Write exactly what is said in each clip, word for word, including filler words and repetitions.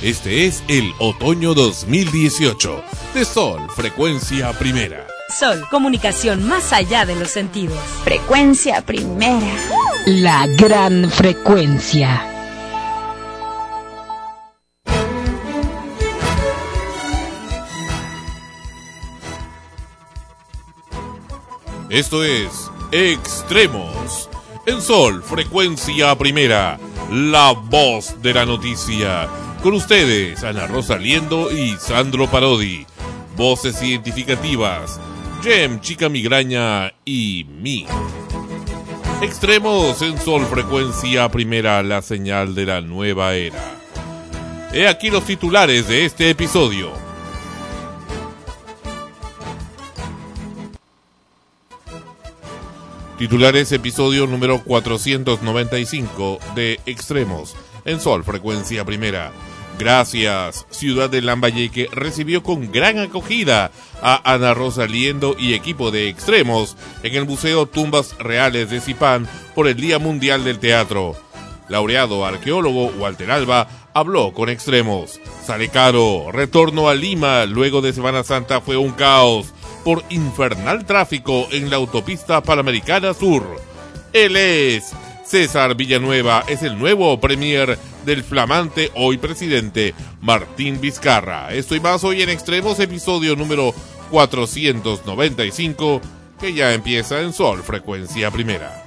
Este es el otoño dos mil dieciocho de Sol, frecuencia primera. Sol, comunicación más allá de los sentidos. Frecuencia primera. La gran frecuencia. Esto es Extremos en Sol, frecuencia primera, la voz de la noticia. Con ustedes, Ana Rosa Liendo y Sandro Parodi. Voces identificativas, Jem, Chica Migraña y mí. Extremos en Sol, frecuencia primera, la señal de la nueva era. He aquí los titulares de este episodio. Titulares, episodio número cuatrocientos noventa y cinco de Extremos en Sol, frecuencia primera. Gracias, ciudad de Lambayeque recibió con gran acogida a Ana Rosa Liendo y equipo de Extremos en el Museo Tumbas Reales de Zipán por el Día Mundial del Teatro. Laureado arqueólogo Walter Alba habló con Extremos. Sale caro, retorno a Lima luego de Semana Santa fue un caos por infernal tráfico en la autopista Panamericana Sur. Él es César Villanueva, es el nuevo premier del flamante hoy presidente Martín Vizcarra. Esto y más hoy en Extremos, episodio número cuatrocientos noventa y cinco, que ya empieza en Sol, frecuencia primera.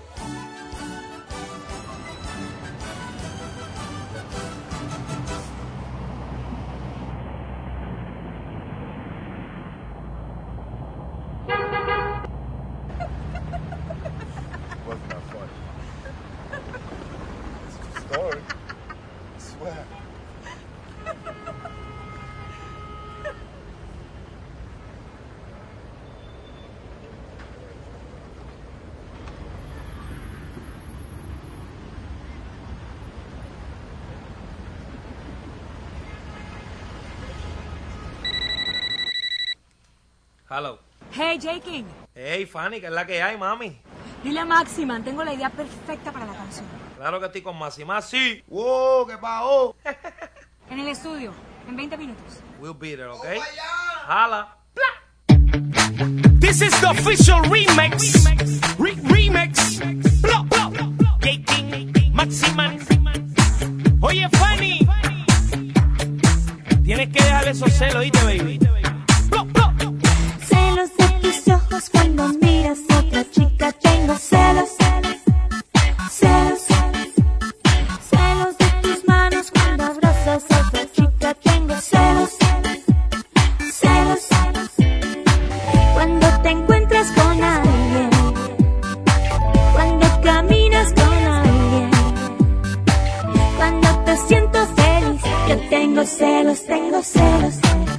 Hello. Hey, J. King. Hey, Fanny, ¿qué es la que hay, mami? Dile a Maxi, man, tengo la idea perfecta para la canción. Claro que estoy con Maxi. Maxi. ¡Wow! ¿Qué pasó? En el estudio, en veinte minutos. We'll be there, ¿ok? Oh, Hala. This is the official remix. Re remix. Blah, blah. J. King, Maximan. Oye, Fanny. Tienes que dejar esos celos, ¿oíste, baby? Blah, blah. Celos de tus ojos cuando miras a otra chica. Tengo celos, celos, celos de tus manos cuando abrazas a otra chica. Tengo celos, celos, cuando te encuentras con alguien, cuando caminas con alguien, cuando te siento feliz. Yo tengo celos, tengo celos.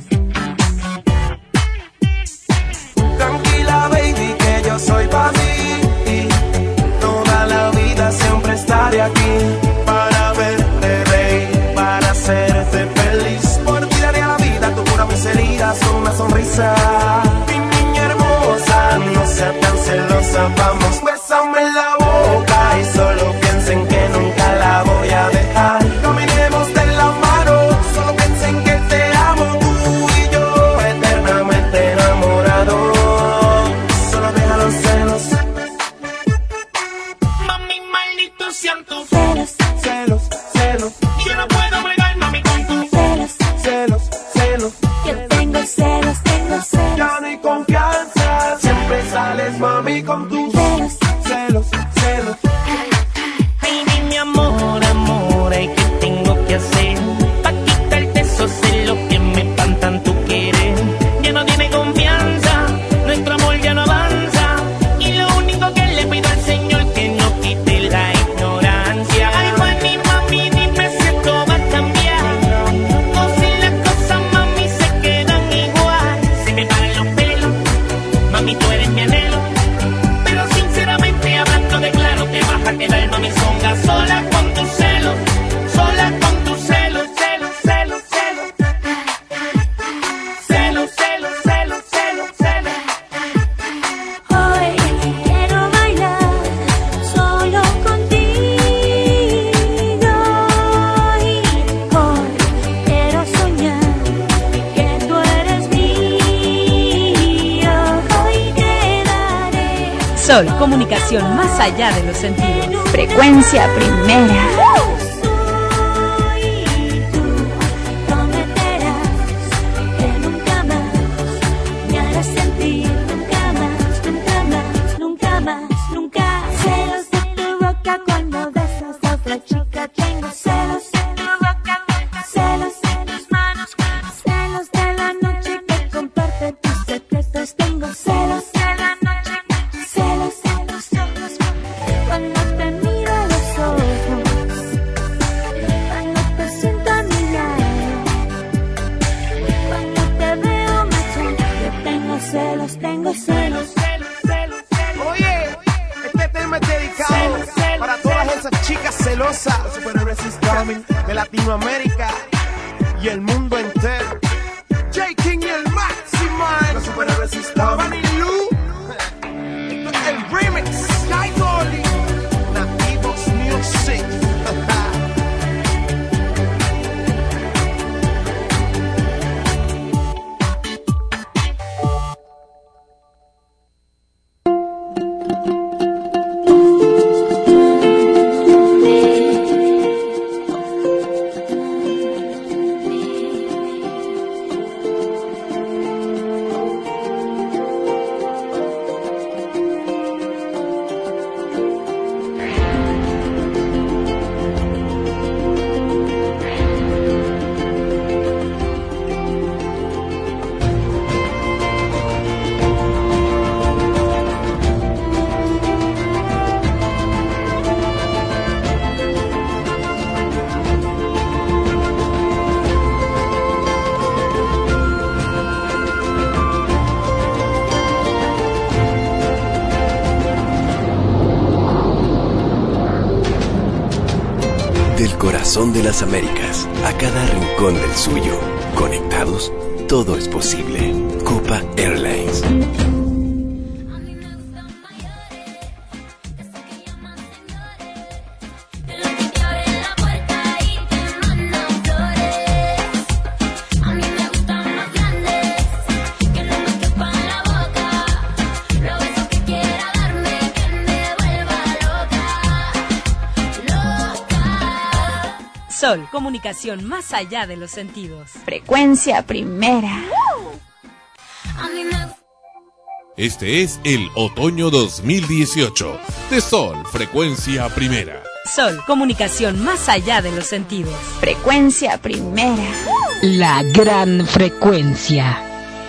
Tranquila, baby, que yo soy para ti. Toda la vida siempre estaré aquí para verte reír, para hacerte feliz. Por ti daría la vida, tú cura mis heridas con una sonrisa. Mi niña hermosa, no seas tan celosa, vamos, bésame en la boca y solo piensen que nunca la voy a dejar. Caminemos de la mano, solo piensen que te amo, tú Sol, comunicación más allá de los sentidos. Frecuencia primera. De Latinoamérica y el mundo entero. J. King y el Maximan. Los superhéroes estaban y Lu. Esto es el remix. Sky Dolly. Nativos Music. Corazón de las Américas, a cada rincón del suyo. Conectados, todo es posible. Copa Airlines. Sol, comunicación más allá de los sentidos. Frecuencia primera. Este es el otoño dos mil dieciocho de Sol, frecuencia primera. Sol, comunicación más allá de los sentidos. Frecuencia primera. La gran frecuencia.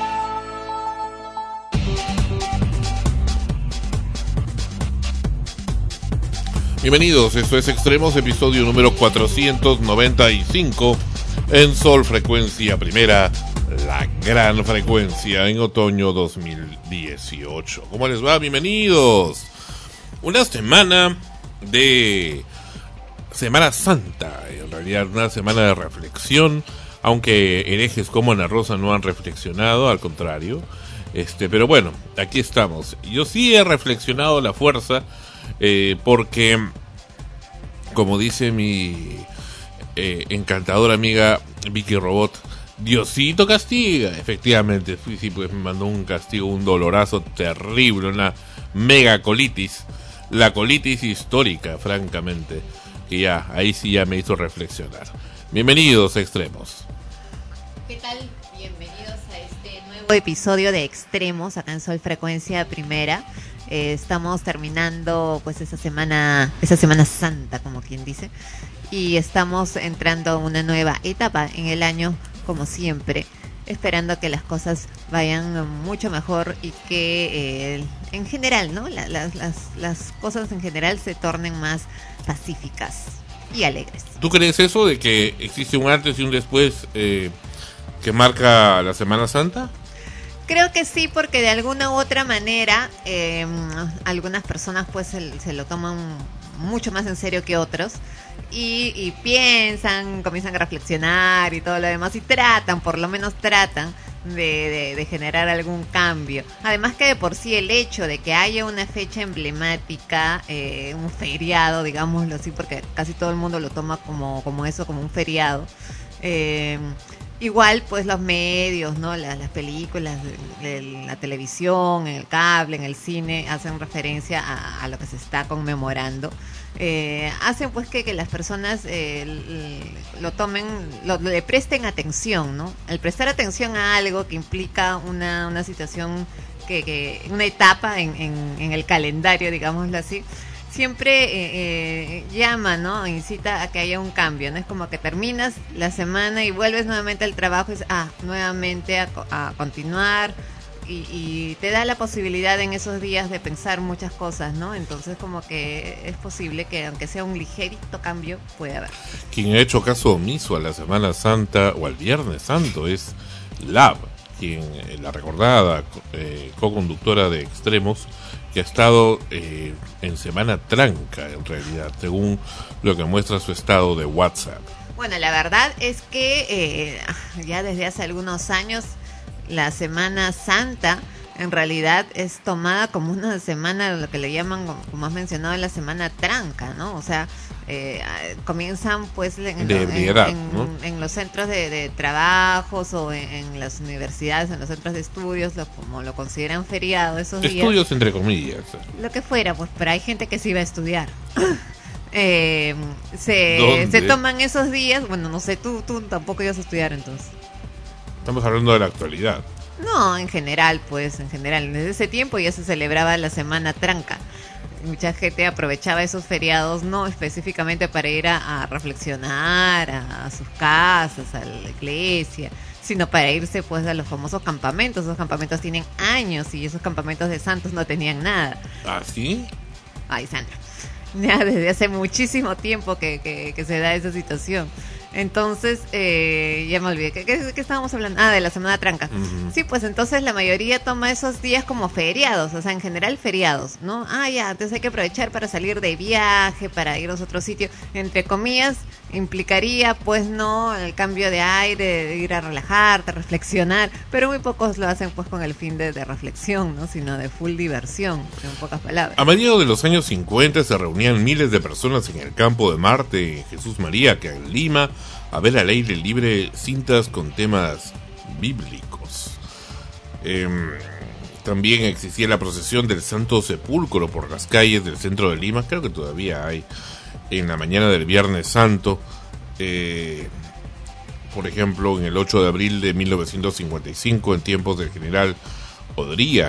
Bienvenidos, esto es Extremos, episodio número cuatrocientos noventa y cinco en Sol, frecuencia primera, la gran frecuencia en otoño dos mil dieciocho. ¿Cómo les va? Bienvenidos. Una semana de Semana Santa, en realidad una semana de reflexión, aunque herejes como Ana Rosa no han reflexionado, al contrario. Este, pero bueno, aquí estamos. Yo sí he reflexionado la fuerza. Eh, porque, como dice mi eh, encantadora amiga Vicky Robot, Diosito castiga. Efectivamente, sí, sí, pues me mandó un castigo, un dolorazo terrible, una mega colitis, la colitis histórica, francamente, que ya, ahí sí ya me hizo reflexionar. Bienvenidos a Extremos. ¿Qué tal? Bienvenidos a este nuevo episodio de Extremos, acá en Sol Frecuencia Primera. Eh, estamos terminando pues esa semana, esa semana santa, como quien dice, y estamos entrando a una nueva etapa en el año, como siempre, esperando que las cosas vayan mucho mejor y que eh, en general, ¿no? La, la, las, las cosas en general se tornen más pacíficas y alegres. ¿Tú crees eso de que existe un antes y un después eh, que marca la Semana Santa? Creo que sí, porque de alguna u otra manera eh, algunas personas pues se, se lo toman mucho más en serio que otros y, y piensan, comienzan a reflexionar y todo lo demás y tratan, por lo menos tratan de, de, de generar algún cambio. Además que de por sí el hecho de que haya una fecha emblemática, eh, un feriado, digámoslo así, porque casi todo el mundo lo toma como, como eso, como un feriado, eh, igual pues los medios, ¿no? Las, las películas, de, de la televisión, en el cable, en el cine, hacen referencia a, a lo que se está conmemorando. Eh, hacen pues que, que las personas eh, l- lo tomen, lo, le presten atención, ¿no? El prestar atención a algo que implica una, una situación, que, que una etapa en, en, en el calendario, digámoslo así, siempre eh, eh, llama, ¿no? Incita a que haya un cambio, ¿no? Es como que terminas la semana y vuelves nuevamente al trabajo y dices, ah, nuevamente a, a continuar. Y, y te da la posibilidad en esos días de pensar muchas cosas, ¿no? Entonces como que es posible que aunque sea un ligerito cambio, pueda haber. Quien ha hecho caso omiso a la Semana Santa o al Viernes Santo es Lab, quien eh, la recordada eh, co-conductora de Extremos, que ha estado eh, en semana tranca en realidad, según lo que muestra su estado de WhatsApp. Bueno, la verdad es que eh, ya desde hace algunos años la Semana Santa en realidad es tomada como una semana, lo que le llaman, como has mencionado, la semana tranca, ¿no? O sea, eh, comienzan pues en, de en, ebriedad, en, ¿no? en los centros de, de trabajos o en, en las universidades, en los centros de estudios, lo, como lo consideran feriado esos días. Estudios entre comillas. Lo que fuera, pues, pero hay gente que sí va a estudiar. eh, se, ¿Dónde? se toman esos días, bueno, no sé, tú, tú tampoco ibas a estudiar entonces. Estamos hablando de la actualidad. No, en general, pues, en general. Desde ese tiempo ya se celebraba la Semana Tranca. Mucha gente aprovechaba esos feriados, no específicamente para ir a, a reflexionar a, a sus casas, a la iglesia, sino para irse, pues, a los famosos campamentos. Esos campamentos tienen años y esos campamentos de santos no tenían nada. ¿Ah, sí? Ay, Sandra. Ya desde hace muchísimo tiempo que, que, que se da esa situación. Entonces, eh, ya me olvidé. ¿Qué, qué, qué estábamos hablando? Ah, de la Semana Tranca. Uh-huh. Sí, pues entonces la mayoría toma esos días como feriados, o sea, en general feriados, ¿no? Ah, ya, entonces hay que aprovechar para salir de viaje, para ir a otro sitio. Entre comillas, implicaría, pues, no, el cambio de aire, de ir a relajarte, reflexionar, pero muy pocos lo hacen, pues, con el fin de, de reflexión, ¿no? Sino de full diversión, en pocas palabras. A mediados de los años cincuenta se reunían miles de personas en el campo de Marte, en Jesús María, que en Lima, a ver al aire libre cintas con temas bíblicos. Eh, también existía la procesión del Santo Sepulcro por las calles del centro de Lima, creo que todavía hay, en la mañana del Viernes Santo. Eh, por ejemplo, en el ocho de abril de mil novecientos cincuenta y cinco, en tiempos del general Odría.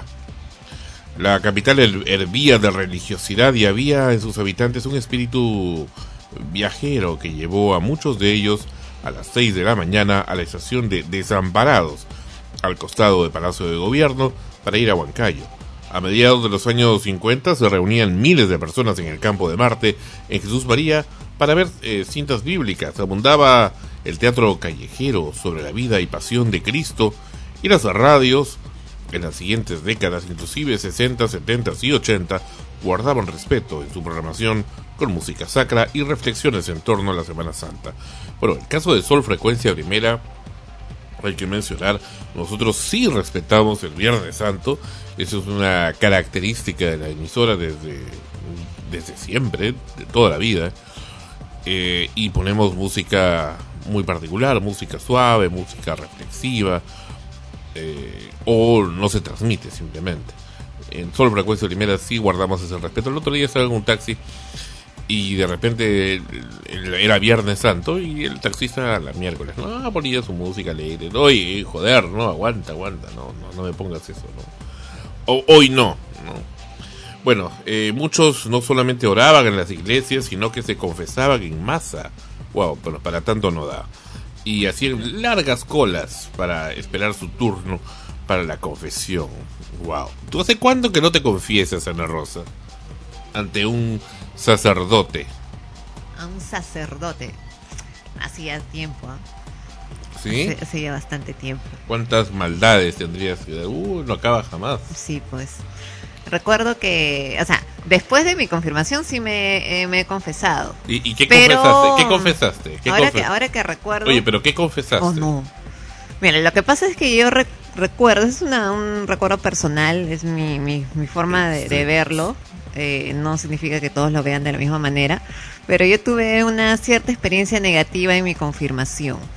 La capital hervía de religiosidad y había en sus habitantes un espíritu viajero que llevó a muchos de ellos a las seis de la mañana a la estación de Desamparados, al costado del Palacio de Gobierno, para ir a Huancayo. A mediados de los años cincuenta se reunían miles de personas en el campo de Marte, en Jesús María, para ver eh, cintas bíblicas. Abundaba el teatro callejero sobre la vida y pasión de Cristo, y las radios, en las siguientes décadas, inclusive sesenta, setenta y ochenta, guardaban respeto en su programación con música sacra y reflexiones en torno a la Semana Santa. Bueno, el caso de Sol Frecuencia Primera, hay que mencionar, nosotros sí respetamos el Viernes Santo. Eso es una característica de la emisora desde, desde siempre, de toda la vida. Eh, y ponemos música muy particular, música suave, música reflexiva, eh, o no se transmite simplemente. En Sol Frecuencia Primera sí guardamos ese respeto. El otro día estaba en un taxi y de repente era Viernes Santo y el taxista la miércoles, no, ponía su música alegre. Oye, joder, no, aguanta, aguanta, no, no, no me pongas eso, no. O, hoy no, no. Bueno, eh, muchos no solamente oraban en las iglesias, sino que se confesaban en masa. Wow, pero para tanto no da. Y hacían largas colas para esperar su turno para la confesión. Wow. ¿Tú hace cuánto que no te confiesas, Ana Rosa? Ante un sacerdote. A un sacerdote. Hacía tiempo, ¿eh? ¿Sí? Hace, hace ya bastante tiempo. ¿Cuántas maldades tendrías que dar? Uh, no acaba jamás. Sí, pues. Recuerdo que, o sea, después de mi confirmación sí me, eh, me he confesado. ¿Y, y qué pero... confesaste? ¿Qué confesaste? ¿Qué ahora, confes... que, ahora que recuerdo... Oye, ¿pero qué confesaste? Oh, no. Mira, lo que pasa es que yo re- recuerdo, es una, un recuerdo personal, es mi, mi, mi forma de, de verlo. Eh, no significa que todos lo vean de la misma manera, pero yo tuve una cierta experiencia negativa en mi confirmación.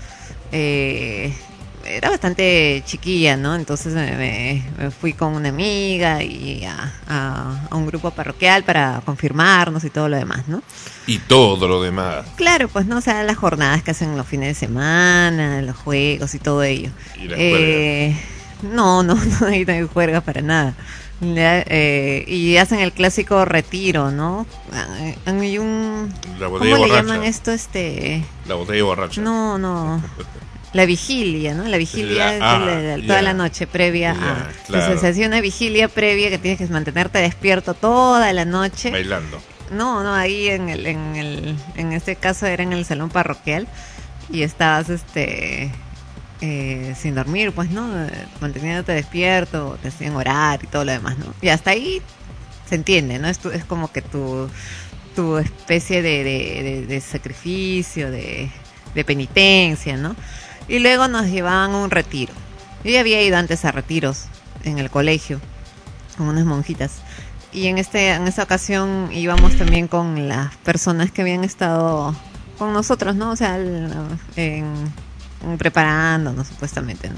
eh, era bastante chiquilla, ¿no? Entonces me, me, me fui con una amiga y a, a, a un grupo parroquial para confirmarnos y todo lo demás, ¿no? Y todo lo demás. Claro, pues no, o sea, las jornadas que hacen los fines de semana, los juegos y todo ello. ¿Y las eh, no, no, no hay, no hay juergas para nada. Ya, eh, y hacen el clásico retiro, ¿no? Hay un... La botella ¿Cómo le borracha. llaman esto? Este... La botella borracha. No, no. La vigilia, ¿no? La vigilia La- es ah, de la- ya. toda la noche previa Ya, a... claro. Entonces se hacía una vigilia previa que tienes que mantenerte despierto toda la noche. Bailando. No, no, ahí en el, en el, en este caso era en el salón parroquial y estabas, este, eh, sin dormir, pues, ¿no? Eh, Manteniéndote despierto, te hacían orar y todo lo demás, ¿no? Y hasta ahí se entiende, ¿no? Es, tu- es como que tu, tu especie de, de, de- de sacrificio, de, de penitencia, ¿no? Y luego nos llevaban a un retiro. Yo ya había ido antes a retiros en el colegio con unas monjitas. Y en este en esta ocasión íbamos también con las personas que habían estado con nosotros, ¿no? O sea, el- en, en preparándonos supuestamente, ¿no?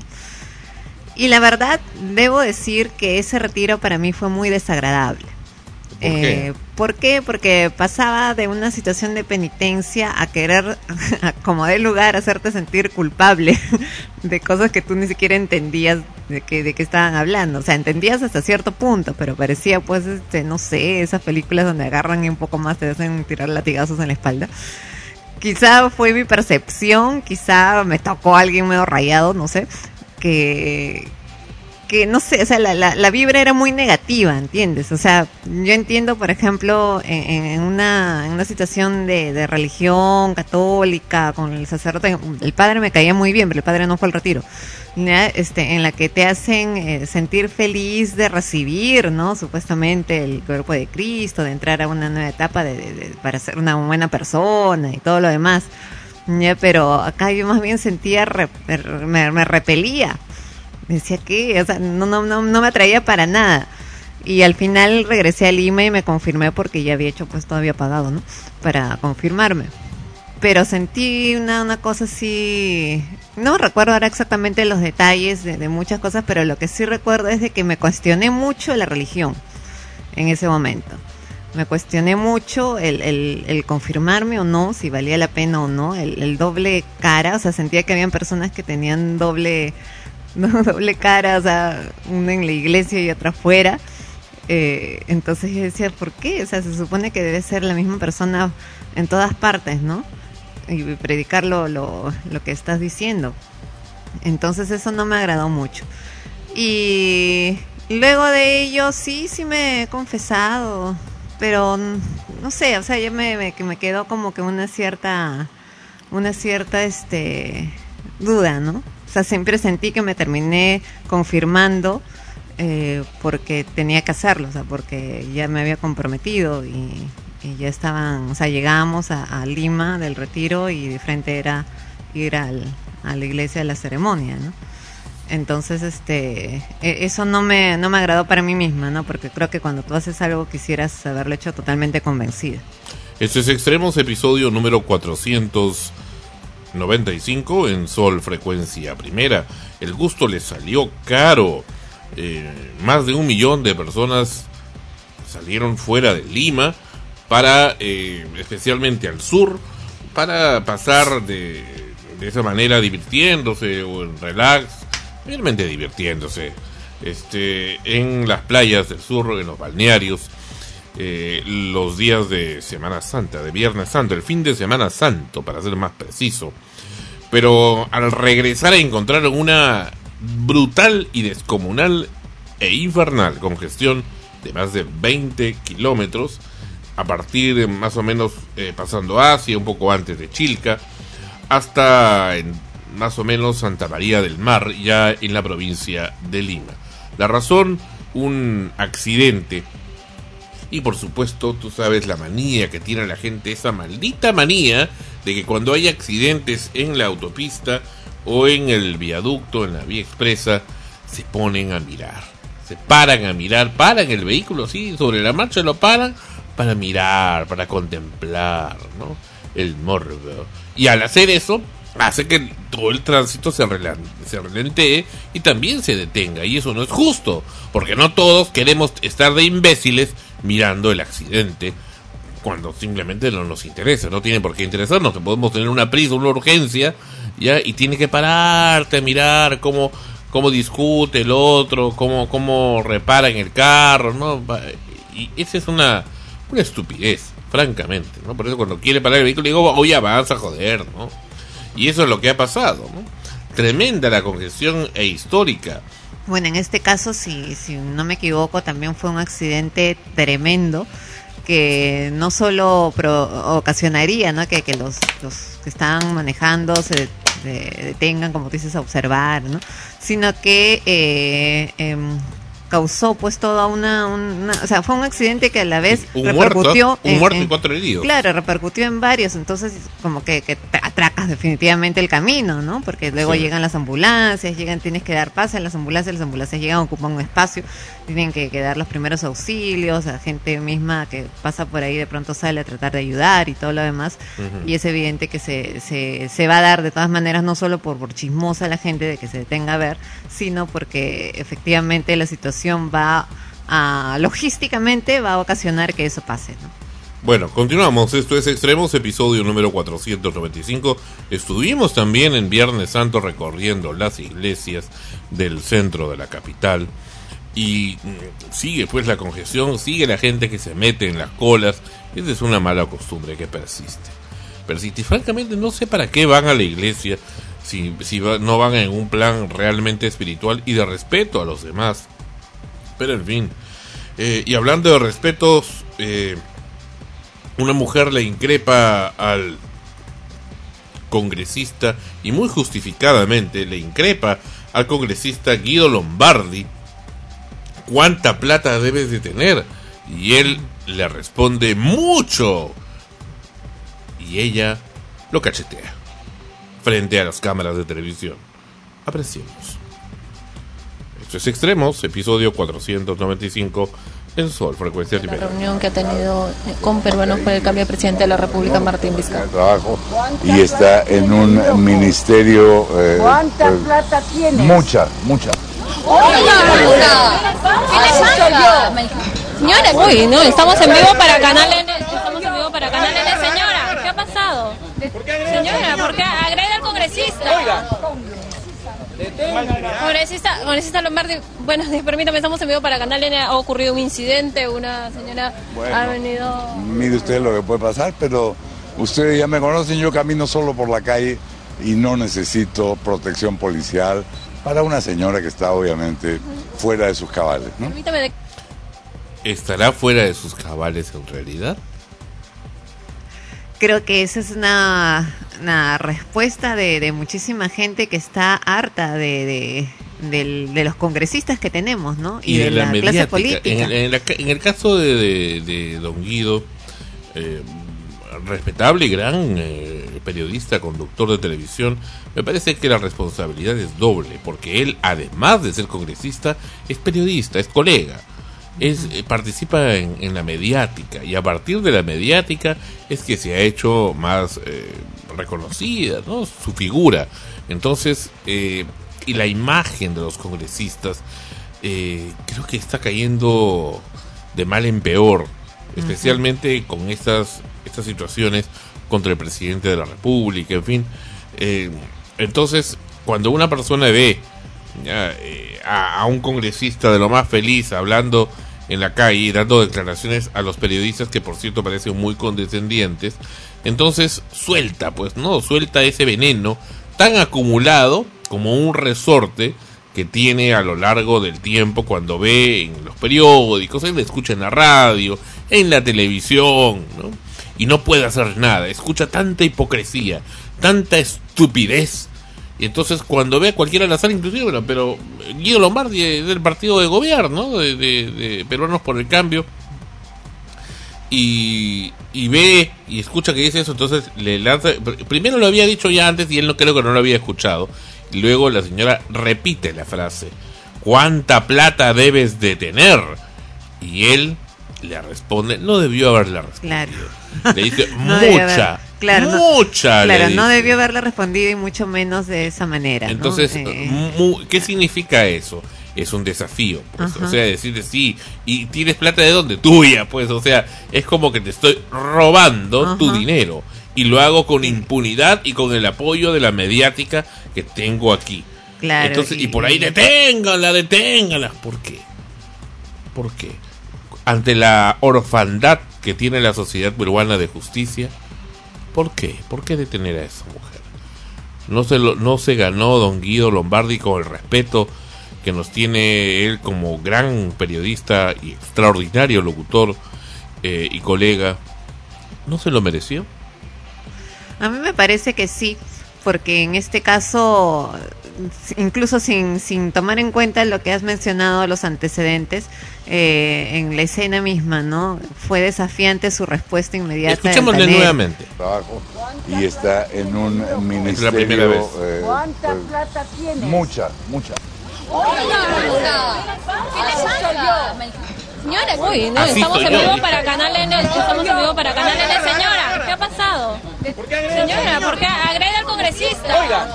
Y la verdad, debo decir que ese retiro para mí fue muy desagradable. ¿Por qué? Eh, ¿Por qué? Porque pasaba de una situación de penitencia a querer, como de lugar, hacerte sentir culpable de cosas que tú ni siquiera entendías de que de qué estaban hablando. O sea, entendías hasta cierto punto, pero parecía, pues, este, no sé, esas películas donde agarran y un poco más te hacen tirar latigazos en la espalda. Quizá fue mi percepción, quizá me tocó a alguien medio rayado, no sé, que... que no sé, o sea, la, la, la vibra era muy negativa, ¿entiendes? O sea, yo entiendo, por ejemplo, en, en una, en una situación de, de religión católica, con el sacerdote, el padre me caía muy bien, pero el padre no fue al retiro, ¿ya? Este, en la que te hacen eh, sentir feliz de recibir, ¿no? Supuestamente el cuerpo de Cristo, de entrar a una nueva etapa de, de, de, para ser una buena persona y todo lo demás, ¿ya? Pero acá yo más bien sentía, re, me, me repelía. Decía que, o sea, no, no, no, no me atraía para nada. Y al final regresé a Lima y me confirmé porque ya había hecho, pues todo había pagado, ¿no? Para confirmarme. Pero sentí una, una cosa así, no recuerdo ahora exactamente los detalles de, de muchas cosas, pero lo que sí recuerdo es de que me cuestioné mucho la religión en ese momento. Me cuestioné mucho el, el, el confirmarme o no, si valía la pena o no, el, el doble cara, o sea, sentía que habían personas que tenían doble... no, doble cara, o sea, una en la iglesia y otra afuera. Eh, entonces yo decía, ¿por qué? O sea, se supone que debe ser la misma persona en todas partes, ¿no? Y predicar lo, lo, lo que estás diciendo. Entonces eso no me agradó mucho. Y luego de ello, sí, sí me he confesado, pero no sé, o sea, ya me, me, que me quedó como que una cierta, una cierta, este, duda, ¿no? O sea, siempre sentí que me terminé confirmando eh, porque tenía que hacerlo, o sea, porque ya me había comprometido y, y ya estaban, o sea, llegábamos a, a Lima del retiro y de frente era ir al, a la iglesia de la ceremonia, ¿no? Entonces, este, eso no me, no me agradó para mí misma, ¿no? Porque creo que cuando tú haces algo quisieras haberlo hecho totalmente convencida. Este es Extremos, episodio número cuatrocientos noventa y cinco en Sol Frecuencia Primera. El gusto le salió caro. Eh, más de un millón de personas salieron fuera de Lima para, eh, especialmente al sur, para pasar de, de esa manera divirtiéndose o en relax, realmente divirtiéndose, este, en las playas del sur, en los balnearios, eh, los días de Semana Santa, de Viernes Santo, el fin de Semana Santo, para ser más preciso. Pero al regresar encontraron una brutal y descomunal e infernal congestión de más de veinte kilómetros, a partir de más o menos eh, pasando Asia, un poco antes de Chilca, hasta en más o menos Santa María del Mar, ya en la provincia de Lima. La razón, un accidente. Y por supuesto, tú sabes la manía que tiene la gente, esa maldita manía de que cuando hay accidentes en la autopista o en el viaducto, en la vía expresa, se ponen a mirar. Se paran a mirar, paran el vehículo, sí, sobre la marcha lo paran para mirar, para contemplar, ¿no? El morbo. Y al hacer eso, hace que todo el tránsito se, relan- se relentee y también se detenga, y eso no es justo, porque no todos queremos estar de imbéciles mirando el accidente cuando simplemente no nos interesa. No tiene por qué interesarnos, que podemos tener una prisa, una urgencia, ya, y tiene que pararte a mirar cómo, cómo discute el otro, cómo, cómo repara en el carro, ¿no? Y esa es una, una estupidez, francamente, ¿no? Por eso cuando quiere parar el vehículo digo, oye, avanza, joder, ¿no? Y eso es lo que ha pasado, ¿no? Tremenda la congestión e histórica. Bueno, en este caso, si, si no me equivoco, también fue un accidente tremendo que no solo pro- ocasionaría, ¿no?, que, que los, los que están manejando se de- detengan, como tú dices, a observar, ¿no?, sino que eh, em, causó pues toda una, una, o sea, fue un accidente que a la vez Un repercutió muerto, un en, muerto y en- cuatro heridos. Claro, repercutió en varios, entonces como que, que te atracas definitivamente el camino, ¿no? Porque luego Sí. llegan las ambulancias, llegan, tienes que dar pase a las ambulancias, las ambulancias llegan, ocupan un espacio, tienen que, que dar los primeros auxilios, a gente misma que pasa por ahí de pronto sale a tratar de ayudar y todo lo demás, Ujú. y es evidente que se, se, se va a dar de todas maneras, no solo por, por chismosa la gente de que se detenga a ver, sino porque efectivamente la situación va a, logísticamente va a ocasionar que eso pase, ¿no? Bueno, continuamos. Esto es Extremos, episodio número cuatrocientos noventa y cinco. Estuvimos también en Viernes Santo recorriendo las iglesias del centro de la capital. Y mm, sigue pues la congestión, sigue la gente que se mete en las colas. Esa es una mala costumbre que persiste. Persiste. Y francamente no sé para qué van a la iglesia si, si va- no van en un plan realmente espiritual y de respeto a los demás. Pero en fin. Eh, y hablando de respetos... Eh, Una mujer le increpa al congresista, y muy justificadamente le increpa al congresista Guido Lombardi, ¿cuánta plata debes de tener? Y él le responde, mucho. Y ella lo cachetea frente a las cámaras de televisión. Apreciemos. Esto es Extremos, episodio cuatrocientos noventa y cinco en Sol, frecuencia La primera. reunión que ha tenido con peruanos por el cambio de presidente de la República, Martín Vizcarra. Trabajo y está en un ministerio. Eh, ¿Cuánta eh, plata tiene? Mucha, mucha. Señora, uy, no, estamos en vivo para Canal N, estamos en vivo para Canal N, señora, ¿qué ha pasado? Señora, ¿por qué agrede al congresista? Congresista, congresista Lombardi, bueno, permítame, estamos en vivo para Canal N, ha ocurrido un incidente, una señora Bueno. ha venido... Mire usted lo que puede pasar, pero ustedes ya me conocen, yo camino solo por la calle y no necesito protección policial para una señora que está obviamente fuera de sus cabales, ¿no? Permítame de... ¿Estará fuera de sus cabales en realidad? Creo que esa es una, una respuesta de, de muchísima gente que está harta de, de, del- de los congresistas que tenemos, ¿no? Y, de, la, clase mediática. política. En el, en la ca- en el caso de, de, de don Guido, eh, respetable y gran eh, periodista, conductor de televisión, me parece que la responsabilidad es doble, porque él, además de ser congresista, es periodista, es colega. Es, eh, participa en, en la mediática, y a partir de la mediática es que se ha hecho más eh, reconocida, ¿no?, su figura. Entonces, eh, y la imagen de los congresistas eh, creo que está cayendo de mal en peor, especialmente con estas estas situaciones contra el presidente de la República, en fin. Eh, entonces, cuando una persona ve ya, eh, a, a un congresista de lo más feliz hablando en la calle, dando declaraciones a los periodistas, que por cierto parecen muy condescendientes, entonces suelta, pues, ¿no? Suelta ese veneno tan acumulado como un resorte que tiene a lo largo del tiempo cuando ve en los periódicos, él escucha en la radio, en la televisión, ¿no? Y no puede hacer nada, escucha tanta hipocresía, tanta estupidez. Y entonces cuando ve a cualquiera al azar, inclusive, bueno, pero Guido Lombardi es del partido de gobierno, ¿no?, de, de, de Peruanos por el Cambio, y, y ve y escucha que dice eso, entonces le lanza, primero lo había dicho ya antes y él no creo que no lo había escuchado, y luego la señora repite la frase, ¿cuánta plata debes de tener? Y él le responde, no debió haberla respondido. Claro. Le dice, No debe mucha, Claro, mucha. No, claro, no dice. debió haberle respondido y mucho menos de esa manera. Entonces, ¿no? eh, mu- ¿qué significa eso? Es un desafío, pues. Ajá. O sea, decirte sí, y tienes plata de dónde, tuya, pues. O sea, es como que te estoy robando Ajá. tu dinero y lo hago con impunidad y con el apoyo de la mediática que tengo aquí. Claro. Entonces, y, y por ahí deténganla, deténganla. ¿Por qué? ¿Por qué? Ante la orfandad que tiene la sociedad peruana de justicia, ¿por qué? ¿Por qué detener a esa mujer? No se, lo, no se ganó don Guido Lombardi con el respeto que nos tiene él como gran periodista y extraordinario locutor eh, y colega. ¿No se lo mereció? A mí me parece que sí, porque en este caso, incluso sin, sin tomar en cuenta lo que has mencionado, los antecedentes, eh, en la escena misma, ¿no? Fue desafiante su respuesta inmediata. Escuchémosle altanera. nuevamente. Trabajo y está en un ministerio. Es la primera vez. eh, ¿Cuánta pues, plata tienes? mucha, mucha. Señora, uy, no, Así estamos soy en yo, vivo dijo. para Canal N, estamos en vivo para Canal N, señora, ¿qué ha pasado? Señora, ¿por qué agrede al congresista?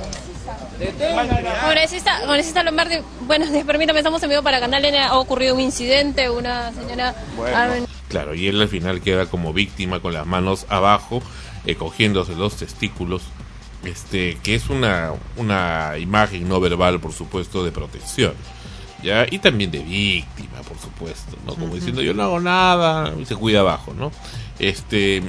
Congresista, congresista Lombardi, bueno, permítame, estamos en vivo para Canal N, ha ocurrido un incidente, una señora... Bueno. Claro, y él al final queda como víctima con las manos abajo, eh, cogiéndose los testículos, este, que es una, una imagen no verbal, por supuesto, de protección, ya, y también de víctima, por supuesto, ¿no? Como uh-huh. diciendo, yo no hago nada, y se cuida abajo, ¿no? Este,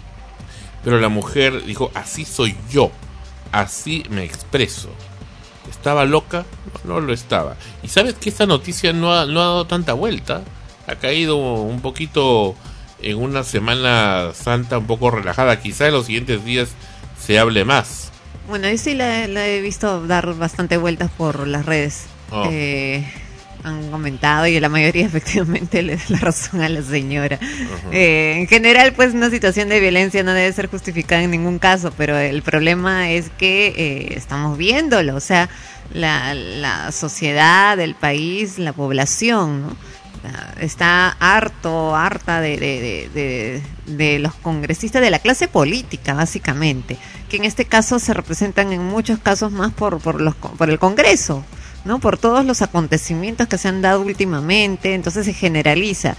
pero la mujer dijo, así soy yo, así me expreso. ¿Estaba loca? No, no lo estaba. Y sabes que esta noticia no ha, no ha dado tanta vuelta, ha caído un poquito en una Semana Santa un poco relajada, quizá en los siguientes días se hable más. Bueno, yo sí la, la he visto dar bastante vueltas por las redes. Oh. Eh, han comentado y la mayoría efectivamente le da la razón a la señora. Uh-huh. Eh, en general, pues una situación de violencia no debe ser justificada en ningún caso, pero el problema es que eh, estamos viéndolo, o sea, la, la sociedad, el país, la población, ¿no? Está harto, harta de, de, de, de, de los congresistas, de la clase política, básicamente, que en este caso se representan en muchos casos más por, por, los, por el Congreso, ¿no? Por todos los acontecimientos que se han dado últimamente, entonces se generaliza.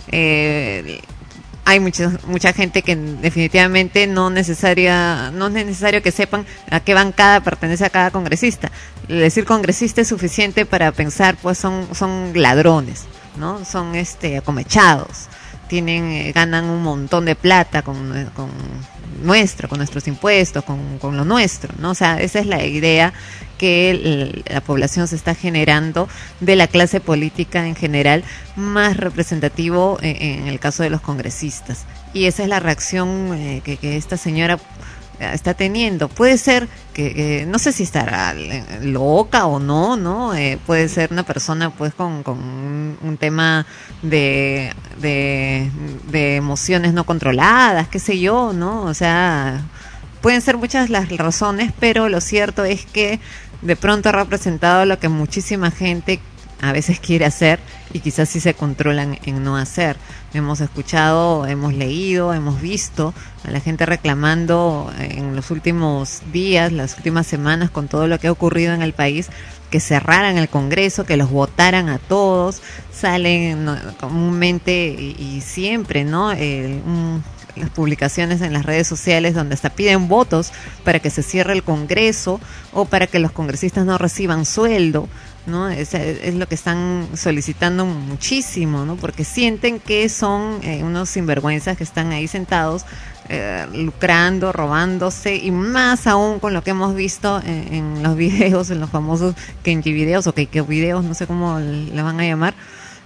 Eh, hay mucha, mucha gente que definitivamente no necesaria, no es necesario que sepan a qué bancada pertenece a cada congresista. Decir congresista es suficiente para pensar, pues son, son ladrones, ¿no? Son este acomechados, tienen, eh, ganan un montón de plata con, con nuestro, con nuestros impuestos, con, con lo nuestro, ¿no? O sea, esa es la idea que el, la población se está generando de la clase política en general, más representativo en, en el caso de los congresistas. Y esa es la reacción eh, que, que esta señora está teniendo. Puede ser que, eh, no sé si estará loca o no, ¿no? Eh, puede ser una persona pues con, con un, un tema de, de, de emociones no controladas, qué sé yo, ¿no? O sea, pueden ser muchas las razones, pero lo cierto es que de pronto ha representado lo que muchísima gente a veces quiere hacer y quizás sí se controlan en no hacer. Hemos escuchado, hemos leído, hemos visto a la gente reclamando en los últimos días, las últimas semanas, con todo lo que ha ocurrido en el país, que cerraran el Congreso, que los votaran a todos. Salen ¿no? comúnmente y, y siempre, ¿no? Eh, un, las publicaciones en las redes sociales donde hasta piden votos para que se cierre el Congreso o para que los congresistas no reciban sueldo, ¿no? Es, es lo que están solicitando muchísimo, ¿no? Porque sienten que son eh, unos sinvergüenzas que están ahí sentados eh, lucrando, robándose, y más aún con lo que hemos visto en, en los videos, en los famosos Kenji videos o Keiko videos, no sé cómo le van a llamar,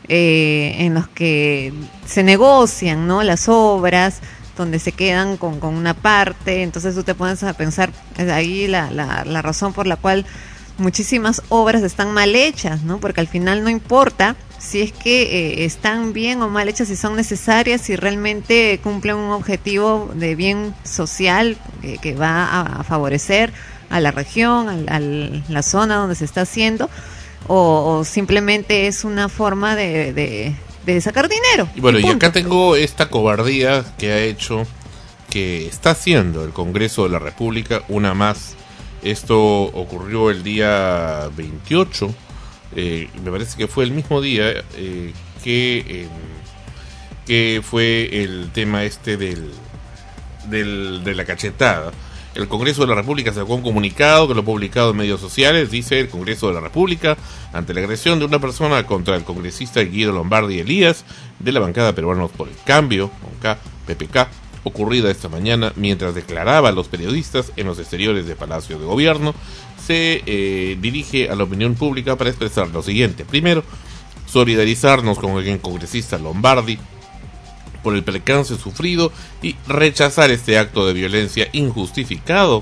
eh, en los que se negocian, ¿no? Las obras, donde se quedan con, con una parte. Entonces tú te pones a pensar, es ahí la, la, la razón por la cual muchísimas obras están mal hechas, ¿no? Porque al final no importa si es que eh, están bien o mal hechas, si son necesarias, si realmente cumplen un objetivo de bien social que, que va a, a favorecer a la región, a, a la zona donde se está haciendo, o, o simplemente es una forma de, de, de sacar dinero. Y bueno, y y acá tengo esta cobardía que ha hecho que está haciendo el Congreso de la República, una más. Esto ocurrió el día veintiocho, eh, me parece que fue el mismo día eh, que, eh, que fue el tema este del, del de la cachetada. El Congreso de la República sacó un comunicado que lo ha publicado en medios sociales. Dice: el Congreso de la República, ante la agresión de una persona contra el congresista Guido Lombardi Elías, de la bancada Peruanos por el Cambio, con K, P P K, ocurrida esta mañana mientras declaraba a los periodistas en los exteriores de Palacio de Gobierno, se eh, dirige a la opinión pública para expresar lo siguiente. Primero, solidarizarnos con el congresista Lombardi por el percance sufrido y rechazar este acto de violencia injustificado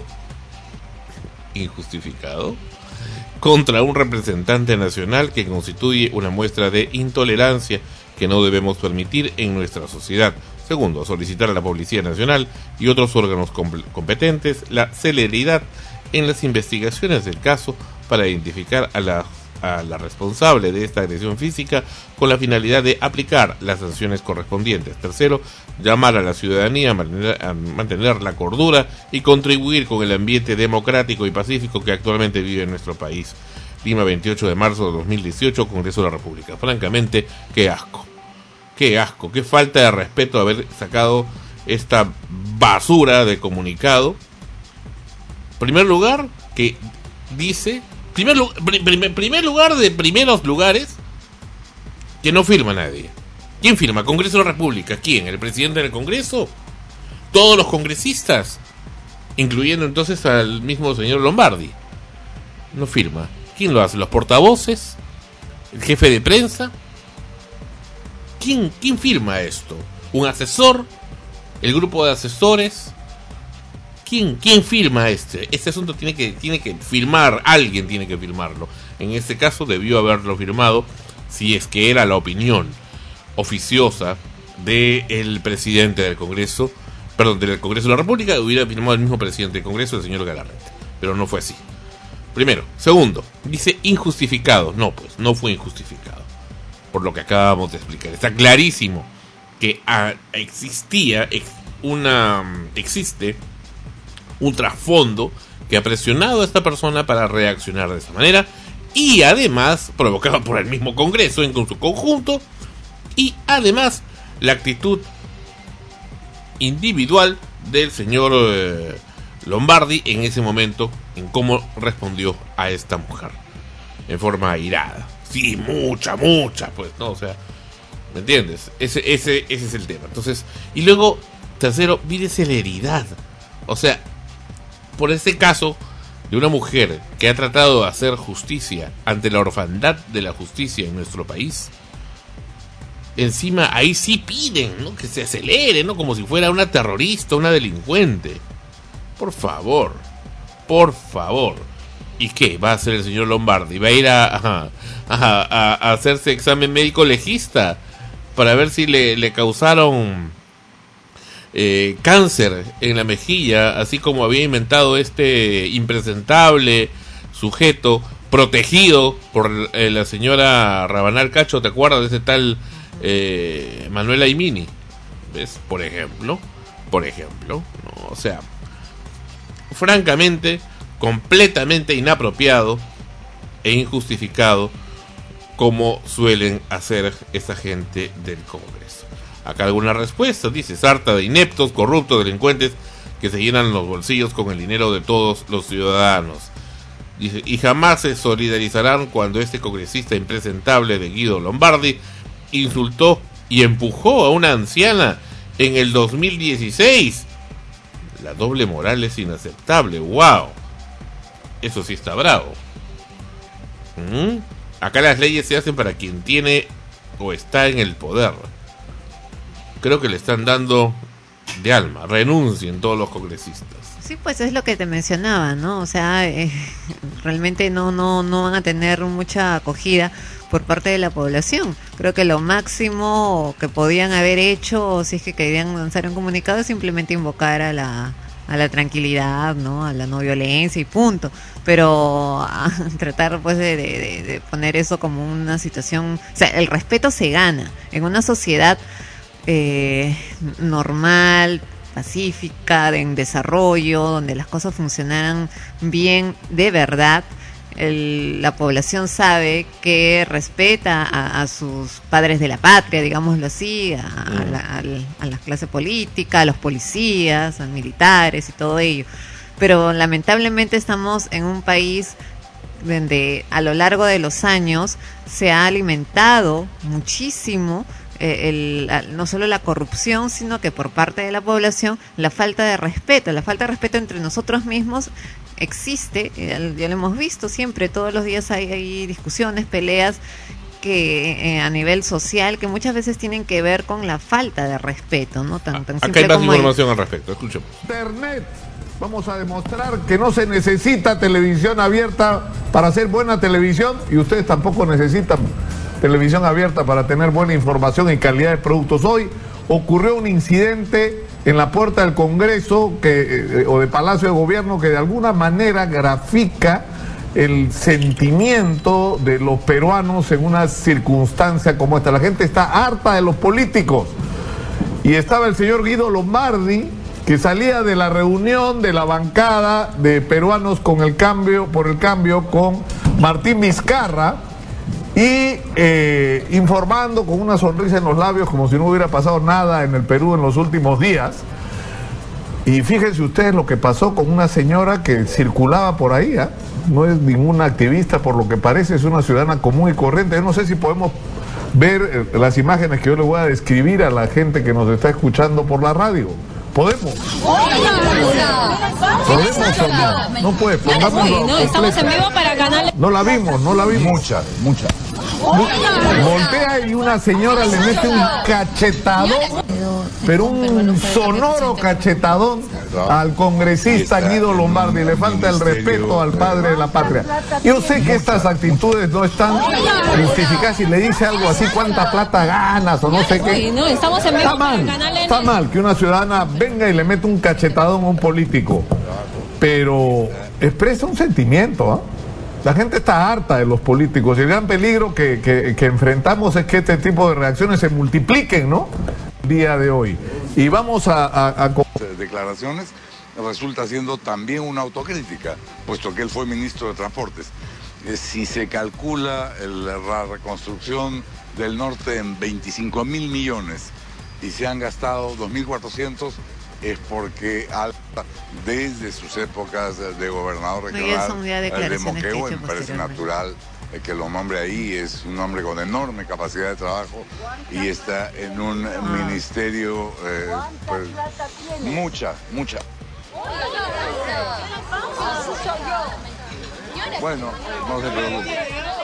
injustificado contra un representante nacional que constituye una muestra de intolerancia que no debemos permitir en nuestra sociedad. Segundo, solicitar a la Policía Nacional y otros órganos competentes la celeridad en las investigaciones del caso para identificar a la a la responsable de esta agresión física con la finalidad de aplicar las sanciones correspondientes. Tercero, llamar a la ciudadanía a mantener, a mantener la cordura y contribuir con el ambiente democrático y pacífico que actualmente vive en nuestro país. Lima, veintiocho de marzo de dos mil dieciocho, Congreso de la República. Francamente, qué asco, qué asco, qué falta de respeto haber sacado esta basura de comunicado. En primer lugar, que dice... Primer, primer, primer lugar de primeros lugares, que no firma nadie. ¿Quién firma? Congreso de la República. ¿Quién? ¿El presidente del Congreso? ¿Todos los congresistas? Incluyendo entonces al mismo señor Lombardi. No firma. ¿Quién lo hace? ¿Los portavoces? ¿El jefe de prensa? ¿Quién, quién firma esto? ¿Un asesor? ¿El grupo de asesores? ¿Quién, ¿Quién firma este? Este asunto tiene que, tiene que firmar, alguien tiene que firmarlo. En este caso debió haberlo firmado, si es que era la opinión oficiosa del presidente del Congreso, perdón, del Congreso de la República, hubiera firmado el mismo presidente del Congreso, el señor Galarreta. Pero no fue así. Primero. Segundo, dice injustificado. No, pues, no fue injustificado. Por lo que acabamos de explicar. Está clarísimo que ah, existía ex, una... existe... un trasfondo que ha presionado a esta persona para reaccionar de esa manera, y además provocado por el mismo Congreso en su conjunto, y además la actitud individual del señor eh, Lombardi en ese momento, en cómo respondió a esta mujer en forma airada. Sí, mucha, mucha, pues, no, o sea, ¿me entiendes? Ese, ese, ese es el tema. Entonces, y luego, tercero, pide celeridad. O sea, por este caso de una mujer que ha tratado de hacer justicia ante la orfandad de la justicia en nuestro país, encima ahí sí piden, ¿no?, que se acelere, ¿no?, como si fuera una terrorista, una delincuente. Por favor, por favor. ¿Y qué va a hacer el señor Lombardi? ¿Va a ir a, a, a, a hacerse examen médico legista para ver si le, le causaron Eh, cáncer en la mejilla, así como había inventado este impresentable sujeto protegido por eh, la señora Rabanal Cacho? ¿Te acuerdas de ese tal eh, Manuel Aimini? ¿Ves? Por ejemplo, por ejemplo, no, o sea, francamente, completamente inapropiado e injustificado, como suelen hacer esa gente del Congreso. Acá alguna respuesta, dice: sarta de ineptos, corruptos, delincuentes que se llenan los bolsillos con el dinero de todos los ciudadanos. Dice: y jamás se solidarizarán cuando este congresista impresentable de Guido Lombardi insultó y empujó a una anciana en el dos mil dieciséis. La doble moral es inaceptable. ¡Wow! Eso sí está bravo. ¿Mm? Acá las leyes se hacen para quien tiene o está en el poder. Creo que le están dando de alma. Renuncien todos los congresistas. Sí, pues es lo que te mencionaba, ¿no? O sea, eh, realmente no, no, no van a tener mucha acogida por parte de la población. Creo que lo máximo que podían haber hecho, si es que querían lanzar un comunicado, es simplemente invocar a la, a la tranquilidad, ¿no?, a la no violencia y punto. Pero a tratar pues de, de, de poner eso como una situación, o sea, el respeto se gana en una sociedad Eh, normal, pacífica, en desarrollo, donde las cosas funcionaran bien de verdad. El, la población sabe que respeta a, a sus padres de la patria, digámoslo así, a, a, la, a, a la clase política, a los policías, a los militares y todo ello. Pero lamentablemente estamos en un país donde a lo largo de los años se ha alimentado muchísimo eh, el, no solo la corrupción, sino que por parte de la población la falta de respeto, la falta de respeto entre nosotros mismos existe, eh, ya lo hemos visto siempre, todos los días hay, hay discusiones, peleas que eh, a nivel social que muchas veces tienen que ver con la falta de respeto, ¿no? Tan, tan Acá hay más como información el... al respecto, escuchemos. Internet. Vamos a demostrar que no se necesita televisión abierta para hacer buena televisión y ustedes tampoco necesitan televisión abierta para tener buena información y calidad de productos. Hoy ocurrió un incidente en la puerta del Congreso que, eh, o de Palacio de Gobierno que de alguna manera grafica el sentimiento de los peruanos en una circunstancia como esta. La gente está harta de los políticos y estaba el señor Guido Lombardi, que salía de la reunión de la bancada de peruanos con el cambio, por el cambio con Martín Vizcarra y eh, informando con una sonrisa en los labios como si no hubiera pasado nada en el Perú en los últimos días. Y fíjense ustedes lo que pasó con una señora que circulaba por ahí, ¿eh? No es ninguna activista por lo que parece, es una ciudadana común y corriente. Yo no sé si podemos ver eh, las imágenes que yo le voy a describir a la gente que nos está escuchando por la radio. ¿Podemos? ¿Podemos o no? No puede, pongámoslo. No, estamos en vivo para canales. No la vimos, no la vimos. Muchas, muchas. Voltea y una señora le mete un cachetadón, pero un sonoro cachetadón al congresista Guido Lombardi. Le falta el respeto al padre de la patria. Yo sé que estas actitudes no están justificadas. Si le dice algo así, cuánta plata ganas o no sé qué. Está mal, está mal que una ciudadana venga y le mete un cachetadón a un político, pero expresa un sentimiento, ¿ah? ¿eh? La gente está harta de los políticos y el gran peligro que, que, que enfrentamos es que este tipo de reacciones se multipliquen, ¿no? El día de hoy. Y vamos a... a, a... Declaraciones resulta siendo también una autocrítica, puesto que él fue ministro de Transportes. Eh, si se calcula el, la reconstrucción del norte en veinticinco mil millones y se han gastado dos mil cuatrocientos, es porque desde sus épocas de gobernador regional, el de Moquegua, me parece natural que lo nombre ahí. Es un hombre con enorme capacidad de trabajo y está en un ah. ministerio, eh, pues, mucha, mucha. Bueno, no se preocupe.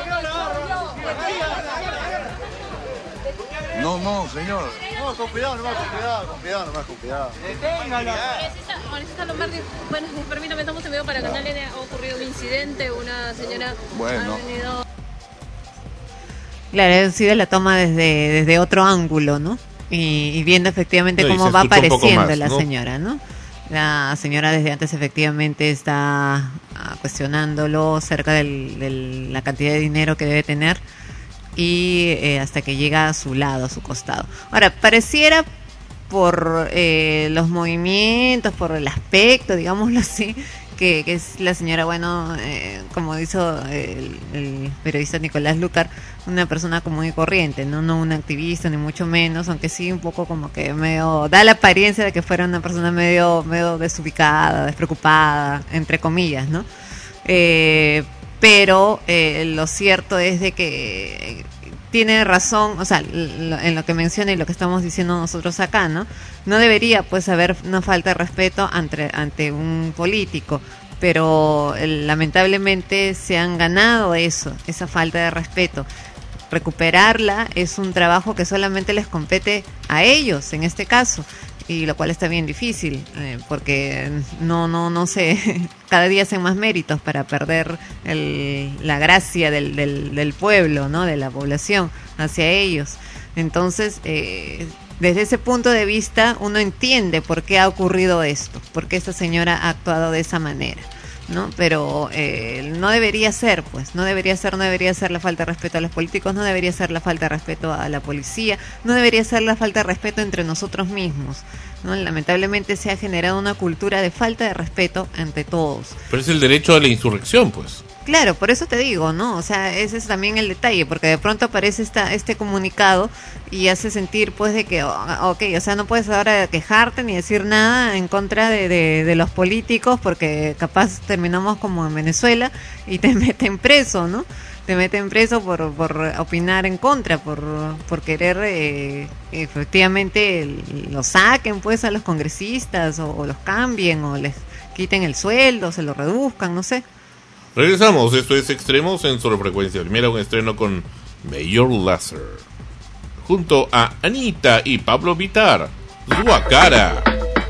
No, no, señor. No, con cuidado nomás, con cuidado, con cuidado nomás, con cuidado. Deténgalo. Congresista Lombardi, bueno, permítame, estamos en vivo para Canal N. Ha ocurrido un incidente, una señora bueno. ha venido... Claro, ha sido la toma desde, desde otro ángulo, ¿no? Y, y viendo efectivamente no, cómo va apareciendo más, la ¿no? señora, ¿no? La señora desde antes efectivamente está cuestionándolo acerca del, de la cantidad de dinero que debe tener y eh, hasta que llega a su lado, a su costado. Ahora, pareciera por eh, los movimientos, por el aspecto, digámoslo así, que, que es la señora, bueno, eh, como hizo el, el periodista Nicolás Lucar, una persona común y corriente, ¿no? No una activista, ni mucho menos, aunque sí un poco como que medio, da la apariencia de que fuera una persona medio, medio desubicada, despreocupada, entre comillas, ¿no? Eh, pero eh, lo cierto es de que tiene razón, o sea, lo, en lo que menciona y lo que estamos diciendo nosotros acá, ¿no? No debería, pues, haber una falta de respeto ante, ante un político, pero eh, lamentablemente se han ganado eso, esa falta de respeto. Recuperarla es un trabajo que solamente les compete a ellos, en este caso, y lo cual está bien difícil, eh, porque no, no, no sé, cada día hacen más méritos para perder el, la gracia del, del, del pueblo, ¿no? De la población hacia ellos. Entonces, eh, desde ese punto de vista, uno entiende por qué ha ocurrido esto, por qué esta señora ha actuado de esa manera. ¿no? Pero eh, no debería ser, pues, no debería ser, no debería ser la falta de respeto a los políticos, no debería ser la falta de respeto a la policía, no debería ser la falta de respeto entre nosotros mismos, ¿no? Lamentablemente se ha generado una cultura de falta de respeto entre todos. Pero es el derecho a la insurrección, pues. Claro, por eso te digo, ¿no? O sea, ese es también el detalle, porque de pronto aparece esta, este comunicado y hace sentir, pues, de que, ok, o sea, no puedes ahora quejarte ni decir nada en contra de, de, de los políticos, porque capaz terminamos como en Venezuela y te meten preso, ¿no? Te meten preso por, por opinar en contra, por, por querer eh, efectivamente lo saquen, pues, a los congresistas, o, o los cambien, o les quiten el sueldo, se lo reduzcan, no sé. Regresamos, esto es Extremos en Solo Frecuencia Primera, un estreno con Mayor Lazer, junto a Anita y Pablo Vittar, Guacara.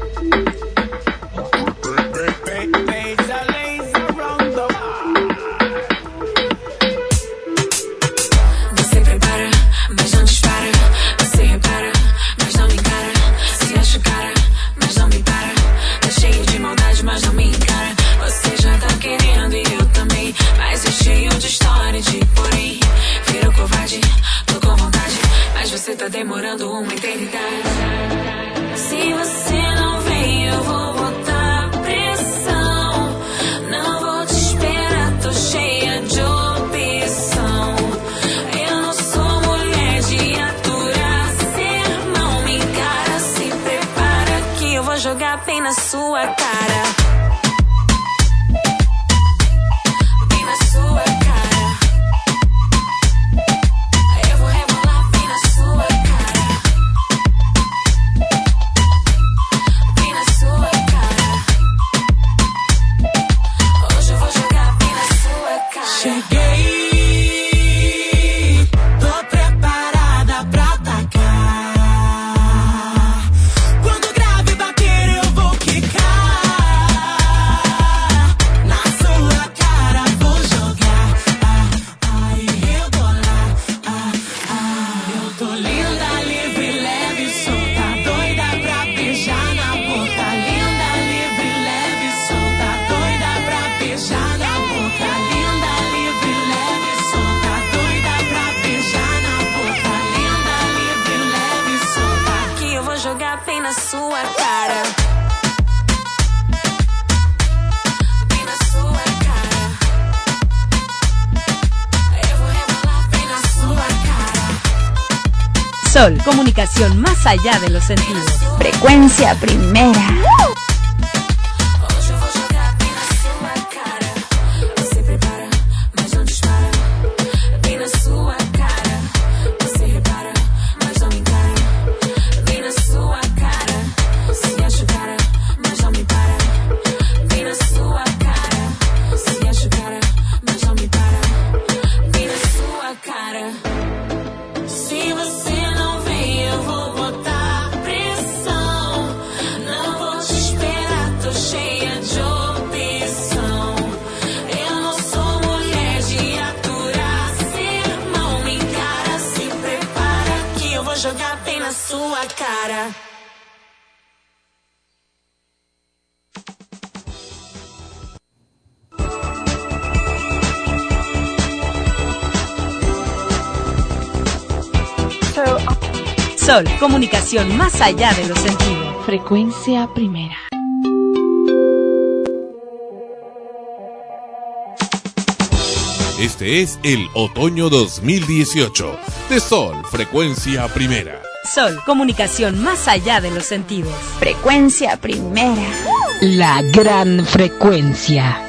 Tá demorando uma eternidade. Se você não vem, eu vou botar pressão. Não vou te esperar, tô cheia de opção. Eu não sou mulher de aturar sermão. Me encara, se prepara que eu vou jogar bem na sua cara. Bem na sua cara. Sol, comunicación más allá de los sentidos. Frecuencia Primera. Sol, comunicación más allá de los sentidos. Frecuencia Primera. Este es el otoño dos mil dieciocho de Sol, Frecuencia Primera. Sol, comunicación más allá de los sentidos. Frecuencia Primera. La gran frecuencia.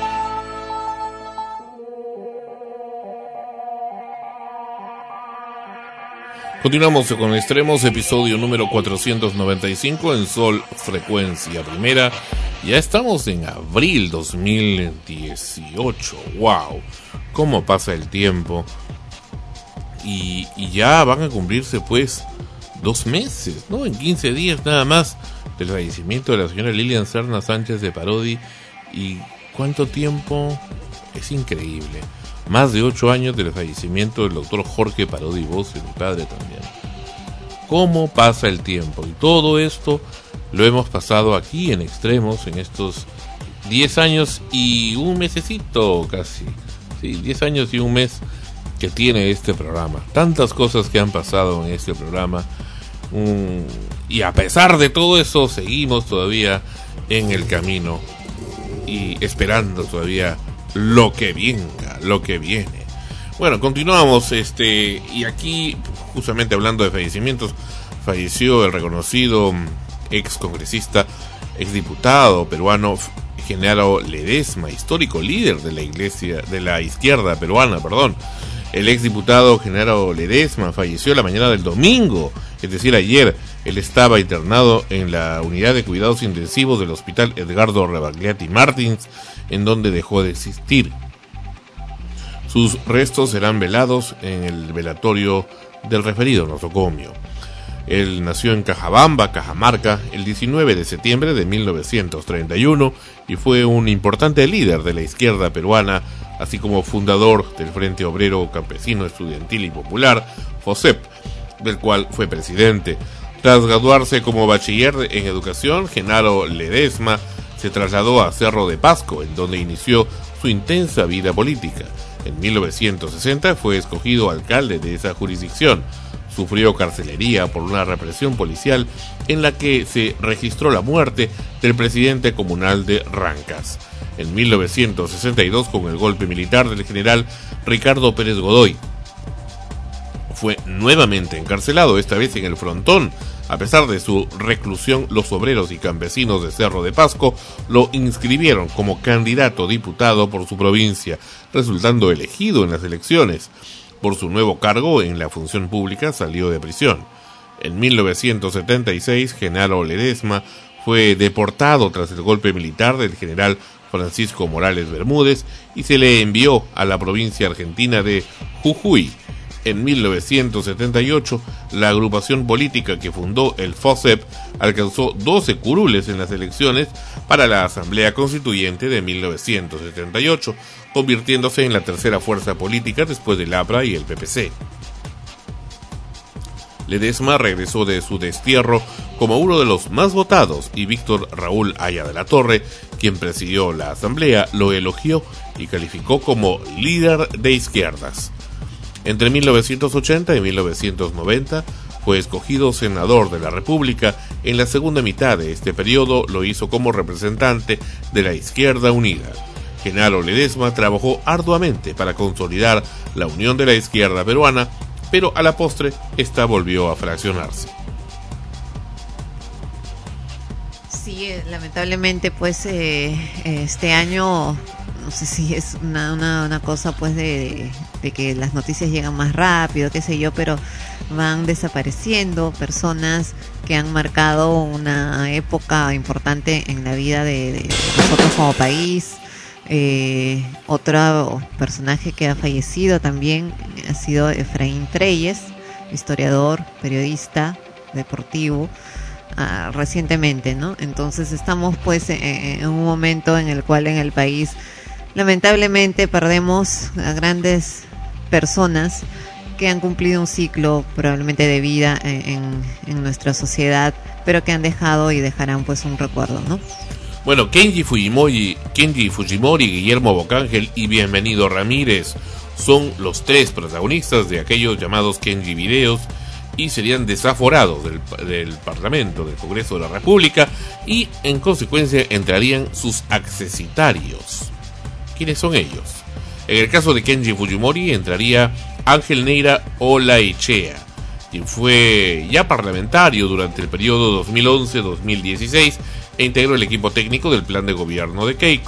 Continuamos con Extremos, episodio número cuatrocientos noventa y cinco en Sol, Frecuencia Primera. Ya estamos en abril dos mil dieciocho. ¡Wow! ¿Cómo pasa el tiempo? Y, y ya van a cumplirse, pues, dos meses, ¿no? En quince días nada más del fallecimiento de la señora Lilian Serna Sánchez de Parodi. ¿Y cuánto tiempo? Es increíble. Más de ocho años del fallecimiento del doctor Jorge Parodi Bocio, mi padre también. ¿Cómo pasa el tiempo? Y todo esto lo hemos pasado aquí en Extremos, en estos diez años y un mesecito casi. Sí, diez años y un mes que tiene este programa. Tantas cosas que han pasado en este programa. Um, y a pesar de todo eso, seguimos todavía en el camino y esperando todavía lo que venga, lo que viene. Bueno, continuamos, este, y aquí, justamente hablando de fallecimientos, falleció el reconocido ex congresista, ex diputado peruano, Genaro Ledesma, histórico líder de la iglesia, de la izquierda peruana, perdón. El ex diputado Genaro Ledesma falleció la mañana del domingo, es decir, ayer. Él estaba internado en la unidad de cuidados intensivos del Hospital Edgardo Rebagliati Martins, en donde dejó de existir. Sus restos serán velados en el velatorio del referido nosocomio. Él nació en Cajabamba, Cajamarca, el diecinueve de septiembre de mil novecientos treinta y uno y fue un importante líder de la izquierda peruana, así como fundador del Frente Obrero Campesino Estudiantil y Popular, FOSEP, del cual fue presidente. Tras graduarse como bachiller en educación, Genaro Ledesma se trasladó a Cerro de Pasco, en donde inició su intensa vida política. En mil novecientos sesenta fue escogido alcalde de esa jurisdicción. Sufrió carcelería por una represión policial en la que se registró la muerte del presidente comunal de Rancas. En mil novecientos sesenta y dos, con el golpe militar del general Ricardo Pérez Godoy, fue nuevamente encarcelado, esta vez en el Frontón. A pesar de su reclusión, los obreros y campesinos de Cerro de Pasco lo inscribieron como candidato diputado por su provincia, resultando elegido en las elecciones. Por su nuevo cargo en la función pública salió de prisión. En mil novecientos setenta y seis, Genaro Ledesma fue deportado tras el golpe militar del general Francisco Morales Bermúdez y se le envió a la provincia argentina de Jujuy. En mil novecientos setenta y ocho, la agrupación política que fundó el FOSEP alcanzó doce curules en las elecciones para la Asamblea Constituyente de mil novecientos setenta y ocho, convirtiéndose en la tercera fuerza política después del A P R A y el P P C. Ledesma regresó de su destierro como uno de los más votados y Víctor Raúl Haya de la Torre, quien presidió la Asamblea, lo elogió y calificó como líder de izquierdas. Entre mil novecientos ochenta y mil novecientos noventa fue escogido senador de la República. En la segunda mitad de este periodo lo hizo como representante de la Izquierda Unida. Genaro Ledesma trabajó arduamente para consolidar la unión de la izquierda peruana, pero a la postre esta volvió a fraccionarse. Sí, lamentablemente pues eh, este año, no sé si es una, una, una cosa pues de, de que las noticias llegan más rápido, qué sé yo, pero van desapareciendo personas que han marcado una época importante en la vida de, de nosotros como país. Eh, otro personaje que ha fallecido también ha sido Efraín Treyes, historiador, periodista, deportivo, uh, recientemente, ¿no? Entonces estamos pues en, en un momento en el cual en el país lamentablemente perdemos a grandes personas que han cumplido un ciclo probablemente de vida en, en, en nuestra sociedad, pero que han dejado y dejarán pues un recuerdo, ¿no? Bueno, Kenji Fujimori, Kenji Fujimori, Guillermo Bocángel y Bienvenido Ramírez son los tres protagonistas de aquellos llamados Kenji Videos y serían desaforados del, del Parlamento, del Congreso de la República, y en consecuencia entrarían sus accesitarios. ¿Quiénes son ellos? En el caso de Kenji Fujimori entraría Ángel Neira Olaechea, quien fue ya parlamentario durante el periodo dos mil once a dos mil dieciséis e integró el equipo técnico del plan de gobierno de Keiko.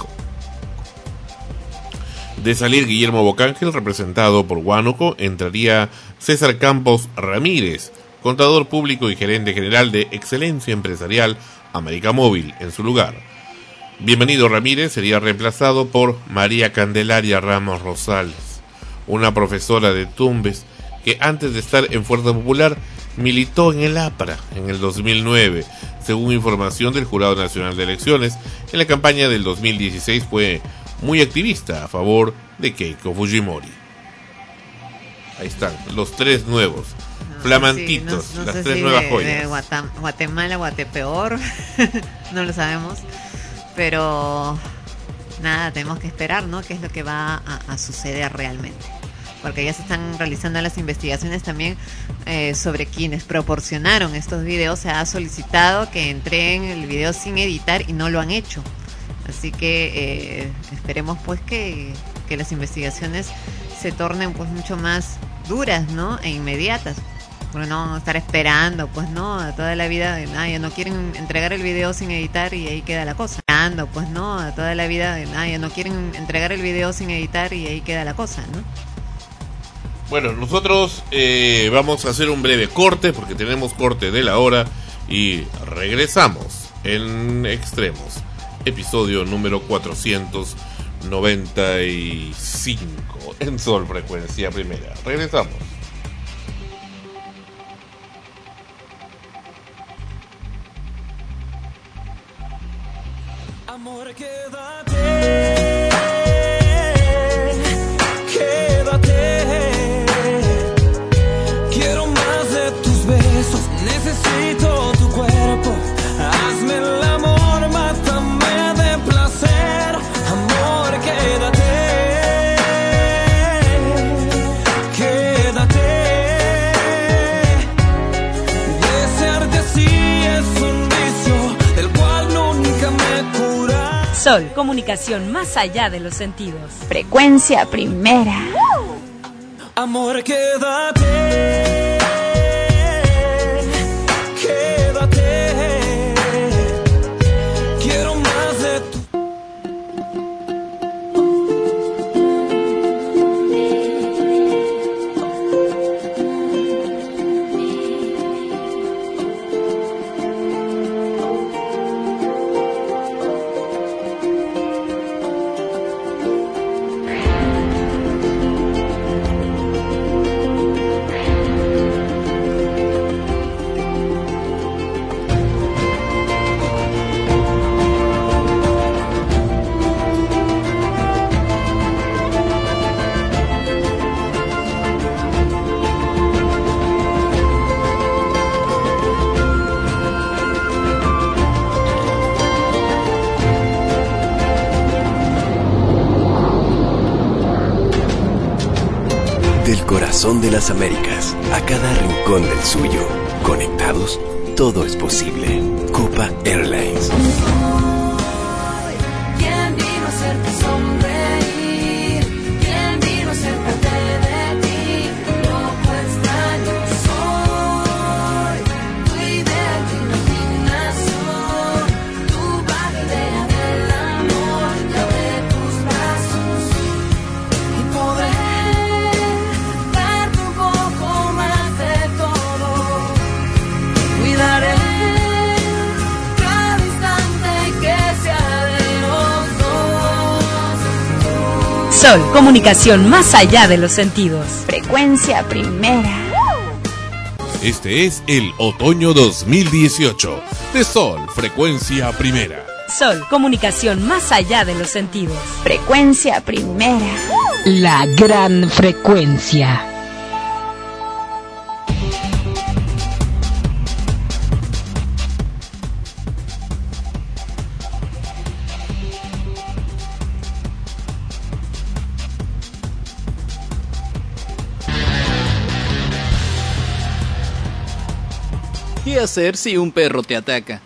De salir Guillermo Bocángel, representado por Huánuco, entraría César Campos Ramírez, contador público y gerente general de Excelencia Empresarial América Móvil, en su lugar. Bienvenido Ramírez sería reemplazado por María Candelaria Ramos Rosales, una profesora de Tumbes que antes de estar en Fuerza Popular militó en el A P R A en el dos mil nueve, según información del Jurado Nacional de Elecciones. En la campaña del dos mil dieciséis fue muy activista a favor de Keiko Fujimori. Ahí están, los tres nuevos, no, flamantitos, sí, no, no las sé tres si nuevas de, joyas. De Guatam- Guatemala, Guatepeor, no lo sabemos, pero nada, tenemos que esperar, ¿no? Qué es lo que va a, a suceder realmente. Porque ya se están realizando las investigaciones también eh, sobre quienes proporcionaron estos videos. Se ha solicitado que entreguen el video sin editar y no lo han hecho. Así que eh, esperemos pues que, que las investigaciones se tornen pues mucho más duras, ¿no? E inmediatas. Porque no estar esperando, pues no, a toda la vida, ah, ya no quieren entregar el video sin editar y ahí queda la cosa. Esperando, pues no, a toda la vida, ah, ya no quieren entregar el video sin editar y ahí queda la cosa, ¿no? Bueno, nosotros eh, vamos a hacer un breve corte porque tenemos corte de la hora y regresamos en Extremos, episodio número cuatrocientos noventa y cinco en Sol Frecuencia Primera. Regresamos. Amor, quédate, quédate. Quiero más de tus besos, necesito tu cuerpo. Hazme el amor, mátame de placer. Amor, quédate, quédate. Desearte así es un vicio del cual nunca me cura. Sol, comunicación más allá de los sentidos. Frecuencia Primera. Amor, quédate, quédate. Quiero más de tu... Del corazón de las Américas a cada rincón del suyo. Conectados, todo es posible. Copa Airlines. ¿Quién vino a hacerte sonreír? ¿Quién vino a ser parte de ti? Loco extraño soy, tu idea de imaginación, tu vaga idea del amor, yo de tus brazos y podré darte un poco más de todo. Cuidaré cada instante que sea de los dos. Sol, comunicación más allá de los sentidos. Frecuencia Primera. Este es el otoño dos mil dieciocho de Sol Frecuencia Primera. Sol, comunicación más allá de los sentidos. Frecuencia Primera. La gran frecuencia. ¿Qué hacer si un perro te ataca?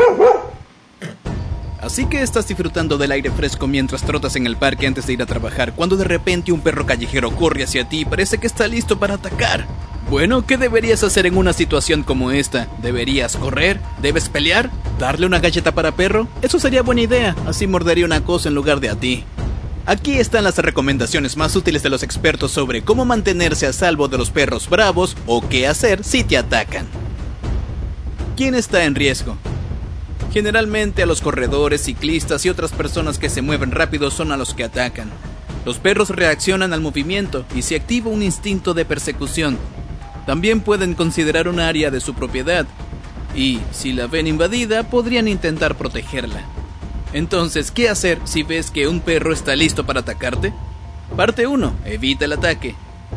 Así que estás disfrutando del aire fresco mientras trotas en el parque antes de ir a trabajar, cuando de repente un perro callejero corre hacia ti y parece que está listo para atacar. Bueno, ¿qué deberías hacer en una situación como esta? ¿Deberías correr? ¿Debes pelear? ¿Darle una galleta para perro? Eso sería buena idea, así mordería una cosa en lugar de a ti. Aquí están las recomendaciones más útiles de los expertos sobre cómo mantenerse a salvo de los perros bravos o qué hacer si te atacan. ¿Quién está en riesgo? Generalmente a los corredores, ciclistas y otras personas que se mueven rápido son a los que atacan. Los perros reaccionan al movimiento y se activa un instinto de persecución. También pueden considerar un área de su propiedad y, si la ven invadida, podrían intentar protegerla. Entonces, ¿qué hacer si ves que un perro está listo para atacarte? Parte uno. Evita el ataque.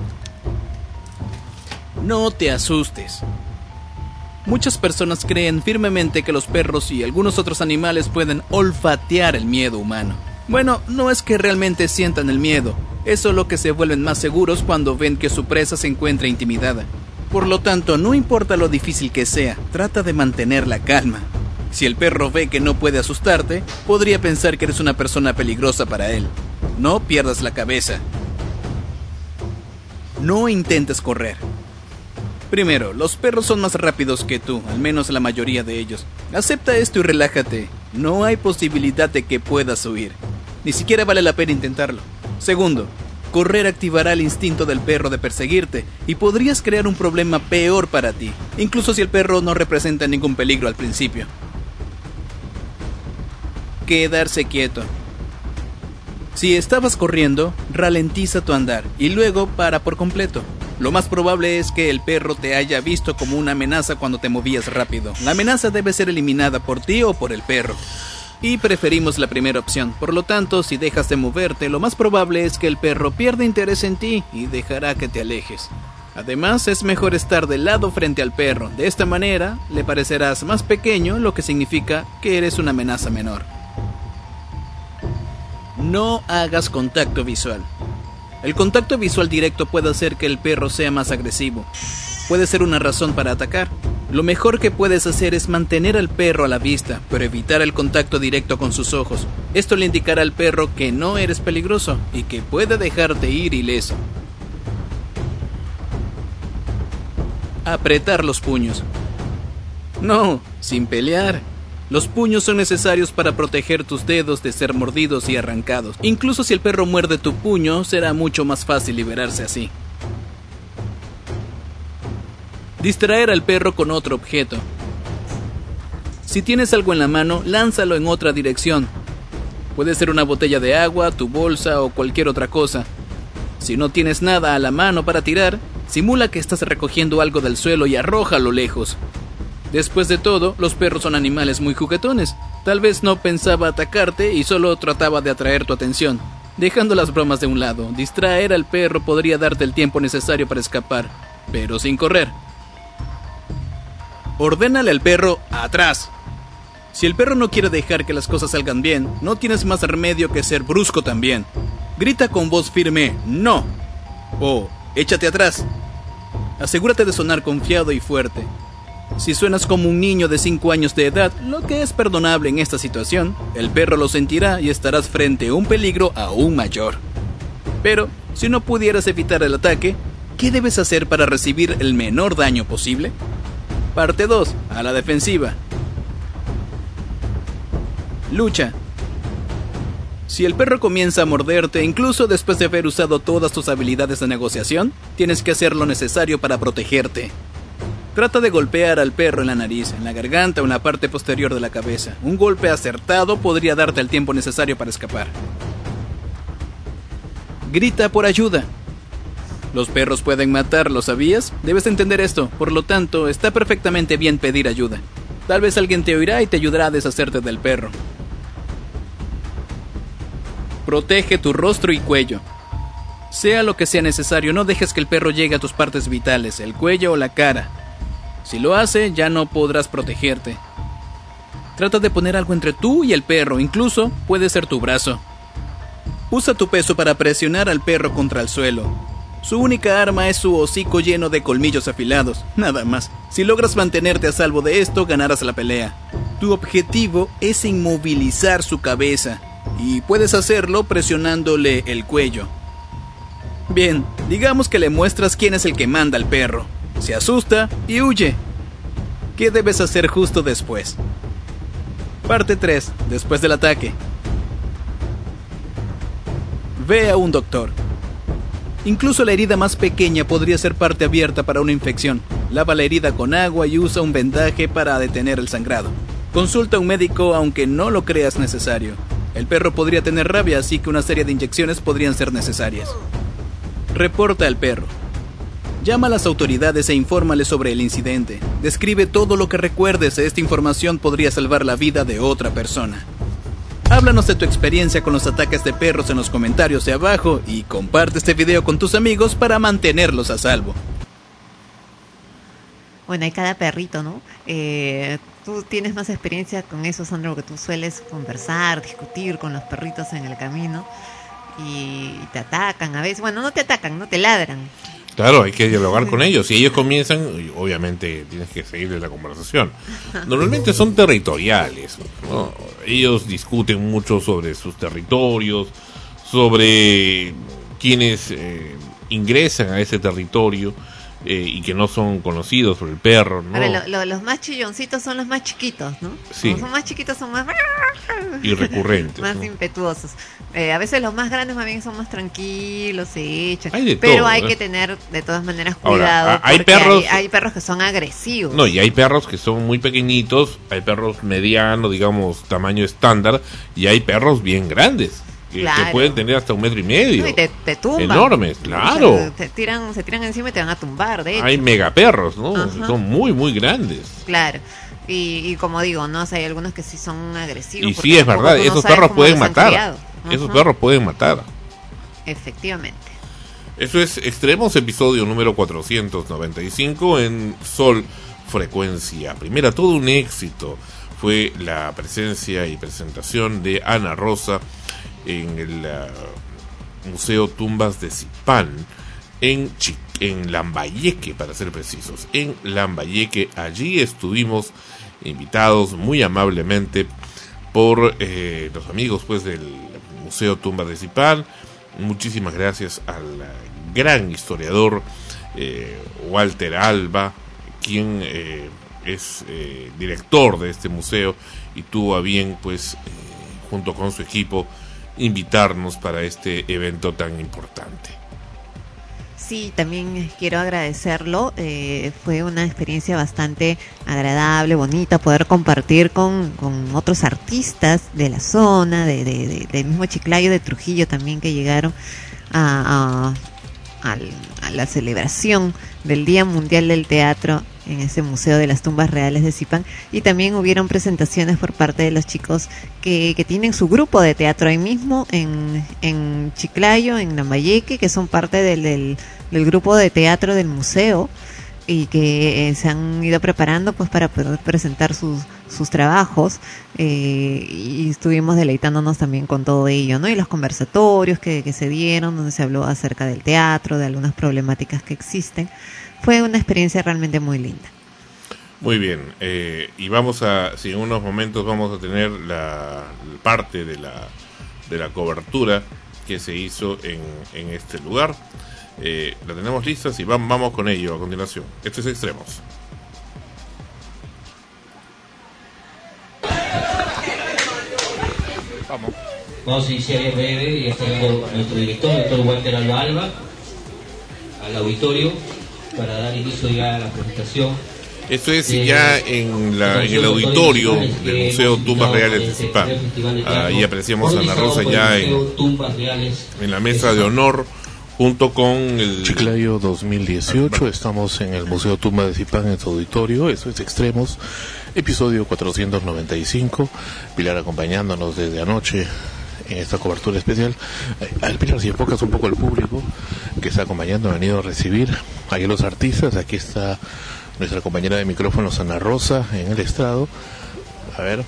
No te asustes. Muchas personas creen firmemente que los perros y algunos otros animales pueden olfatear el miedo humano. Bueno, no es que realmente sientan el miedo, es solo que se vuelven más seguros cuando ven que su presa se encuentra intimidada. Por lo tanto, no importa lo difícil que sea, trata de mantener la calma. Si el perro ve que no puede asustarte, podría pensar que eres una persona peligrosa para él. No pierdas la cabeza. No intentes correr. Primero, los perros son más rápidos que tú, al menos la mayoría de ellos. Acepta esto y relájate. No hay posibilidad de que puedas huir. Ni siquiera vale la pena intentarlo. Segundo, correr activará el instinto del perro de perseguirte y podrías crear un problema peor para ti, incluso si el perro no representa ningún peligro al principio. Quedarse quieto. Si estabas corriendo, ralentiza tu andar y luego para por completo. Lo más probable es que el perro te haya visto como una amenaza cuando te movías rápido. La amenaza debe ser eliminada por ti o por el perro. Y preferimos la primera opción. Por lo tanto, si dejas de moverte, lo más probable es que el perro pierda interés en ti y dejará que te alejes. Además, es mejor estar de lado frente al perro. De esta manera, le parecerás más pequeño, lo que significa que eres una amenaza menor. No hagas contacto visual. El contacto visual directo puede hacer que el perro sea más agresivo. Puede ser una razón para atacar. Lo mejor que puedes hacer es mantener al perro a la vista, pero evitar el contacto directo con sus ojos. Esto le indicará al perro que no eres peligroso y que puede dejarte ir ileso. Apretar los puños. No, sin pelear. Los puños son necesarios para proteger tus dedos de ser mordidos y arrancados. Incluso si el perro muerde tu puño, será mucho más fácil liberarse así. Distraer al perro con otro objeto. Si tienes algo en la mano, lánzalo en otra dirección. Puede ser una botella de agua, tu bolsa o cualquier otra cosa. Si no tienes nada a la mano para tirar, simula que estás recogiendo algo del suelo y arrójalo lejos. Después de todo, los perros son animales muy juguetones. Tal vez no pensaba atacarte y solo trataba de atraer tu atención. Dejando las bromas de un lado, distraer al perro podría darte el tiempo necesario para escapar, pero sin correr. Ordénale al perro atrás. Si el perro no quiere dejar que las cosas salgan bien, no tienes más remedio que ser brusco también. Grita con voz firme, no. O, échate atrás. Asegúrate de sonar confiado y fuerte. Si suenas como un niño de cinco años de edad, lo que es perdonable en esta situación, el perro lo sentirá y estarás frente a un peligro aún mayor. Pero, si no pudieras evitar el ataque, ¿qué debes hacer para recibir el menor daño posible? Parte dos. A la defensiva. Lucha. Si el perro comienza a morderte, incluso después de haber usado todas tus habilidades de negociación, tienes que hacer lo necesario para protegerte. Trata de golpear al perro en la nariz, en la garganta o en la parte posterior de la cabeza. Un golpe acertado podría darte el tiempo necesario para escapar. Grita por ayuda. Los perros pueden matar, ¿lo sabías? Debes entender esto, por lo tanto, está perfectamente bien pedir ayuda. Tal vez alguien te oirá y te ayudará a deshacerte del perro. Protege tu rostro y cuello. Sea lo que sea necesario, no dejes que el perro llegue a tus partes vitales, el cuello o la cara. Si lo hace, ya no podrás protegerte. Trata de poner algo entre tú y el perro, incluso puede ser tu brazo. Usa tu peso para presionar al perro contra el suelo. Su única arma es su hocico lleno de colmillos afilados, nada más. Si logras mantenerte a salvo de esto, ganarás la pelea. Tu objetivo es inmovilizar su cabeza, y puedes hacerlo presionándole el cuello. Bien, digamos que le muestras quién es el que manda al perro. Se asusta y huye. ¿Qué debes hacer justo después? Parte tres. Después del ataque. Ve a un doctor. Incluso la herida más pequeña podría ser parte abierta para una infección. Lava la herida con agua y usa un vendaje para detener el sangrado. Consulta a un médico aunque no lo creas necesario. El perro podría tener rabia, así que una serie de inyecciones podrían ser necesarias. Reporta al perro. Llama a las autoridades e infórmales sobre el incidente. Describe todo lo que recuerdes. Esta información podría salvar la vida de otra persona. Háblanos de tu experiencia con los ataques de perros en los comentarios de abajo y comparte este video con tus amigos para mantenerlos a salvo. bueno, hay cada perrito, ¿no? Eh, tú tienes más experiencia con eso, Sandro, que tú sueles conversar, discutir con los perritos en el camino y te atacan a veces. Bueno, no te atacan, no te ladran. Claro, hay que dialogar con ellos. Si ellos comienzan, obviamente tienes que seguirles la conversación. Normalmente son territoriales, ¿no? Ellos discuten mucho sobre sus territorios, sobre quienes eh, ingresan a ese territorio eh, y que no son conocidos por el perro, ¿no? Ahora, lo, lo, los más chilloncitos son los más chiquitos, ¿no? Sí. Como son más chiquitos, son más... Y recurrentes, más ¿no? impetuosos. Eh, a veces los más grandes más bien son más tranquilos, se echan. Hay de pero todo, hay ¿eh? que tener de todas maneras Ahora, cuidado. hay porque perros- Hay, hay perros que son agresivos. No, y hay perros que son muy pequeñitos, hay perros medianos, digamos, tamaño estándar, y hay perros bien grandes, que, Claro. que pueden tener hasta un metro y medio. No, y te, te tumban. Enormes, claro. O sea, te tiran, se tiran encima y te van a tumbar, de hecho. Hay megaperros, ¿no? Ajá. Son muy, muy grandes. Claro. Y, y como digo, no, o sea, hay algunos que sí son agresivos. Y porque sí, es tampoco verdad, tú no esos sabes perros cómo pueden los han matar. criado. Esos Ajá. perros pueden matar. Efectivamente. Eso es Extremos, episodio número cuatrocientos noventa y cinco en Sol Frecuencia Primera. Todo un éxito fue la presencia y presentación de Ana Rosa en el uh, Museo Tumbas de Zipán, en, Chi- en Lambayeque, para ser precisos. En Lambayeque, allí estuvimos invitados muy amablemente por eh, los amigos pues del Museo Tumbas de Zipán. Muchísimas gracias al gran historiador eh, Walter Alba, quien eh, es eh, director de este museo y tuvo a bien, pues, eh, junto con su equipo, invitarnos para este evento tan importante. Sí, también quiero agradecerlo. Eh, fue una experiencia bastante agradable, bonita, poder compartir con, con otros artistas de la zona, de, de, de- del mismo Chiclayo, de Trujillo también, que llegaron a, a, al- a la celebración del Día Mundial del Teatro en ese Museo de las Tumbas Reales de Zipán. Y también hubieron presentaciones por parte de los chicos que, que tienen su grupo de teatro ahí mismo en, en Chiclayo, en Lambayeque, que son parte del, del, del grupo de teatro del museo y que eh, se han ido preparando pues para poder presentar sus, sus trabajos, eh, y estuvimos deleitándonos también con todo ello, ¿no? Y los conversatorios que, que se dieron, donde se habló acerca del teatro, de algunas problemáticas que existen. Fue una experiencia realmente muy linda. Muy bien, eh, y vamos a, si en unos momentos vamos a tener la parte de la, de la cobertura que se hizo en, en este lugar. Eh, la tenemos lista y vamos, vamos con ello a continuación. Esto es Extremos. Vamos. Vamos a iniciar en breve y está llegando nuestro director, el doctor Walter Alba Alba, al auditorio para dar inicio ya a la presentación. Esto es ya en, la, en el auditorio del Museo Tumbas Reales de Zipán. Ahí apreciamos a Ana Rosa ya en, en la mesa de honor junto con el Chiclayo dos mil dieciocho. Estamos en el Museo Tumbas de Zipán, en su auditorio. Eso es Extremos, episodio cuatrocientos noventa y cinco. Pilar acompañándonos desde anoche en esta cobertura especial. Al Pilar, si enfocas un poco al público que está acompañando, ha venido a recibir aquí los artistas. Aquí está nuestra compañera de micrófonos, Ana Rosa, en el estrado. A ver,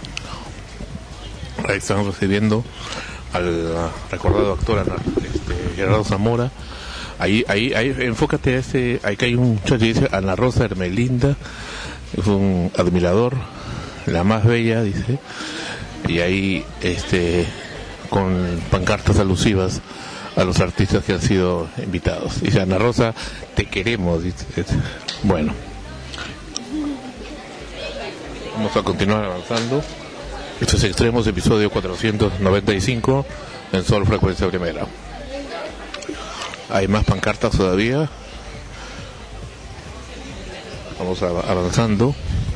ahí están recibiendo al uh, recordado actor Ana, este, Gerardo Zamora. Ahí, ahí, ahí, enfócate a ese. Ahí hay un muchacho que dice Ana Rosa Hermelinda, es un admirador, la más bella, dice. Y ahí, este, con pancartas alusivas a los artistas que han sido invitados. Dice Ana Rosa, te queremos, dice. Bueno, vamos a continuar avanzando. Esto es Extremos, episodio cuatrocientos noventa y cinco en Sol Frecuencia Primera. Hay más pancartas todavía. Vamos a- avanzando.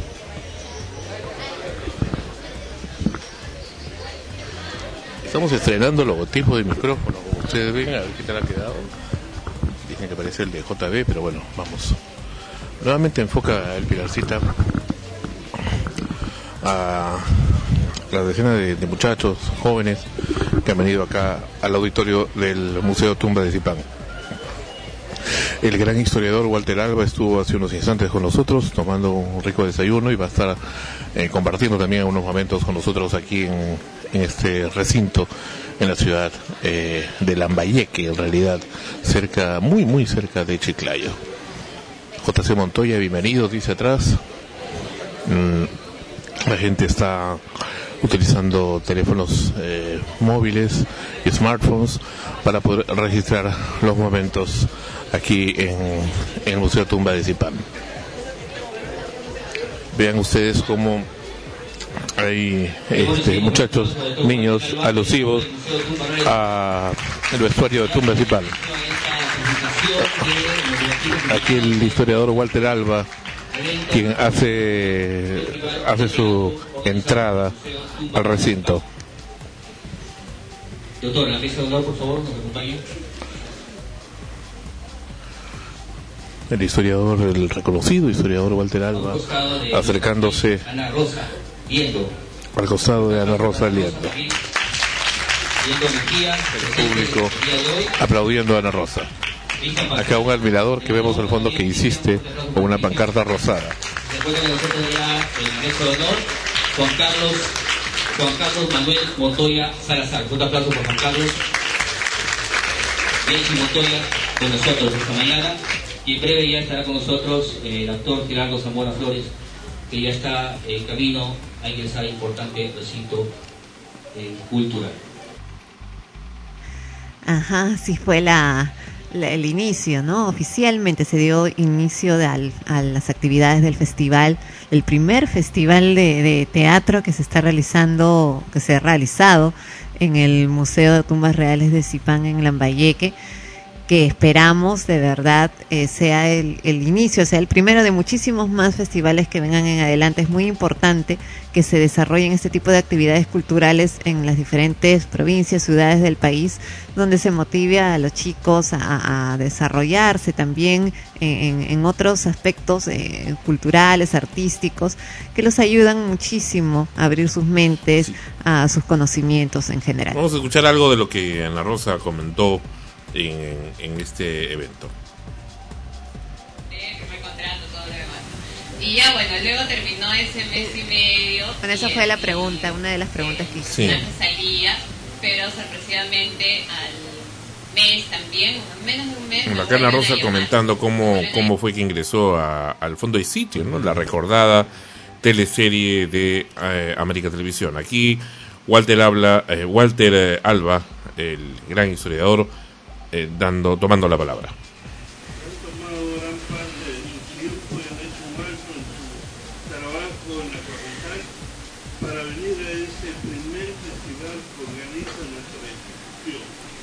Estamos estrenando el logotipo de micrófono, como ustedes ven. A ver qué tal ha quedado. Dicen que parece el de J B, pero bueno, vamos. Nuevamente enfoca el Pilarcita a la decena de, de muchachos jóvenes que han venido acá al auditorio del Museo Tumbas de Zipán. El gran historiador Walter Alba estuvo hace unos instantes con nosotros tomando un rico desayuno y va a estar eh, compartiendo también unos momentos con nosotros aquí en, en este recinto en la ciudad eh, de Lambayeque, en realidad, cerca, muy muy cerca de Chiclayo. J C Montoya, bienvenidos, dice atrás. Mm, la gente está utilizando teléfonos eh, móviles y smartphones para poder registrar los momentos aquí en, en el Museo Tumba de Zipán. Vean ustedes cómo hay este, muchachos, niños alusivos a el vestuario de Tumba de Zipán. Aquí el historiador Walter Alba, quien hace hace su entrada al recinto. Doctor, la mesa de honor, por favor, nos acompañe. El historiador, el reconocido historiador Walter Alba, acercándose Ana Rosa, viendo. al costado de Ana Rosa Liendo. El público aplaudiendo a Ana Rosa. Acá un admirador que vemos al fondo que insiste con una pancarta rosada. Después de nosotros ya el mesa de honor, Juan Carlos, Juan Carlos Manuel Montoya Salazar. Un aplauso por Juan Carlos. Benji Montoya con nosotros esta mañana. Y en breve ya estará con nosotros el actor Gerardo Zamora Flores, que ya está en camino a ingresar a importante recinto eh, cultural. Ajá, sí fue la, la, el inicio, ¿no? Oficialmente se dio inicio de, al, a las actividades del festival, el primer festival de, de teatro que se está realizando, que se ha realizado en el Museo de Tumbas Reales de Zipán en Lambayeque, que esperamos de verdad eh, sea el, el inicio, sea el primero de muchísimos más festivales que vengan en adelante. Es muy importante que se desarrollen este tipo de actividades culturales en las diferentes provincias, ciudades del país, donde se motive a los chicos a, a desarrollarse también en, en otros aspectos eh, culturales, artísticos, que los ayudan muchísimo a abrir sus mentes, sí, a sus conocimientos en general. Vamos a escuchar algo de lo que Ana Rosa comentó En, en este evento. Y ya bueno, luego terminó ese mes y medio. Bueno, esa fue la pregunta, una de las preguntas que sí. No salía, pero sorpresivamente al mes también, menos de un mes. Acá Ana Rosa comentando cómo, cómo fue que ingresó a, al fondo y sitio, ¿no? La recordada teleserie de eh, América Televisión. Aquí Walter habla, eh, Walter eh, Alba, el gran historiador, Eh, dando, tomando la palabra. Han tomado gran parte de su tiempo y han hecho un alto en su trabajo en la capital para venir a ese primer festival que organiza nuestra institución.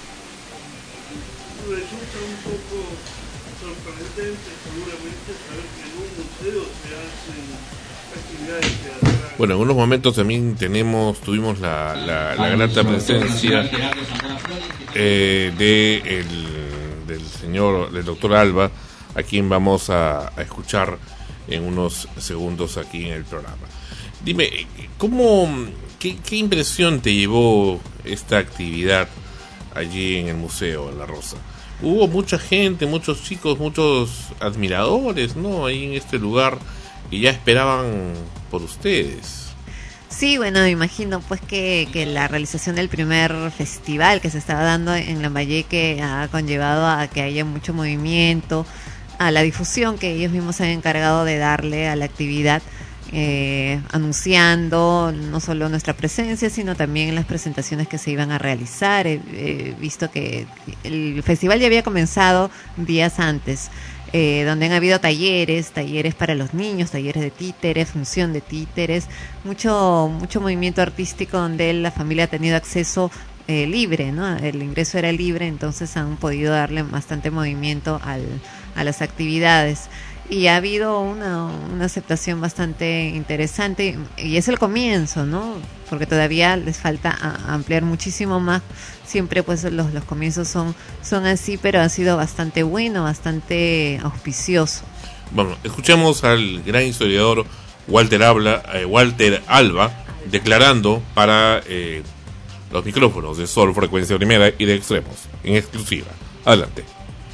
Resulta un poco sorprendente seguramente saber que en un museo se hacen actividades teatrales. Bueno, en unos momentos también tenemos, tuvimos la, la, la grata presencia eh, de el, del señor, del doctor Alba, a quien vamos a, a escuchar en unos segundos aquí en el programa. Dime, ¿cómo, qué, qué impresión te llevó esta actividad allí en el museo, en La Rosa? Hubo mucha gente, muchos chicos, muchos admiradores, ¿no? Ahí en este lugar, y ya esperaban por ustedes. Sí, bueno, me imagino pues que, que la realización del primer festival que se estaba dando en Lambayeque ha conllevado a que haya mucho movimiento, a la difusión que ellos mismos se han encargado de darle a la actividad, eh, anunciando no solo nuestra presencia, sino también las presentaciones que se iban a realizar. He, he visto que el festival ya había comenzado días antes, Eh, donde han habido talleres, talleres para los niños, talleres de títeres, función de títeres, mucho mucho movimiento artístico donde la familia ha tenido acceso eh, libre, ¿no? El ingreso era libre, entonces han podido darle bastante movimiento al, a las actividades. Y ha habido una, una aceptación bastante interesante, y es el comienzo, ¿no? Porque todavía les falta a, ampliar muchísimo más. Siempre pues los, los comienzos son, son así, pero ha sido bastante bueno, bastante auspicioso. Bueno, escuchemos al gran historiador Walter, Habla, eh, Walter Alba declarando para eh, los micrófonos de Sol Frecuencia Primera y de Extremos, en exclusiva. Adelante.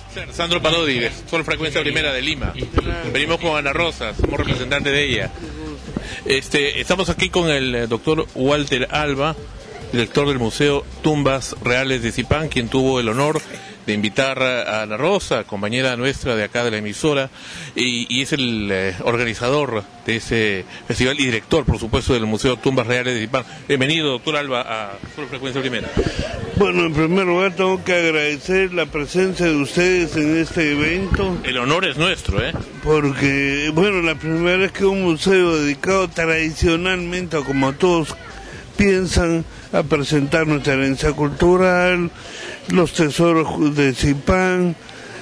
Sandro Parodi, de Sol Frecuencia Primera de Lima. Venimos con Ana Rosa, somos representantes de ella. Este, estamos aquí con el doctor Walter Alba, director del Museo Tumbas Reales de Zipán, quien tuvo el honor de invitar a Ana Rosa, compañera nuestra de acá de la emisora, y, y es el eh, organizador de ese festival y director, por supuesto, del Museo Tumbas Reales de Zipán. Bienvenido, doctor Alba, a Sol Frecuencia Primera. Bueno, en primer lugar tengo que agradecer la presencia de ustedes en este evento. El honor es nuestro, ¿eh? Porque, bueno, la primera vez que un museo dedicado tradicionalmente, como todos piensan, a presentar nuestra herencia cultural, los tesoros de Zipán,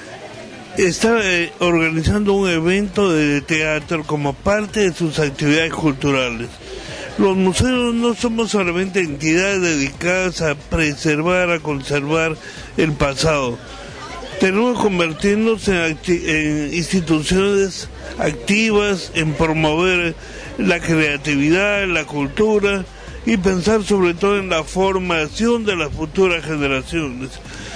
está eh, organizando un evento de teatro como parte de sus actividades culturales. Los museos no somos solamente entidades dedicadas a preservar, a conservar el pasado. Tenemos que convertirnos en, en instituciones activas, en promover la creatividad, la cultura, y pensar sobre todo en la formación de las futuras generaciones.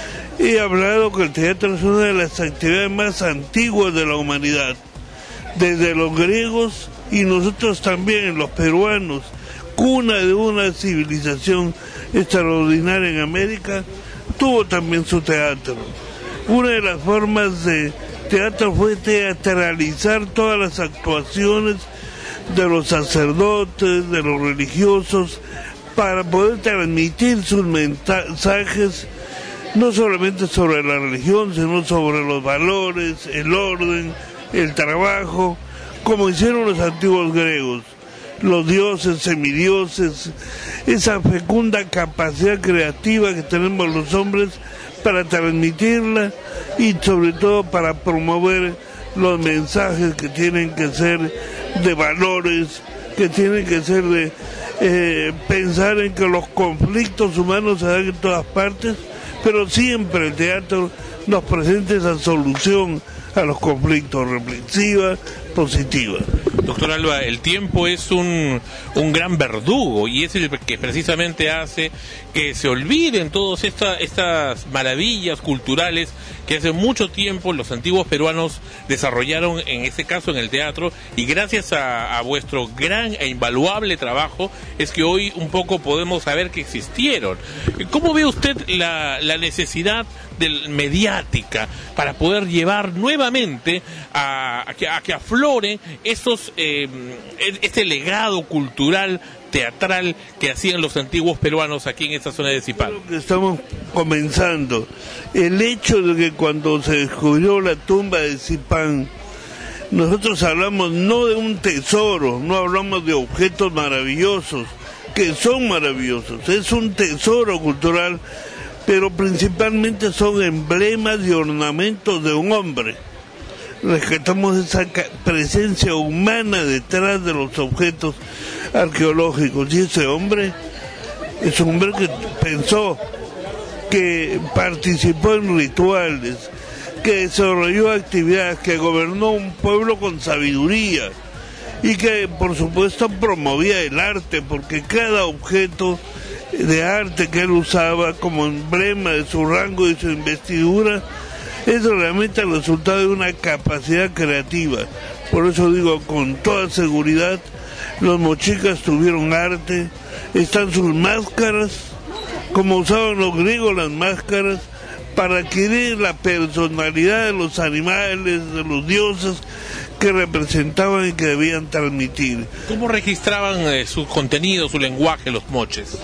He hablado que el teatro es una de las actividades más antiguas de la humanidad, desde los griegos y nosotros también, los peruanos, cuna de una civilización extraordinaria en América, tuvo también su teatro. Una de las formas de teatro fue teatralizar todas las actuaciones de los sacerdotes, de los religiosos, para poder transmitir sus mensajes, no solamente sobre la religión, sino sobre los valores, el orden, el trabajo, como hicieron los antiguos griegos, los dioses, semidioses, esa fecunda capacidad creativa que tenemos los hombres para transmitirla y sobre todo para promover los mensajes que tienen que ser de valores, que tienen que ser de eh, pensar en que los conflictos humanos se dan en todas partes, pero siempre el teatro nos presenta esa solución a los conflictos, reflexiva, positiva. Doctor Alba, el tiempo es un, un gran verdugo y es el que precisamente hace que se olviden todas esta, estas maravillas culturales que hace mucho tiempo los antiguos peruanos desarrollaron, en este caso en el teatro, y gracias a, a vuestro gran e invaluable trabajo es que hoy un poco podemos saber que existieron. ¿Cómo ve usted la, la necesidad del, mediática para poder llevar nuevamente a, a, que, a que afloren esos, eh, este legado cultural teatral que hacían los antiguos peruanos aquí en esta zona de Zipán? Creo que estamos comenzando. El hecho de que cuando se descubrió la tumba de Zipán, nosotros hablamos no de un tesoro, no hablamos de objetos maravillosos, que son maravillosos, es un tesoro cultural, pero principalmente son emblemas y ornamentos de un hombre. Rescatamos esa presencia humana detrás de los objetos arqueológicos, y ese hombre es un hombre que pensó, que participó en rituales, que desarrolló actividades, que gobernó un pueblo con sabiduría y que por supuesto promovía el arte, porque cada objeto de arte que él usaba como emblema de su rango y su investidura es realmente el resultado de una capacidad creativa. Por eso digo con toda seguridad, los mochicas tuvieron arte, están sus máscaras, como usaban los griegos las máscaras, para adquirir la personalidad de los animales, de los dioses que representaban y que debían transmitir. ¿Cómo registraban eh, su contenido, su lenguaje, los moches?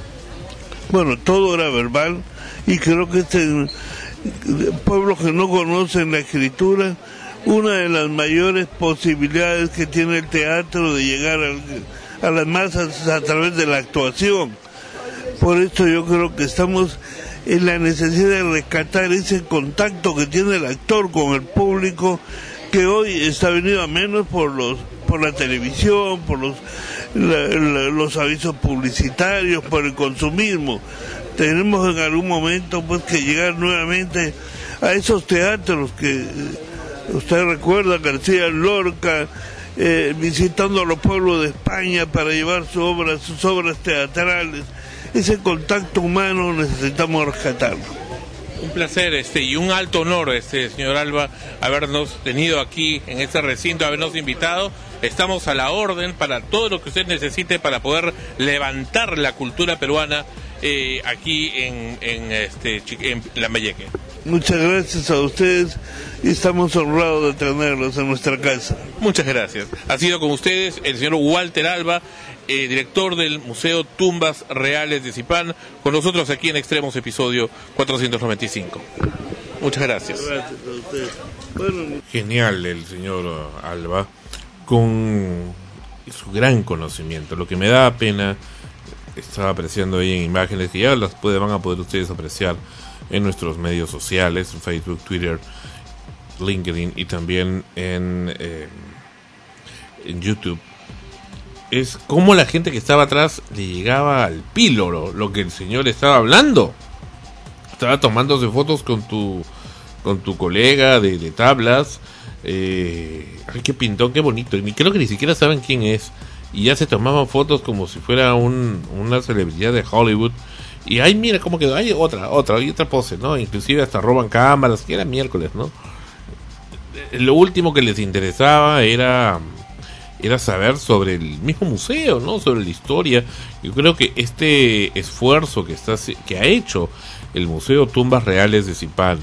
Bueno, todo era verbal, y creo que este pueblos que no conocen la escritura, una de las mayores posibilidades que tiene el teatro de llegar a, a las masas a través de la actuación. Por esto yo creo que estamos en la necesidad de rescatar ese contacto que tiene el actor con el público, que hoy está venido a menos por los por la televisión, por los la, la, los avisos publicitarios, por el consumismo. Tenemos en algún momento pues que llegar nuevamente a esos teatros que usted recuerda, García Lorca eh, visitando a los pueblos de España para llevar su obra, sus obras teatrales. Ese contacto humano necesitamos rescatarlo. Un placer este y un alto honor, este señor Alba, habernos tenido aquí en este recinto, habernos invitado. Estamos a la orden para todo lo que usted necesite para poder levantar la cultura peruana eh, aquí en, en, este, en Lambayeque. Muchas gracias a ustedes y estamos honrados de tenerlos en nuestra casa. Muchas gracias. Ha sido con ustedes el señor Walter Alba, eh, director del Museo Tumbas Reales de Zipán, con nosotros aquí en Extremos, episodio cuatrocientos noventa y cinco. Muchas gracias. Gracias a ustedes. Bueno, Genial el señor Alba, con su gran conocimiento. Lo que me da pena, estaba apreciando ahí en imágenes que ya las puede, van a poder ustedes apreciar en nuestros medios sociales, Facebook, Twitter, LinkedIn y también en, eh, en YouTube. Es como la gente que estaba atrás le llegaba al píloro lo que el señor estaba hablando. Estaba tomándose fotos con tu con tu colega de, de tablas. Eh, ay, qué pintón, qué bonito. Y creo que ni siquiera saben quién es. Y ya se tomaban fotos como si fuera un, una celebridad de Hollywood. Y ay, mira cómo quedó. Hay otra, otra, hay otra pose, ¿no? Inclusive hasta roban cámaras, que era miércoles, ¿no? Lo último que les interesaba era era saber sobre el mismo museo, ¿no? Sobre la historia. Yo creo que este esfuerzo que está que ha hecho el Museo Tumbas Reales de Zipán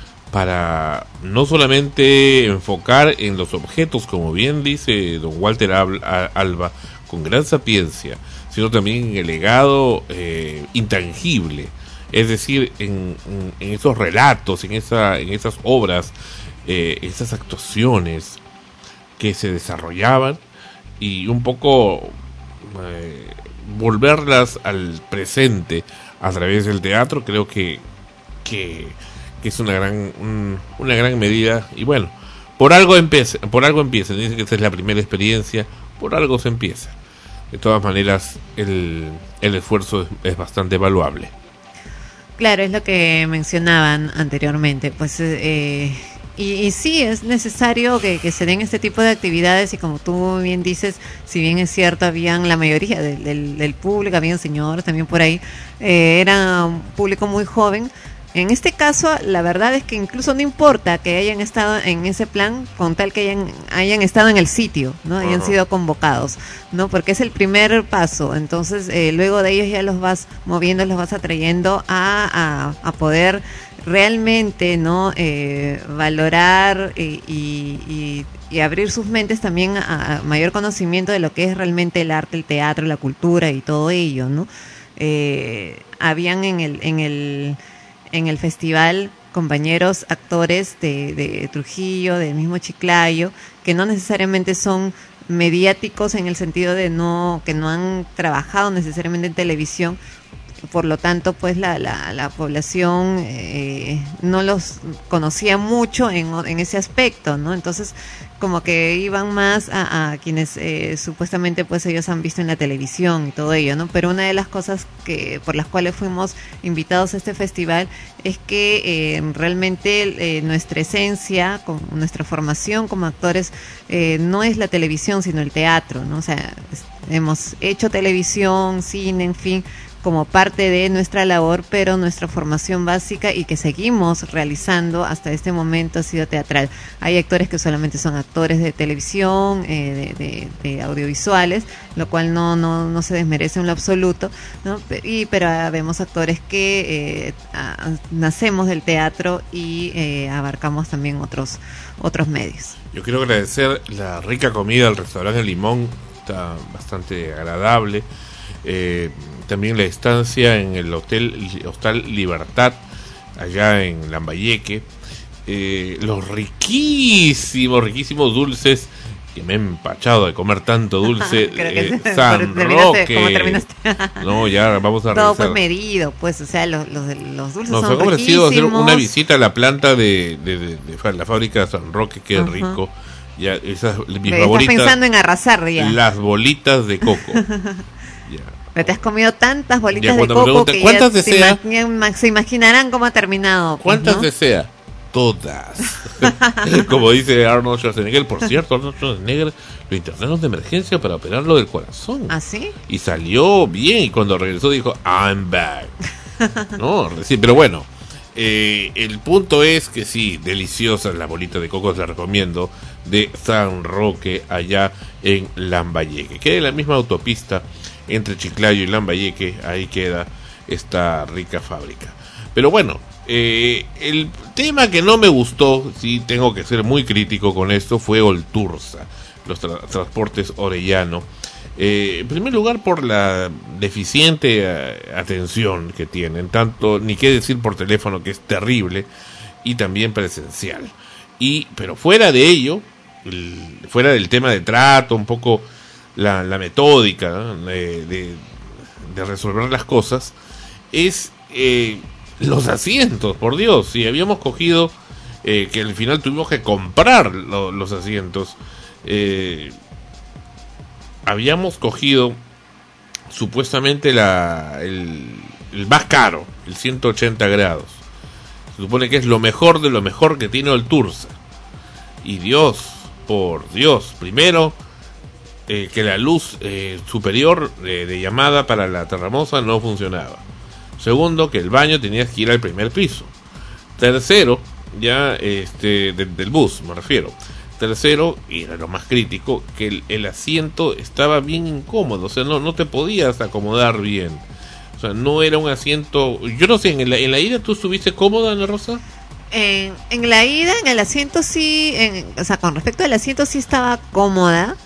para no solamente enfocar en los objetos, como bien dice don Walter Alba, con gran sapiencia, sino también en el legado eh, intangible, es decir, en, en, en esos relatos, en esa, en esas obras, eh, esas actuaciones que se desarrollaban y un poco eh, volverlas al presente a través del teatro. Creo que que, que es una gran un, una gran medida y bueno, por algo empieza, por algo empieza. Dicen que esta es la primera experiencia, por algo se empieza. De todas maneras, el, el esfuerzo es, es bastante valuable. Claro, es lo que mencionaban anteriormente, pues eh, y, y sí, es necesario que, que se den este tipo de actividades y como tú bien dices, si bien es cierto, habían la mayoría del, del, del público, habían señores también por ahí, eh, era un público muy joven. En este caso, la verdad es que incluso no importa que hayan estado en ese plan, con tal que hayan, hayan estado en el sitio, ¿no? Hayan uh-huh. sido convocados, ¿no? Porque es el primer paso. Entonces, eh, luego de ellos ya los vas moviendo, los vas atrayendo a, a, a poder realmente, ¿no? Eh, valorar y, y, y abrir sus mentes también a, a mayor conocimiento de lo que es realmente el arte, el teatro, la cultura y todo ello, ¿no? Eh, habían en el, en el en el festival compañeros actores de, de Trujillo, del mismo Chiclayo, que no necesariamente son mediáticos en el sentido de no que no han trabajado necesariamente en televisión, por lo tanto pues la, la, la población eh, no los conocía mucho en, en ese aspecto, ¿no? Entonces como que iban más a, a quienes eh, supuestamente pues ellos han visto en la televisión y todo ello, ¿no? Pero una de las cosas que por las cuales fuimos invitados a este festival es que eh, realmente eh, nuestra esencia, con nuestra formación como actores eh, no es la televisión sino el teatro, ¿no? O sea, es, hemos hecho televisión, cine, en fin, como parte de nuestra labor, pero nuestra formación básica y que seguimos realizando hasta este momento ha sido teatral. Hay actores que solamente son actores de televisión, eh, de, de, de audiovisuales, lo cual no no no se desmerece en lo absoluto, ¿no? Y pero vemos actores que eh, a, nacemos del teatro y eh, abarcamos también otros otros medios. Yo quiero agradecer la rica comida del restaurante El Limón, está bastante agradable. Eh, también la estancia en el hotel Hostal Libertad allá en Lambayeque, eh, los riquísimos riquísimos dulces que me he empachado de comer tanto dulce. eh, sí. San Terminaste, Roque no, ya vamos a todo revisar. Fue medido, pues, o sea, los, los, los dulces nos son ha ofrecido hacer riquísimos. una visita a la planta de, de, de, de la fábrica de San Roque, que uh-huh. es rico. Ya, esas, mis Estás favoritas, pensando en arrasar ya. las bolitas de coco. Ya. Pero te has comido tantas bolitas Ya, de cuando coco me preguntan, que ¿cuántas ya se, desea? imag- se imaginarán cómo ha terminado. Pues, ¿Cuántas ¿no? desea? Todas. Como dice Arnold Schwarzenegger. Por cierto, Arnold Schwarzenegger lo internaron de emergencia para operarlo del corazón. ¿Ah, sí? Y salió bien. Y cuando regresó dijo, I'm back. No, sí, pero bueno. Eh, el punto es que sí, deliciosas las bolitas de coco, les recomiendo, de San Roque, allá en Lambayeque. Queda en la misma autopista entre Chiclayo y Lambayeque, ahí queda esta rica fábrica. Pero bueno, eh, el tema que no me gustó, sí tengo que ser muy crítico con esto, fue Olturza, los tra- transportes Orellano. Eh, en primer lugar por la deficiente eh, atención que tienen, tanto ni qué decir por teléfono, que es terrible, y también presencial. Y pero fuera de ello, el, fuera del tema de trato, un poco la, la metódica, ¿no? de, de, de resolver las cosas, es eh, los asientos, por Dios. Si habíamos cogido eh, que al final tuvimos que comprar lo, los asientos, eh, habíamos cogido supuestamente la el, el más caro, el ciento ochenta grados. Se supone que es lo mejor de lo mejor que tiene Olturza. Y Dios, por Dios, primero eh, que la luz eh, superior eh, de llamada para la Terramosa no funcionaba. Segundo, que el baño tenías que ir al primer piso. Tercero, ya este de, del bus me refiero. Tercero, y era lo más crítico, que el, el asiento estaba bien incómodo, o sea, no, no te podías acomodar bien. O sea, no era un asiento... Yo no sé, ¿en la, en la ida tú estuviste cómoda, Ana Rosa? En, en la ida, en el asiento sí, en, o sea, con respecto al asiento sí estaba cómoda.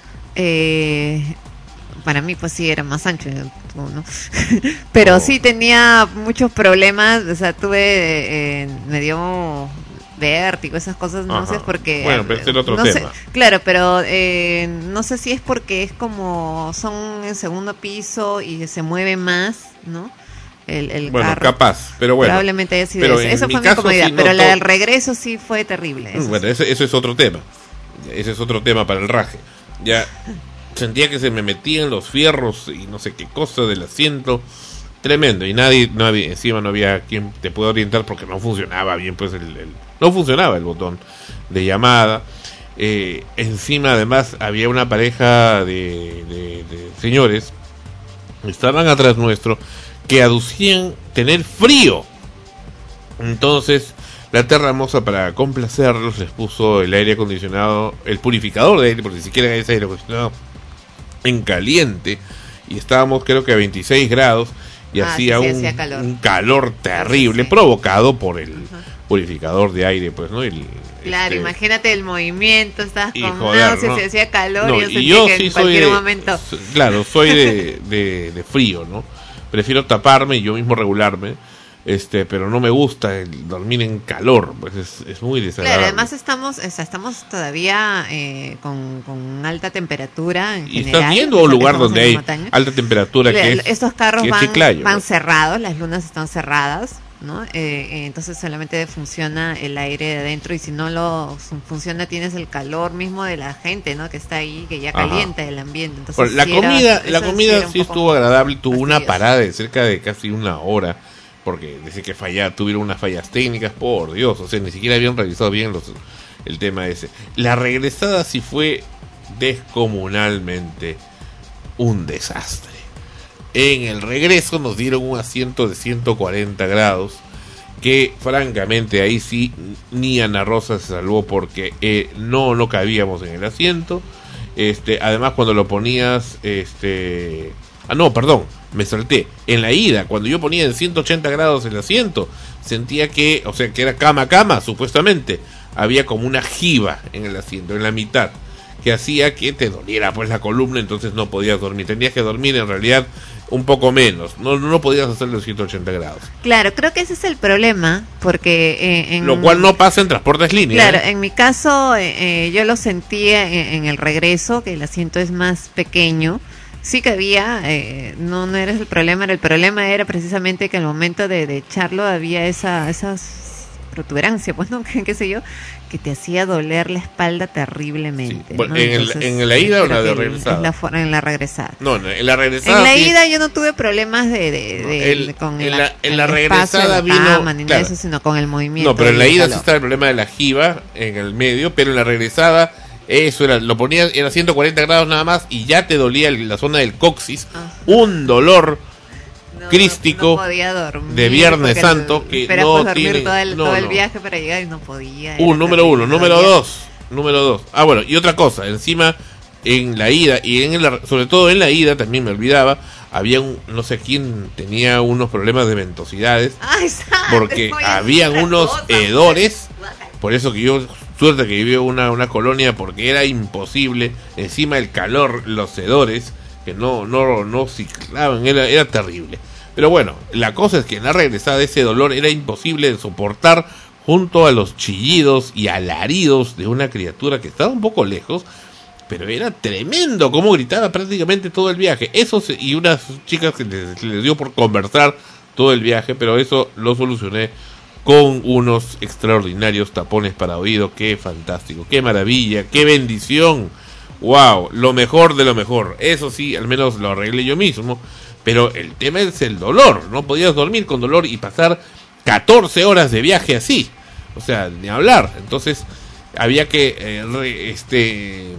Eh, para mí pues sí era más ancho, ¿no? Pero oh. sí tenía muchos problemas, o sea, tuve, eh, me dio... vértigo, esas cosas, no Ajá. sé por qué. Bueno, pero es el otro no tema. Sé, claro, pero eh, no sé si es porque es como son en segundo piso y se mueve más, ¿no? El, el bueno, carro. capaz, pero bueno. Probablemente haya sido pero eso. en Eso mi fue mi caso comodidad, sí pero noto- la del regreso sí fue terrible. Eso Bueno, sí. ese, eso es otro tema. Ese es otro tema para el raje. Ya sentía que se me metían los fierros y no sé qué cosa del asiento. Tremendo. Y nadie, no había, encima no había quien te pueda orientar porque no funcionaba bien, pues el, el no funcionaba el botón de llamada. Eh, encima además había una pareja de, de, de señores, estaban atrás nuestro, que aducían tener frío. Entonces la Terramosa, para complacerlos, les puso el aire acondicionado, el purificador de aire, porque ni siquiera es aire acondicionado, en caliente, y estábamos creo que a veintiséis grados, y Ah, hacía, sí, sí, un, hacía calor. un calor terrible, Sí, sí. provocado por el purificador de aire, pues, ¿no? El, Claro, este, imagínate el movimiento, estás y con joder, náuseas, ¿no? se hacía calor No, y yo y sentía yo que sí en soy cualquier de- momento... Claro, soy de, de, de frío, ¿no? Prefiero taparme y yo mismo regularme, este, pero no me gusta el dormir en calor, pues es, es muy desagradable. Claro, además estamos, o sea, estamos todavía eh, con, con alta temperatura en y general. estás viendo un porque lugar estamos donde en la hay montaña. alta temperatura, que es, Estos carros que es van, Chiclayo, van ¿no? cerrados, las lunas están cerradas, ¿no? Eh, eh, entonces solamente funciona el aire de adentro y si no lo fun- funciona tienes el calor mismo de la gente, ¿no? Que está ahí, que ya Ajá. calienta el ambiente. Entonces, Bueno, la sí era- comida, la eso comida era un sí poco- estuvo agradable, tuvo una fastidioso. parada de cerca de casi una hora, porque dice que falla, tuvieron unas fallas técnicas, por Dios, o sea, ni siquiera habían revisado bien los, el tema ese. La regresada sí fue descomunalmente un desastre. En el regreso nos dieron un asiento de ciento cuarenta grados, que francamente ahí sí ni Ana Rosa se salvó, porque eh, no no cabíamos en el asiento. Este, además cuando lo ponías, este, ah no, perdón, me salté. En la ida, cuando yo ponía en ciento ochenta grados el asiento, sentía que, o sea, que era cama a cama, supuestamente, había como una jiba en el asiento, en la mitad, que hacía que te doliera pues la columna, entonces no podías dormir. Tenías que dormir en realidad un poco menos, no no podías hacer los ciento ochenta grados. Claro, creo que ese es el problema, porque eh, en... Lo cual no pasa en transportes líneas. Claro, ¿eh? en mi caso eh, eh, yo lo sentía en, en el regreso, que el asiento es más pequeño. Sí que había, eh, no, no era el problema, era el problema era precisamente que al momento de, de echarlo había esa esas protuberancia, pues no, qué sé yo, que te hacía doler la espalda terriblemente. Sí. Bueno, ¿no? en, el- Entonces, en la ida o en la creo de que regresada. En la, for- en la regresada. No, no, en la regresada En la sí- ida yo no tuve problemas de, de, de- el- de- con en la, la- en el la espacio regresada de la vino- cama, ni nada de claro. eso, sino con el movimiento. No, pero en la del ida sí calor. está el problema de la jiba en el medio, pero en la regresada eso era, lo ponías, era ciento cuarenta grados nada más y ya te dolía el- la zona del coxis, un dolor crístico no podía dormir, de Viernes porque Santo que esperamos no dormir tiene todo el, no, todo el no. viaje para llegar y no podía. Un era número terrible, uno, número todavía. dos, número dos. Ah, bueno, y otra cosa, encima en la ida y en el, sobre todo en la ida también me olvidaba, había un, no sé quién tenía unos problemas de ventosidades, Ay, santo, porque no, habían otra unos cosa, hedores, por eso que yo suerte que vivió una una colonia porque era imposible, encima el calor, los hedores que no no no ciclaban, era era terrible. Pero bueno, la cosa es que en la regresada ese dolor era imposible de soportar junto a los chillidos y alaridos de una criatura que estaba un poco lejos, pero era tremendo cómo gritaba prácticamente todo el viaje. Eso se, y unas chicas que les, les dio por conversar todo el viaje, pero eso lo solucioné con unos extraordinarios tapones para oído. Qué fantástico, qué maravilla, qué bendición. Wow, lo mejor de lo mejor. Eso sí, al menos lo arreglé yo mismo. Pero el tema es el dolor. No podías dormir con dolor y pasar catorce horas de viaje así. O sea, ni hablar. Entonces había que eh, re, este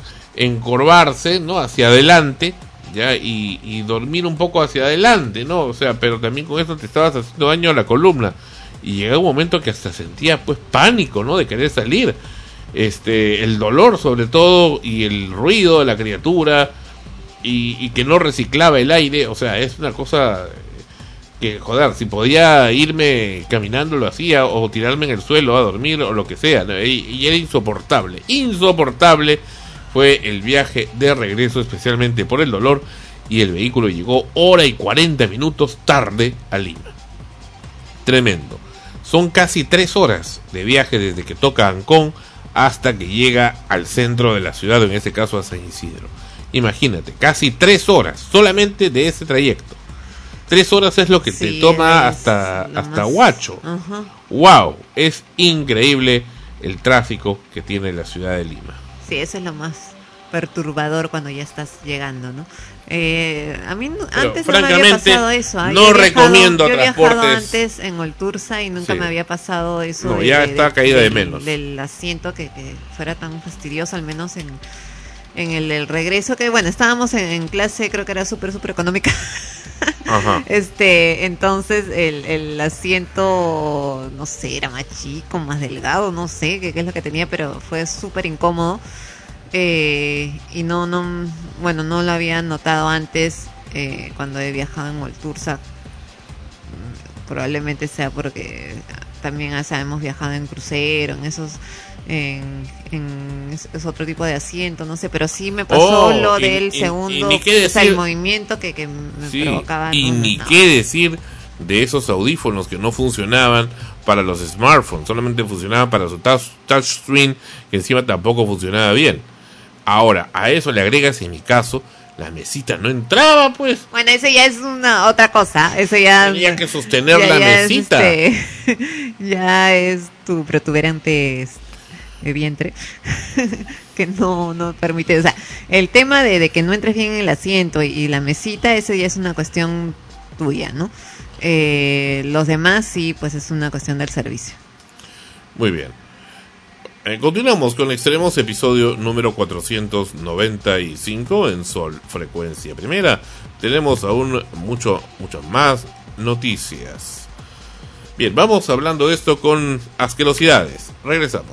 encorvarse, ¿no? Hacia adelante, ya, y, y dormir un poco hacia adelante, ¿no? O sea, pero también con eso te estabas haciendo daño a la columna. Y llegaba un momento que hasta sentía pues pánico, ¿no? De querer salir. Este, el dolor sobre todo y el ruido de la criatura y, y que no reciclaba el aire, o sea, es una cosa que, joder, si podía irme caminando lo hacía o tirarme en el suelo a dormir o lo que sea, ¿no? y, y era insoportable, insoportable fue el viaje de regreso, especialmente por el dolor, y el vehículo llegó hora y cuarenta minutos tarde a Lima. Tremendo. Son casi tres horas de viaje desde que toca Ancón hasta que llega al centro de la ciudad, en este caso a San Isidro. Imagínate, casi tres horas solamente de ese trayecto. Tres horas es lo que sí, te toma hasta, hasta más... Huacho. Uh-huh. Wow, es increíble el tráfico que tiene la ciudad de Lima. Sí, eso es lo más perturbador cuando ya estás llegando, ¿no? Eh, a mí Pero, antes no me había pasado eso. ¿eh? No recomiendo viajado, transportes. Yo he viajado antes en Olturza y nunca sí. me había pasado eso. No, de, ya de, está de, caída de, de menos. Del asiento que, que fuera tan fastidioso, al menos en, en el, el regreso, que bueno, estábamos en, en clase, creo que era súper, súper económica. Ajá. Este, entonces el, el asiento, no sé, era más chico, más delgado, no sé qué, qué es lo que tenía, pero fue súper incómodo. Eh, y no, no, bueno, no lo había notado antes eh, cuando he viajado en Olturza. Probablemente sea porque también o sea, hemos viajado en crucero, en esos, en, en es, es otro tipo de asiento, no sé, pero sí me pasó oh, lo y, del y, segundo, y o sea, el movimiento que, que me sí, provocaba. Y no, ni no. qué decir de esos audífonos que no funcionaban para los smartphones, solamente funcionaban para su touch, touchscreen, que encima tampoco funcionaba bien. Ahora, a eso le agregas, en mi caso, la mesita no entraba, pues. Bueno, eso ya es una otra cosa. Eso ya tenía que sostener ya, la ya mesita. Es este, ya es tu protuberante de vientre que no no permite. O sea, el tema de, de que no entres bien en el asiento y, y la mesita, eso ya es una cuestión tuya, ¿no? Eh, los demás sí, pues es una cuestión del servicio. Muy bien. Eh, continuamos con Extremos, episodio número cuatrocientos noventa y cinco en Sol Frecuencia Primera. Tenemos aún mucho, muchas más noticias. Bien, vamos hablando de esto con asquerosidades. Regresamos.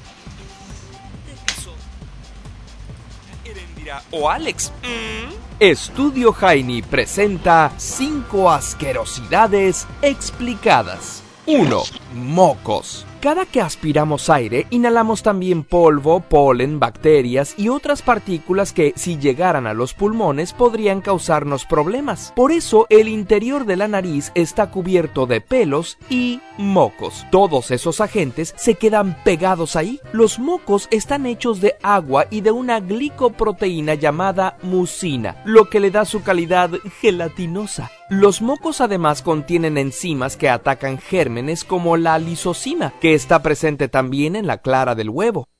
O Alex. Mm. Estudio Jaini presenta cinco asquerosidades explicadas. uno. Mocos. Cada que aspiramos aire, inhalamos también polvo, polen, bacterias y otras partículas que, si llegaran a los pulmones, podrían causarnos problemas. Por eso, el interior de la nariz está cubierto de pelos y mocos. Todos esos agentes se quedan pegados ahí. Los mocos están hechos de agua y de una glicoproteína llamada mucina, lo que le da su calidad gelatinosa. Los mocos además contienen enzimas que atacan gérmenes como la lisocima, que está presente también en la clara del huevo.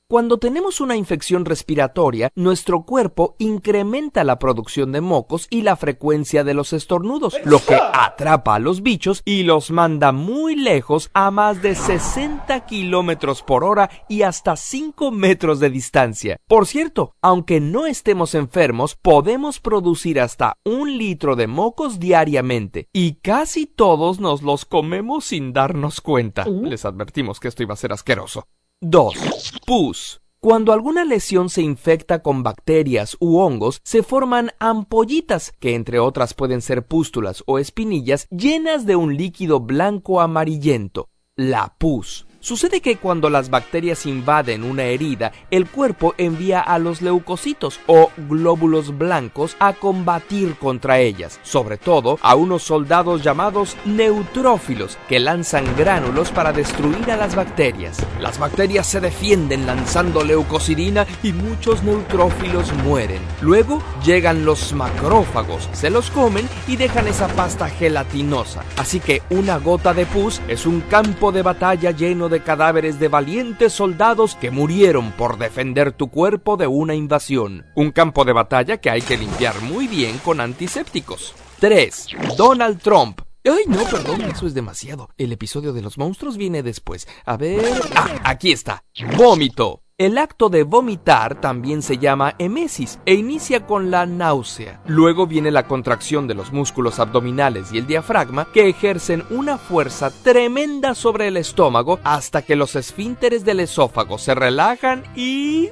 Cuando tenemos una infección respiratoria, nuestro cuerpo incrementa la producción de mocos y la frecuencia de los estornudos, lo que atrapa a los bichos y los manda muy lejos a más de sesenta kilómetros por hora y hasta cinco metros de distancia. Por cierto, aunque no estemos enfermos, podemos producir hasta un litro de mocos diariamente y casi todos nos los comemos sin darnos cuenta. Les advertimos que esto iba a ser asqueroso. dos. Pus. Cuando alguna lesión se infecta con bacterias u hongos, se forman ampollitas, que entre otras pueden ser pústulas o espinillas, llenas de un líquido blanco amarillento, la pus. Sucede que cuando las bacterias invaden una herida, el cuerpo envía a los leucocitos o glóbulos blancos a combatir contra ellas, sobre todo a unos soldados llamados neutrófilos que lanzan gránulos para destruir a las bacterias. Las bacterias se defienden lanzando leucocidina y muchos neutrófilos mueren. Luego llegan los macrófagos, se los comen y dejan esa pasta gelatinosa. Así que una gota de pus es un campo de batalla lleno de cadáveres de valientes soldados que murieron por defender tu cuerpo de una invasión. Un campo de batalla que hay que limpiar muy bien con antisépticos. tres. Donald Trump. Ay, no, perdón, eso es demasiado. El episodio de los monstruos viene después. A ver... Ah, aquí está. Vómito. El acto de vomitar también se llama emesis e inicia con la náusea. Luego viene la contracción de los músculos abdominales y el diafragma que ejercen una fuerza tremenda sobre el estómago hasta que los esfínteres del esófago se relajan y...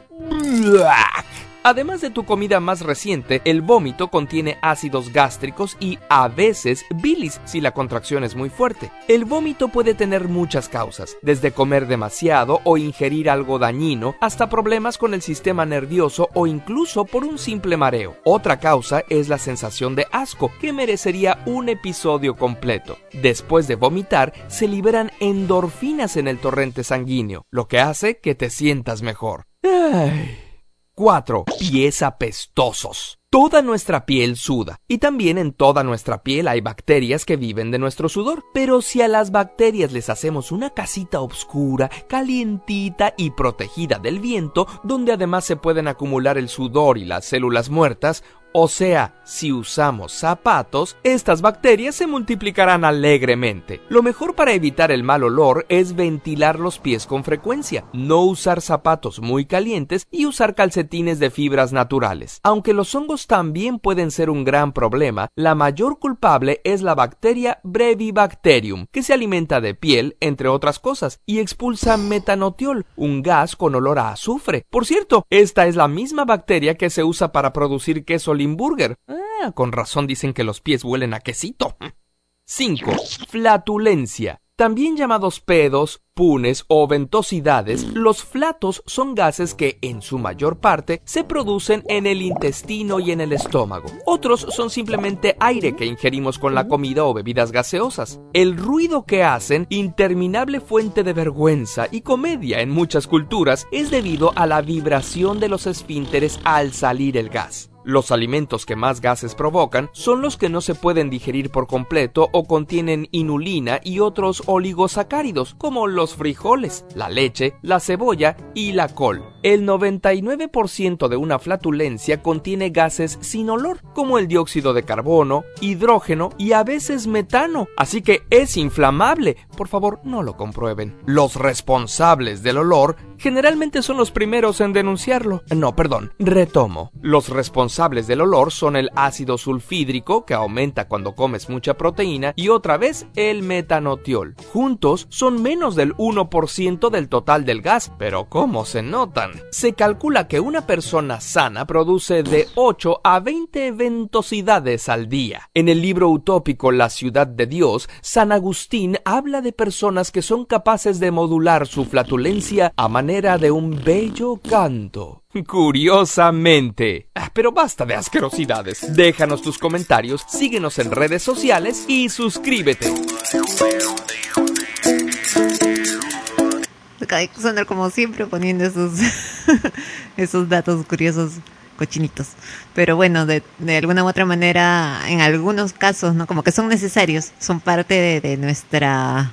Además de tu comida más reciente, el vómito contiene ácidos gástricos y, a veces, bilis si la contracción es muy fuerte. El vómito puede tener muchas causas, desde comer demasiado o ingerir algo dañino, hasta problemas con el sistema nervioso o incluso por un simple mareo. Otra causa es la sensación de asco, que merecería un episodio completo. Después de vomitar, se liberan endorfinas en el torrente sanguíneo, lo que hace que te sientas mejor. Ay... cuatro. Pies apestosos. Toda nuestra piel suda, y también en toda nuestra piel hay bacterias que viven de nuestro sudor. Pero si a las bacterias les hacemos una casita oscura, calientita y protegida del viento, donde además se pueden acumular el sudor y las células muertas, o sea, si usamos zapatos, estas bacterias se multiplicarán alegremente. Lo mejor para evitar el mal olor es ventilar los pies con frecuencia, no usar zapatos muy calientes y usar calcetines de fibras naturales. Aunque los hongos también pueden ser un gran problema, la mayor culpable es la bacteria Brevibacterium, que se alimenta de piel, entre otras cosas, y expulsa metanotiol, un gas con olor a azufre. Por cierto, esta es la misma bacteria que se usa para producir queso Limburger. Ah, con razón dicen que los pies huelen a quesito. cinco. Flatulencia. También llamados pedos, punes o ventosidades, los flatos son gases que, en su mayor parte, se producen en el intestino y en el estómago. Otros son simplemente aire que ingerimos con la comida o bebidas gaseosas. El ruido que hacen, interminable fuente de vergüenza y comedia en muchas culturas, es debido a la vibración de los esfínteres al salir el gas. Los alimentos que más gases provocan son los que no se pueden digerir por completo o contienen inulina y otros oligosacáridos, como los frijoles, la leche, la cebolla y la col. El noventa y nueve por ciento de una flatulencia contiene gases sin olor, como el dióxido de carbono, hidrógeno y a veces metano, así que es inflamable. Por favor, no lo comprueben. Los responsables del olor generalmente son los primeros en denunciarlo. No, perdón, retomo. Los responsables del olor son el ácido sulfídrico, que aumenta cuando comes mucha proteína, y otra vez el metanotiol. Juntos son menos del uno por ciento del total del gas, pero ¿cómo se notan? Se calcula que una persona sana produce de ocho a veinte ventosidades al día. En el libro utópico La ciudad de Dios, San Agustín habla de personas que son capaces de modular su flatulencia a manera de un bello canto. Curiosamente. Ah, pero basta de asquerosidades. Déjanos tus comentarios, síguenos en redes sociales y suscríbete. Alexander, como siempre, poniendo esos esos datos curiosos, cochinitos. Pero bueno, de, de alguna u otra manera, en algunos casos, ¿no? Como que son necesarios, son parte de, de nuestra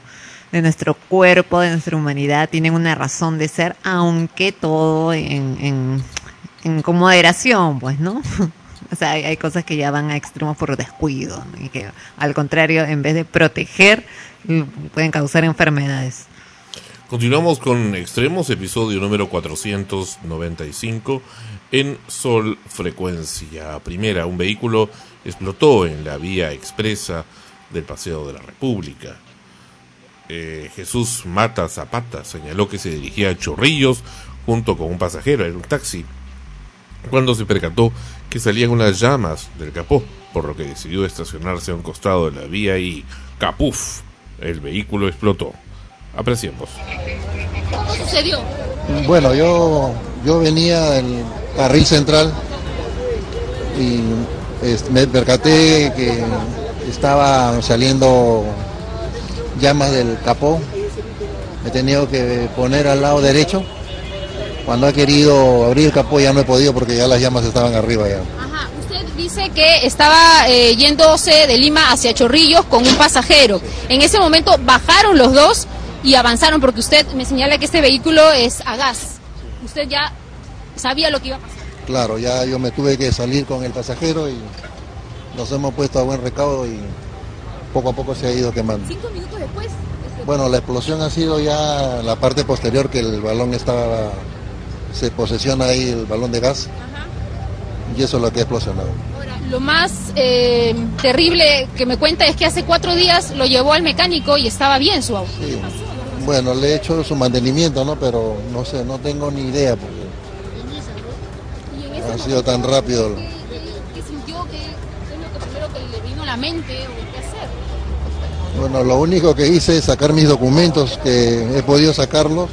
de nuestro cuerpo, de nuestra humanidad, tienen una razón de ser, aunque todo en, en, en con moderación, pues, ¿no? O sea, hay, hay cosas que ya van a extremos por descuido, ¿no? Y que al contrario, en vez de proteger, pueden causar enfermedades. Continuamos con Extremos, episodio número cuatrocientos noventa y cinco en Sol Frecuencia Primera. Un vehículo explotó en la vía expresa del Paseo de la República. Eh, Jesús Mata Zapata señaló que se dirigía a Chorrillos junto con un pasajero en un taxi, cuando se percató que salían unas llamas del capó, por lo que decidió estacionarse a un costado de la vía y ¡capuf! El vehículo explotó. Apreciemos. ¿Cómo sucedió? Bueno, yo yo venía del carril central y este, me percaté que estaba saliendo llamas del capó. Me he tenido que poner al lado derecho. Cuando he querido abrir el capó ya no he podido porque ya las llamas estaban arriba ya. Ajá, usted dice que estaba eh, yéndose de Lima hacia Chorrillos con un pasajero. En ese momento bajaron los dos y avanzaron, porque usted me señala que este vehículo es a gas. Usted ya sabía lo que iba a pasar. Claro, ya yo me tuve que salir con el pasajero y nos hemos puesto a buen recaudo y poco a poco se ha ido quemando. Cinco minutos después. Bueno, la explosión ha sido ya la parte posterior, que el balón estaba, se posesiona ahí el balón de gas. Ajá. Y eso es lo que ha explosionado. Ahora, lo más eh, terrible que me cuenta es que hace cuatro días lo llevó al mecánico y estaba bien su auto. Sí. Bueno, le he hecho su mantenimiento, ¿no? Pero no sé, no tengo ni idea porque ha sido tan rápido. ¿Qué, qué sintió? ¿Qué, ¿Qué es lo que primero que le vino a la mente o qué hacer? Bueno, lo único que hice es sacar mis documentos, que he podido sacarlos.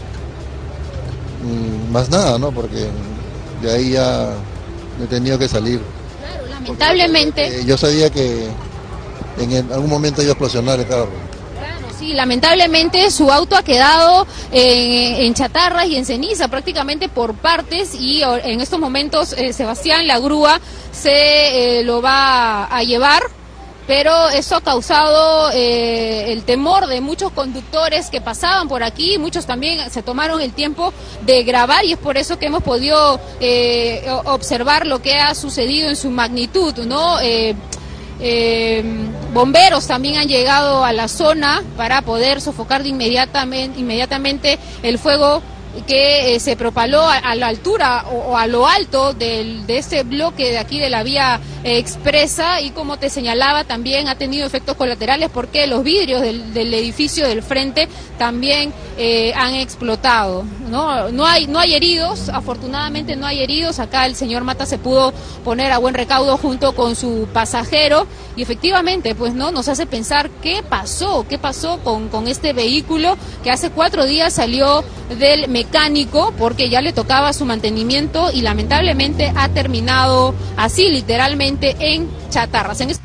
Y más nada, ¿no? Porque de ahí ya he tenido que salir. Claro, lamentablemente. Eh, yo sabía que en algún momento iba a explosionar el carro. Sí, lamentablemente su auto ha quedado eh, en chatarras y en ceniza prácticamente por partes, y en estos momentos eh, Sebastián, la grúa, se eh, lo va a llevar, pero eso ha causado eh, el temor de muchos conductores que pasaban por aquí. Muchos también se tomaron el tiempo de grabar y es por eso que hemos podido eh, observar lo que ha sucedido en su magnitud, ¿no? Eh, Eh, bomberos también han llegado a la zona para poder sofocar de inmediatamente, inmediatamente el fuego que eh, se propaló a, a la altura o, o a lo alto del, de este bloque de aquí de la vía eh, expresa, y como te señalaba también ha tenido efectos colaterales porque los vidrios del, del edificio del frente también eh, han explotado, ¿no? No hay, no hay heridos, afortunadamente no hay heridos. Acá el señor Mata se pudo poner a buen recaudo junto con su pasajero y efectivamente pues no nos hace pensar qué pasó, qué pasó con, con este vehículo que hace cuatro días salió del mecánico porque ya le tocaba su mantenimiento y lamentablemente ha terminado así, literalmente en chatarras. En...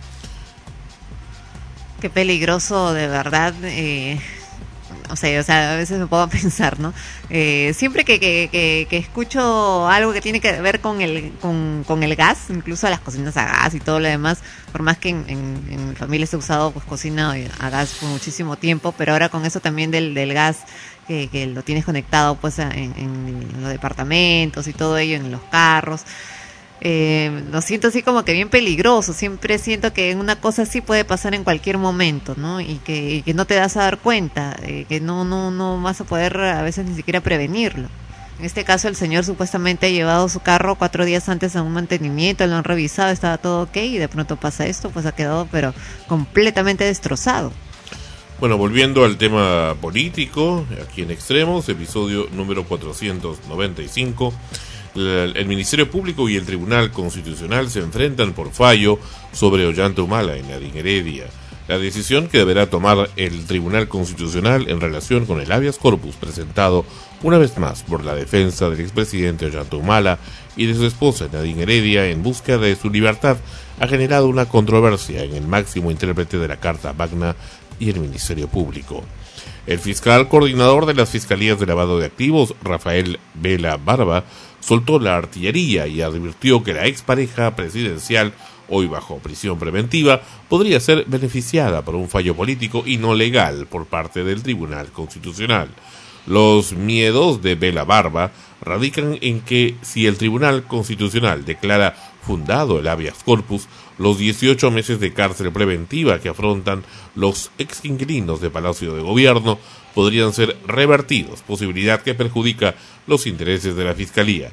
Qué peligroso, de verdad. Eh, o sea, o sea, a veces me puedo pensar, ¿no? Eh, siempre que, que, que, que escucho algo que tiene que ver con el con, con el gas, incluso las cocinas a gas y todo lo demás, por más que en, en, en mi familia se ha usado pues cocina a gas por muchísimo tiempo, pero ahora con eso también del, del gas, que, que lo tienes conectado pues en, en los departamentos y todo ello, en los carros. Eh, lo siento así como que bien peligroso. Siempre siento que una cosa así puede pasar en cualquier momento, ¿no? Y que, y que no te das a dar cuenta, eh, que no, no, no vas a poder a veces ni siquiera prevenirlo. En este caso el señor supuestamente ha llevado su carro cuatro días antes a un mantenimiento, lo han revisado, estaba todo ok, y de pronto pasa esto, pues ha quedado pero completamente destrozado. Bueno, volviendo al tema político, aquí en Extremos, episodio número cuatrocientos noventa y cinco. El Ministerio Público y el Tribunal Constitucional se enfrentan por fallo sobre Ollanta Humala en Nadine Heredia. La decisión que deberá tomar el Tribunal Constitucional en relación con el habeas corpus presentado una vez más por la defensa del expresidente Ollanta Humala y de su esposa Nadine Heredia en busca de su libertad ha generado una controversia en el máximo intérprete de la Carta Magna y el Ministerio Público. El fiscal coordinador de las Fiscalías de Lavado de Activos, Rafael Vela Barba, soltó la artillería y advirtió que la expareja presidencial hoy bajo prisión preventiva, podría ser beneficiada por un fallo político y no legal por parte del Tribunal Constitucional. Los miedos de Bela Barba radican en que si el Tribunal Constitucional declara fundado el habeas corpus, los dieciocho meses de cárcel preventiva que afrontan los ex inquilinos de Palacio de Gobierno podrían ser revertidos, posibilidad que perjudica los intereses de la Fiscalía.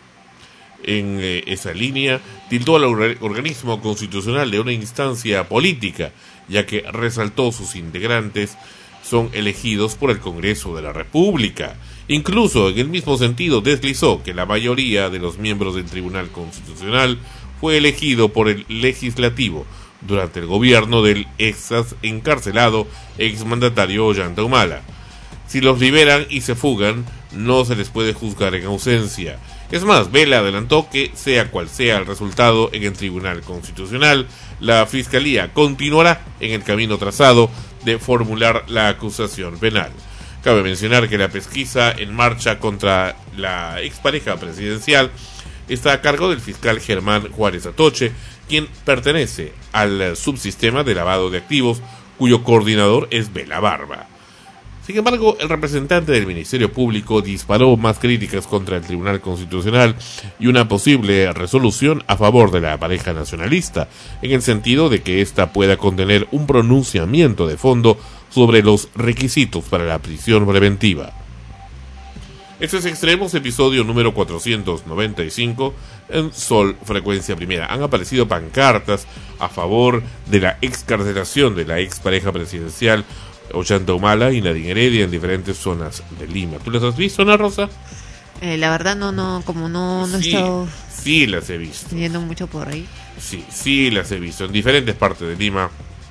En eh, esa línea, tildó al or- organismo constitucional de una instancia política, ya que resaltó sus integrantes son elegidos por el Congreso de la República. Incluso en el mismo sentido deslizó que la mayoría de los miembros del Tribunal Constitucional fue elegido por el Legislativo durante el gobierno del ex encarcelado exmandatario Ollanta Humala. Si los liberan y se fugan, no se les puede juzgar en ausencia. Es más, Bela adelantó que, sea cual sea el resultado en el Tribunal Constitucional, la Fiscalía continuará en el camino trazado de formular la acusación penal. Cabe mencionar que la pesquisa en marcha contra la expareja presidencial está a cargo del fiscal Germán Juárez Atoche, quien pertenece al subsistema de lavado de activos, cuyo coordinador es Bela Barba. Sin embargo, el representante del Ministerio Público disparó más críticas contra el Tribunal Constitucional y una posible resolución a favor de la pareja nacionalista, en el sentido de que ésta pueda contener un pronunciamiento de fondo sobre los requisitos para la prisión preventiva. Este es Extremos, episodio número cuatrocientos noventa y cinco en Sol Frecuencia Primera. Han aparecido pancartas a favor de la excarcelación de la expareja presidencial Ollanta Humala y Nadine Heredia en diferentes zonas de Lima. ¿Tú las has visto, Ana Rosa? Eh, la verdad no, no, como no, no he Sí, estado sí las he visto. yendo mucho por ahí. Sí, sí las he visto en diferentes partes de Lima.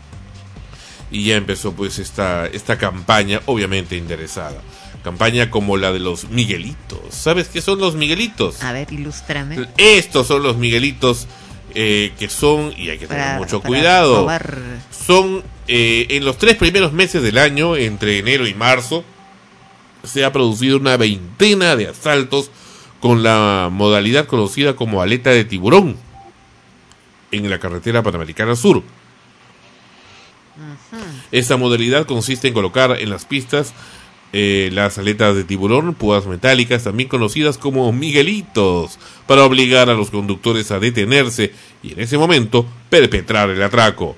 Y ya empezó pues esta, esta campaña, obviamente interesada. Campaña como la de los Miguelitos. ¿Sabes qué son los Miguelitos? A ver, ilústrame. Estos son los Miguelitos eh, que son, y hay que tener Para- mucho para cuidado, robar. son eh, en los tres primeros meses del año, entre enero y marzo, se ha producido una veintena de asaltos con la modalidad conocida como aleta de tiburón en la carretera Panamericana Sur. Esta modalidad consiste en colocar en las pistas eh, las aletas de tiburón, púas metálicas, también conocidas como miguelitos, para obligar a los conductores a detenerse y en ese momento perpetrar el atraco.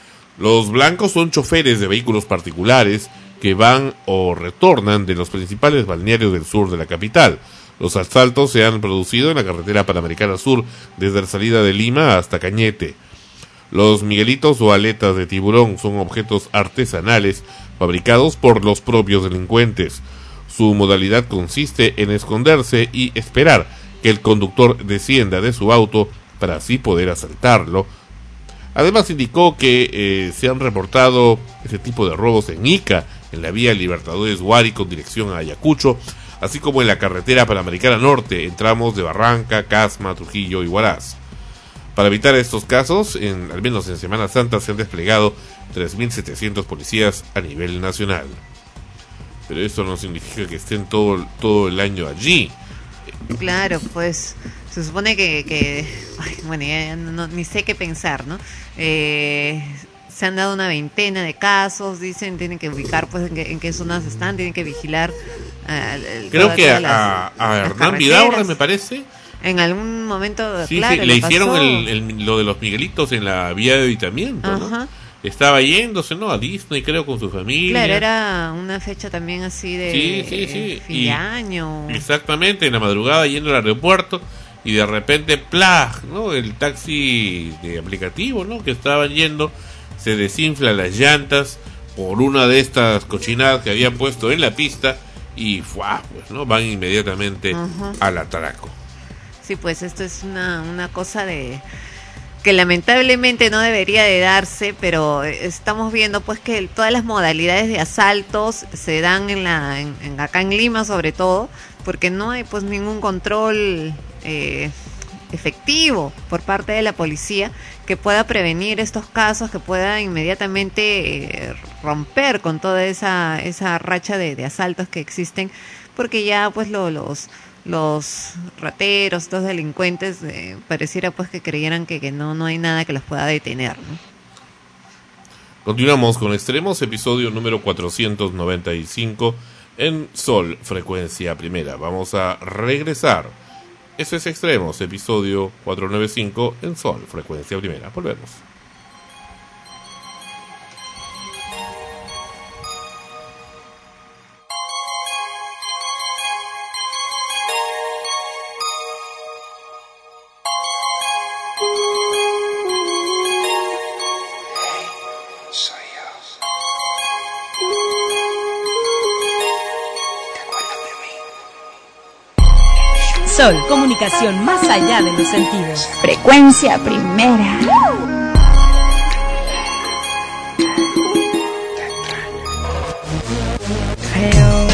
Los blancos son choferes de vehículos particulares que van o retornan de los principales balnearios del sur de la capital. Los asaltos se han producido en la carretera Panamericana Sur desde la salida de Lima hasta Cañete. Los miguelitos o aletas de tiburón son objetos artesanales fabricados por los propios delincuentes. Su modalidad consiste en esconderse y esperar que el conductor descienda de su auto para así poder asaltarlo. Además indicó que eh, se han reportado ese tipo de robos en Ica, en la vía Libertadores Guari con dirección a Ayacucho, así como en la carretera Panamericana Norte, en tramos de Barranca, Casma, Trujillo y Huaraz. Para evitar estos casos, en, al menos en Semana Santa, se han desplegado tres mil setecientos policías a nivel nacional. Pero esto no significa que estén todo, todo el año allí. Claro, pues se supone que, que ay, bueno, ya no, no- ni sé qué pensar, ¿no? Eh, se han dado una veintena de casos, dicen, tienen que ubicar pues en qué, en qué zonas están, tienen que vigilar. ah, el- Creo todas- que todas a, las- a, a las Hernán carreteras. Vidaurre, me parece, En algún momento, sí, claro, sí, le lo hicieron pasó. el, el- lo de los Miguelitos en la vía de evitamiento, ¿no? Ajá. Estaba yéndose, ¿no? A Disney, creo, con su familia. Claro, era una fecha también así de Sí, sí, sí. fin Y- de año. Exactamente, en la madrugada yendo al aeropuerto y de repente, ¡plah!, ¿no? El taxi de aplicativo, ¿no? Que estaban yendo, se desinfla las llantas por una de estas cochinadas que habían puesto en la pista y ¡fua!, pues, ¿no? Van inmediatamente Ajá. al atraco. Sí, pues esto es una, una cosa de que lamentablemente no debería de darse, pero estamos viendo pues que el- todas las modalidades de asaltos se dan en la en, en- acá en Lima sobre todo, porque no hay pues ningún control eh, efectivo por parte de la policía que pueda prevenir estos casos, que pueda inmediatamente eh, romper con toda esa esa racha de, de asaltos que existen, porque ya pues lo- los los rateros, estos delincuentes, eh, pareciera pues que creyeran que, que no, no hay nada que los pueda detener, ¿no? Continuamos con Extremos, episodio número cuatrocientos noventa y cinco en Sol, frecuencia primera. Vamos a regresar. Eso es Extremos, episodio cuatrocientos noventa y cinco en Sol, frecuencia primera. Volvemos. Sol, comunicación más allá de los sentidos. Frecuencia primera. Hello,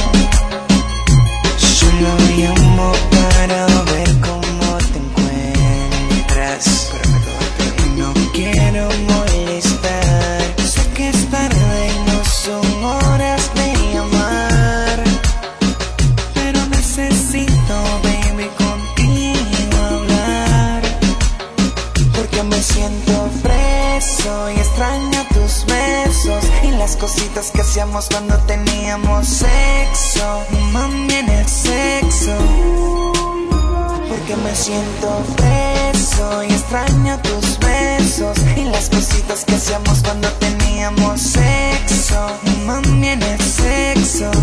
solo llamo para ver cómo te encuentras. No quiero molestar, sé que es tarde y no son horas de llamar, pero necesito, baby, contigo hablar, porque me siento preso y extraño tus besos y las cositas que hacíamos cuando teníamos sexo. Mami, en el sexo, porque me siento preso y extraño tus besos y las cositas que hacíamos cuando teníamos sexo. Mami, en el sexo,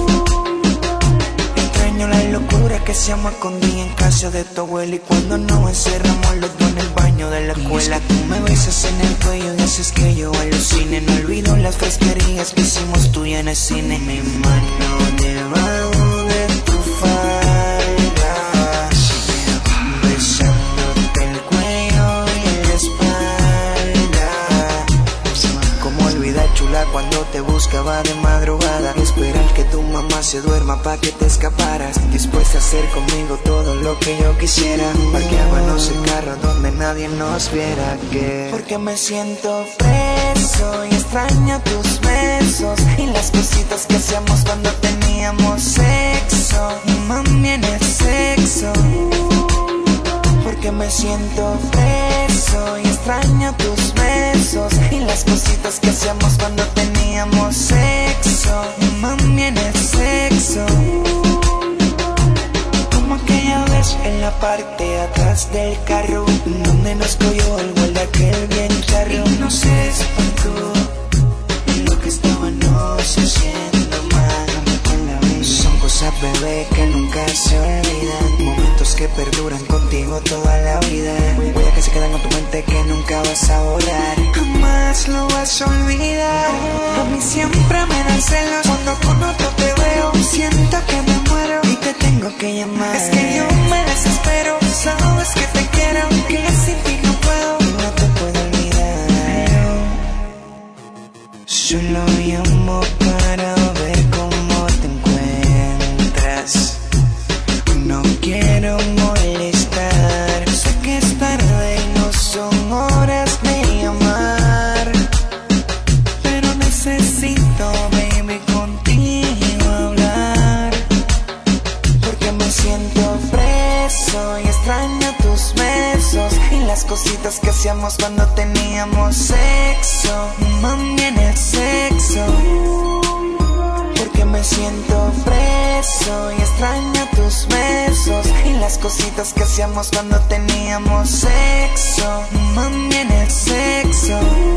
extraño la locura que hacíamos escondida en casa de tu abuela, y cuando nos encerramos los dos en el baño de la escuela. Tú me besas en el cuello y haces que yo alucine. No olvido las fresquerías que hicimos tú y en el cine. Mi mano debajo de tu falda, besándote el cuello y la espalda. Cómo olvidar, chula, cuando te buscaba de madrugada, esperar que tu mamá se duerma pa' que te escaparas, dispuesta a hacer conmigo todo lo que yo quisiera. Parqueábamos el carro donde nadie nos viera, que porque me siento preso y extraño tus besos y las cositas que hacíamos cuando teníamos sexo. Mami, en el sexo, porque me siento preso y extraño tus besos y las cositas que hacíamos cuando teníamos sexo. Mami, en el sexo, como aquella vez en la parte de atrás del carro donde nos cogió el vuelo de aquel bien charro. Y no se espantó lo que estábamos haciendo mal. Son cosas, bebé, que nunca se olvidan, momentos que perduran contigo toda la vida, huellas que se quedan con tu mente que nunca vas a borrar, jamás lo vas a olvidar. A mí siempre me dan celos cuando con otro te veo, siento que me muero y te tengo que llamar. Es que yo me desespero, sabes que te quiero, que sin ti no puedo, no te puedo olvidar. Solo llamo para ver cómo te encuentras. No quiero molestar, sé que es tarde y no son horas de llamar, pero necesito, baby, contigo hablar, porque me siento preso y extraño tus besos y las cositas que hacíamos cuando teníamos sexo. Mami, en el sexo, porque me siento preso y extraño tus besos y las cositas que hacíamos cuando teníamos sexo. Mami, en el sexo.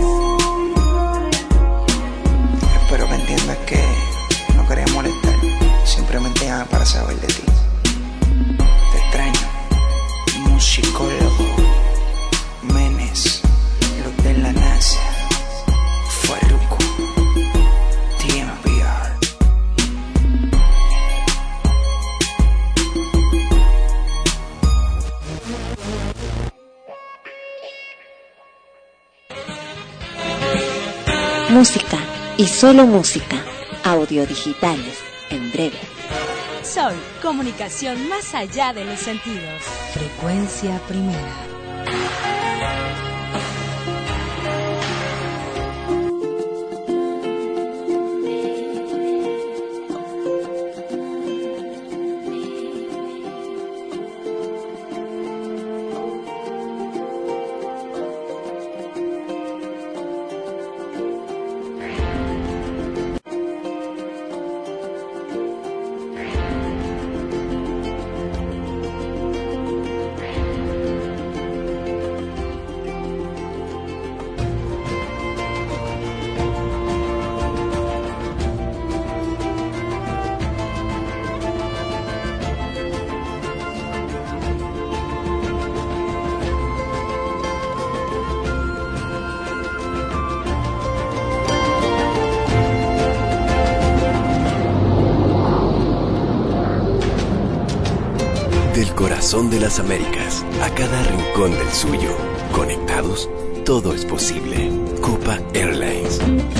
Espero que entiendas que no quería molestar, simplemente llama para saber de ti. Te extraño, musicólogo Menes, los de la NASA, Farruko, T M V R. Música y solo música. Audio digitales en breve. Sol, comunicación más allá de los sentidos. Frecuencia primera. El corazón de las Américas, a cada rincón del suyo. Conectados, todo es posible. Copa Airlines.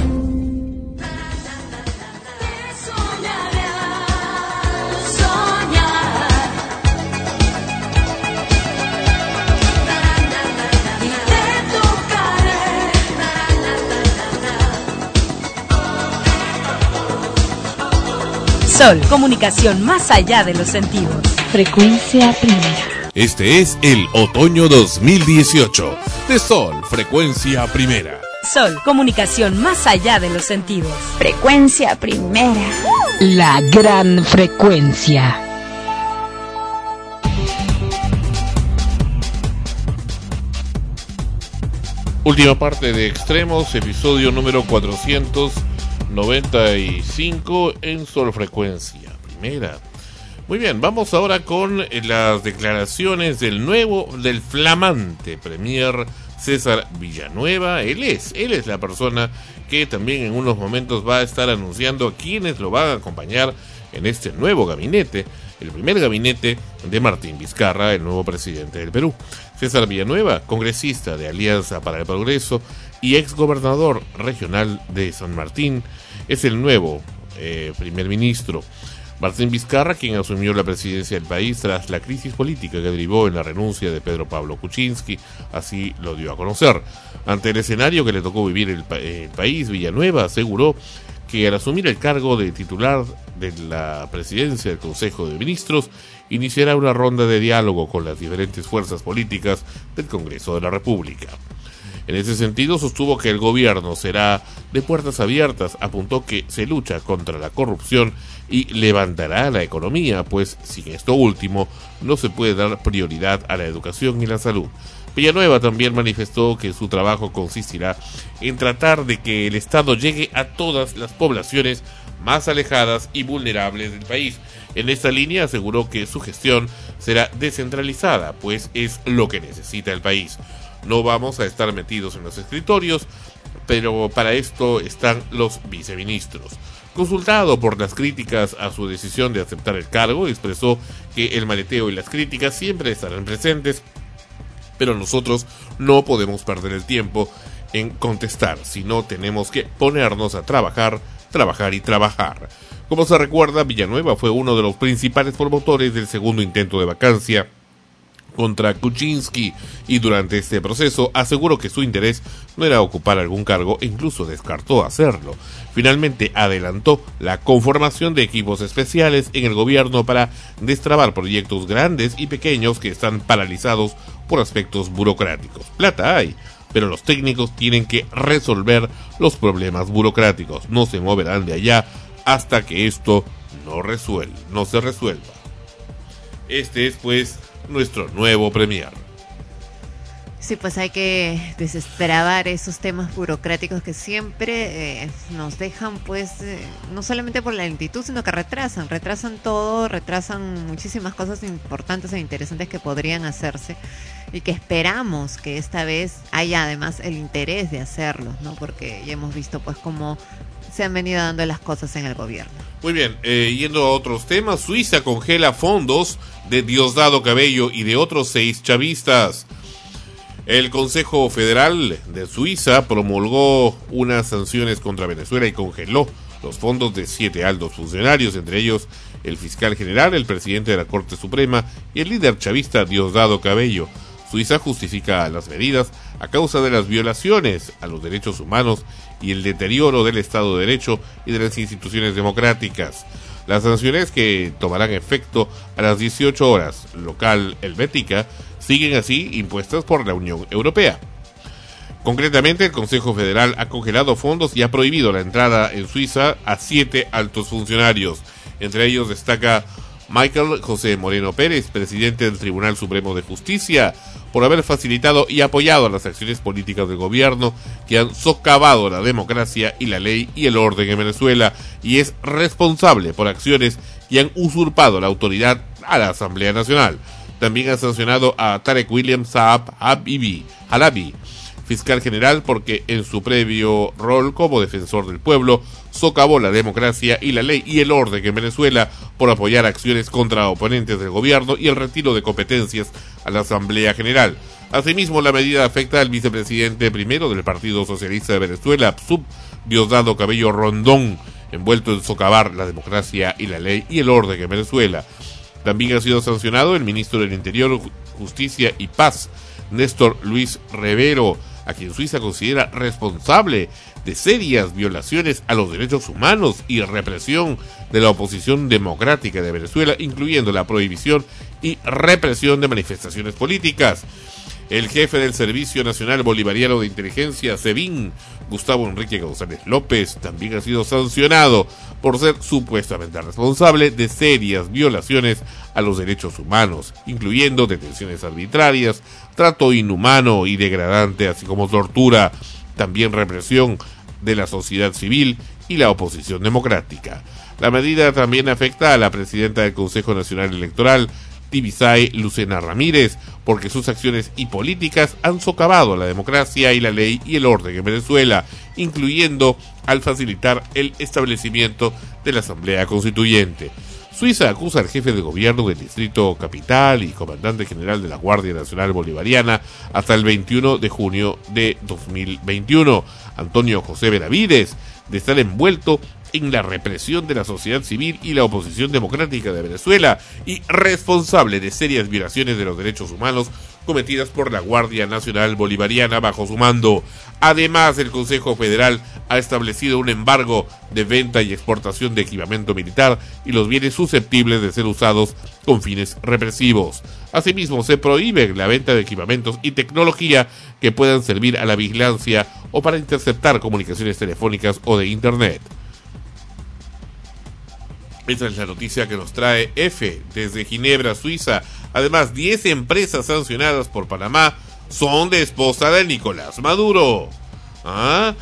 Sol, comunicación más allá de los sentidos. Frecuencia primera. Este es el otoño dos mil dieciocho de Sol, frecuencia primera. Sol, comunicación más allá de los sentidos. Frecuencia primera. La gran frecuencia. Última parte de Extremos, episodio número cuatrocientos noventa y cinco en Sol Frecuencia Primera. Muy bien, vamos ahora con las declaraciones del nuevo, del flamante premier César Villanueva. Él es, él es la persona que también en unos momentos va a estar anunciando a quienes lo van a acompañar en este nuevo gabinete, el primer gabinete de Martín Vizcarra, el nuevo presidente del Perú. César Villanueva, congresista de Alianza para el Progreso y exgobernador regional de San Martín, es el nuevo eh, primer ministro. Martín Vizcarra, quien asumió la presidencia del país tras la crisis política que derivó en la renuncia de Pedro Pablo Kuczynski, así lo dio a conocer. Ante el escenario que le tocó vivir el, pa- el país, Villanueva aseguró que al asumir el cargo de titular de la presidencia del Consejo de Ministros, iniciará una ronda de diálogo con las diferentes fuerzas políticas del Congreso de la República. En ese sentido, sostuvo que el gobierno será de puertas abiertas, apuntó que se lucha contra la corrupción y levantará la economía, pues sin esto último no se puede dar prioridad a la educación y la salud. Villanueva también manifestó que su trabajo consistirá en tratar de que el Estado llegue a todas las poblaciones más alejadas y vulnerables del país. En esta línea aseguró que su gestión será descentralizada, pues es lo que necesita el país. No vamos a estar metidos en los escritorios, pero para esto están los viceministros. Consultado por las críticas a su decisión de aceptar el cargo, expresó que el maleteo y las críticas siempre estarán presentes, pero nosotros no podemos perder el tiempo en contestar, sino tenemos que ponernos a trabajar, trabajar y trabajar. Como se recuerda, Villanueva fue uno de los principales promotores del segundo intento de vacancia contra Kuczynski y durante este proceso aseguró que su interés no era ocupar algún cargo e incluso descartó hacerlo. Finalmente adelantó la conformación de equipos especiales en el gobierno para destrabar proyectos grandes y pequeños que están paralizados por aspectos burocráticos. Plata hay, pero los técnicos tienen que resolver los problemas burocráticos. No se moverán de allá hasta que esto no resuelva, no se resuelva. Este es pues nuestro nuevo premier. Sí, pues hay que destrabar esos temas burocráticos que siempre eh, nos dejan, pues, eh, no solamente por la lentitud, sino que retrasan, retrasan todo, retrasan muchísimas cosas importantes e interesantes que podrían hacerse y que esperamos que esta vez haya además el interés de hacerlo, ¿no? Porque ya hemos visto, pues, cómo se han venido dando las cosas en el gobierno. Muy bien, eh, yendo a otros temas, Suiza congela fondos de Diosdado Cabello y de otros seis chavistas. El Consejo Federal de Suiza promulgó unas sanciones contra Venezuela y congeló los fondos de siete altos funcionarios, entre ellos el fiscal general, el presidente de la Corte Suprema y el líder chavista Diosdado Cabello. Suiza justifica las medidas a causa de las violaciones a los derechos humanos y el deterioro del Estado de Derecho y de las instituciones democráticas. Las sanciones, que tomarán efecto a las dieciocho horas local helvética, siguen así impuestas por la Unión Europea. Concretamente, el Consejo Federal ha congelado fondos y ha prohibido la entrada en Suiza a siete altos funcionarios. Entre ellos destaca Michael José Moreno Pérez, presidente del Tribunal Supremo de Justicia, por haber facilitado y apoyado las acciones políticas del gobierno que han socavado la democracia y la ley y el orden en Venezuela, y es responsable por acciones que han usurpado la autoridad a la Asamblea Nacional. También ha sancionado a Tarek William Saab Halabi, fiscal general porque en su previo rol como defensor del pueblo socavó la democracia y la ley y el orden en Venezuela por apoyar acciones contra oponentes del gobierno y el retiro de competencias a la Asamblea General. Asimismo, la medida afecta al vicepresidente primero del Partido Socialista de Venezuela, P S U V, Diosdado Cabello Rondón, envuelto en socavar la democracia y la ley y el orden en Venezuela. También ha sido sancionado el ministro del Interior, Justicia y Paz, Néstor Luis Rivero, a quien Suiza considera responsable de serias violaciones a los derechos humanos y represión de la oposición democrática de Venezuela, incluyendo la prohibición y represión de manifestaciones políticas. El jefe del Servicio Nacional Bolivariano de Inteligencia, SEBIN, Gustavo Enrique González López, también ha sido sancionado por ser supuestamente responsable de serias violaciones a los derechos humanos, incluyendo detenciones arbitrarias, trato inhumano y degradante, así como tortura, también represión de la sociedad civil y la oposición democrática. La medida también afecta a la presidenta del Consejo Nacional Electoral, Tibisay Lucena Ramírez, porque sus acciones y políticas han socavado la democracia y la ley y el orden en Venezuela, incluyendo al facilitar el establecimiento de la Asamblea Constituyente. Suiza acusa al jefe de gobierno del Distrito Capital y comandante general de la Guardia Nacional Bolivariana hasta el veintiuno de junio de dos mil veintiuno, Antonio José Benavides, de estar envuelto en la represión de la sociedad civil y la oposición democrática de Venezuela y responsable de serias violaciones de los derechos humanos cometidas por la Guardia Nacional Bolivariana bajo su mando. Además, el Consejo Federal ha establecido un embargo de venta y exportación de equipamiento militar y los bienes susceptibles de ser usados con fines represivos. Asimismo, se prohíbe la venta de equipamientos y tecnología que puedan servir a la vigilancia o para interceptar comunicaciones telefónicas o de Internet. Esta es la noticia que nos trae F desde Ginebra, Suiza. Además, diez empresas sancionadas por Panamá son de esposa de Nicolás Maduro. ¿Ah?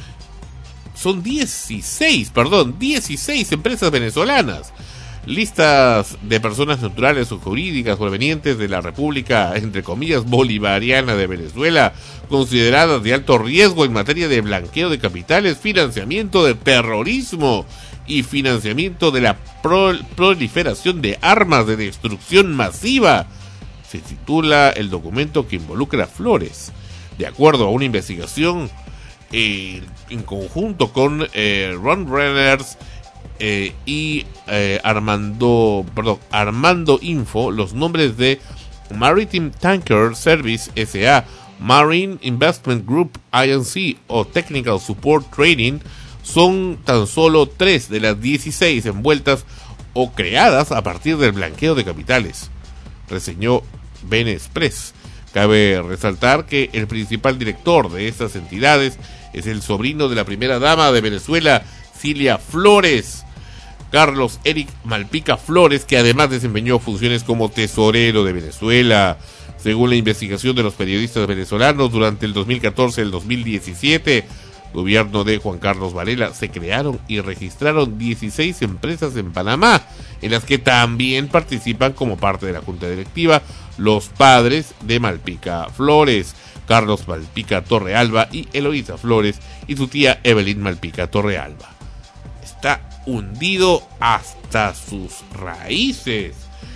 Son dieciséis, perdón, dieciséis empresas venezolanas. Listas de personas naturales o jurídicas provenientes de la República, entre comillas, Bolivariana de Venezuela, consideradas de alto riesgo en materia de blanqueo de capitales, financiamiento de terrorismo y financiamiento de la pro- proliferación de armas de destrucción masiva. Se titula el documento que involucra a Flores. De acuerdo a una investigación eh, en conjunto con eh, Ron Renners eh, y eh, Armando, perdón, Armando Info, los nombres de Maritime Tanker Service S A, Marine Investment Group I N C o Technical Support Trading son tan solo tres de las dieciséis envueltas o creadas a partir del blanqueo de capitales, reseñó Benexpress. Cabe resaltar que el principal director de estas entidades es el sobrino de la primera dama de Venezuela, Cilia Flores, Carlos Eric Malpica Flores, que además desempeñó funciones como tesorero de Venezuela. Según la investigación de los periodistas venezolanos, durante el dos mil catorce y el dos mil diecisiete, gobierno de Juan Carlos Varela, se crearon y registraron dieciséis empresas en Panamá, en las que también participan como parte de la junta directiva los padres de Malpica Flores, Carlos Malpica Torrealba y Eloísa Flores, y su tía Evelyn Malpica Torrealba. Está hundido hasta sus raíces.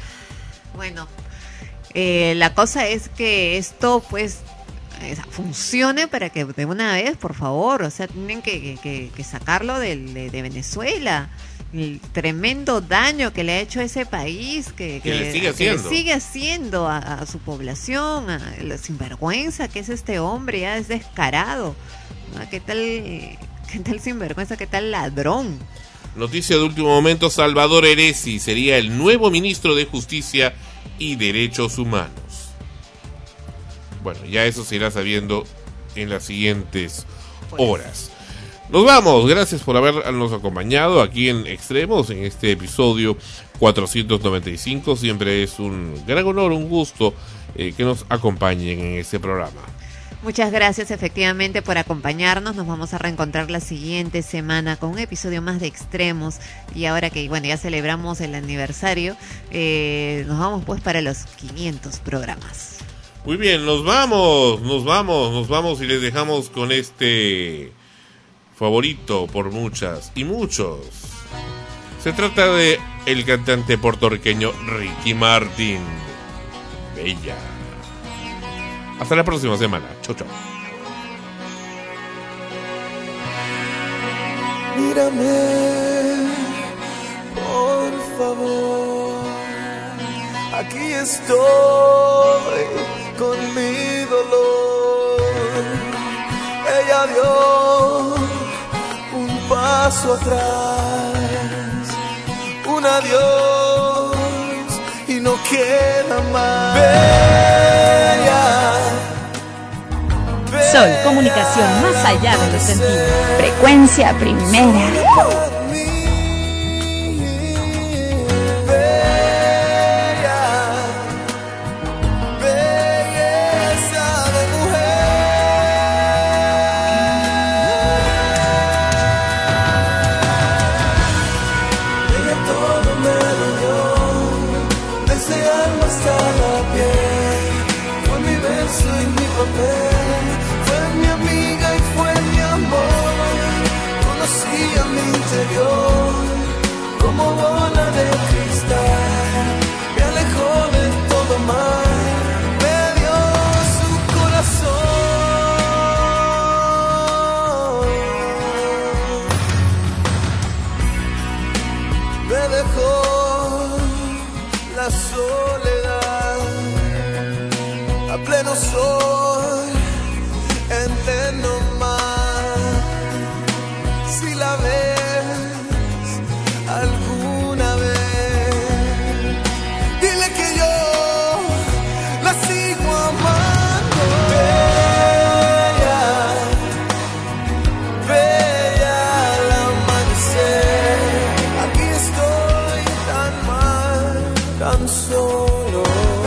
Bueno, eh, la cosa es que esto pues funcione para que de una vez, por favor, o sea, tienen que, que, que sacarlo de, de, de Venezuela. El tremendo daño que le ha hecho a ese país, que, que, que le sigue que haciendo, le sigue haciendo a, a su población, a la sinvergüenza que es este hombre, ya es descarado. ¿No? ¿Qué tal, qué tal sinvergüenza, qué tal ladrón? Noticia de último momento: Salvador Heresi sería el nuevo ministro de Justicia y Derechos Humanos. Bueno, ya eso se irá sabiendo en las siguientes horas. Nos vamos, gracias por habernos acompañado aquí en Extremos, en este episodio cuatrocientos noventa y cinco. Siempre es un gran honor, un gusto eh, que nos acompañen en este programa. Muchas gracias efectivamente por acompañarnos. Nos vamos a reencontrar la siguiente semana con un episodio más de Extremos. Y ahora que bueno, ya celebramos el aniversario, eh, nos vamos pues para los quinientos programas. Muy bien, nos vamos, nos vamos, nos vamos y les dejamos con este favorito por muchas y muchos. Se trata de el cantante puertorriqueño Ricky Martin. Bella. Hasta la próxima semana. Chau, chau. Mírame, por favor. Aquí estoy con mi dolor. Ella dio un paso atrás, un adiós y no queda más. Bella, Sol, comunicación más allá de los sentidos. Frecuencia primera. Fue mi amiga y fue mi amor. Conocía mi interior como bola de cristal. Me alejó de todo mal, me dio su corazón. Me dejó la soledad a pleno sol, entiendo más. Si la ves alguna vez, dile que yo la sigo amando. Bella, bella al amanecer. Aquí estoy tan mal, tan solo.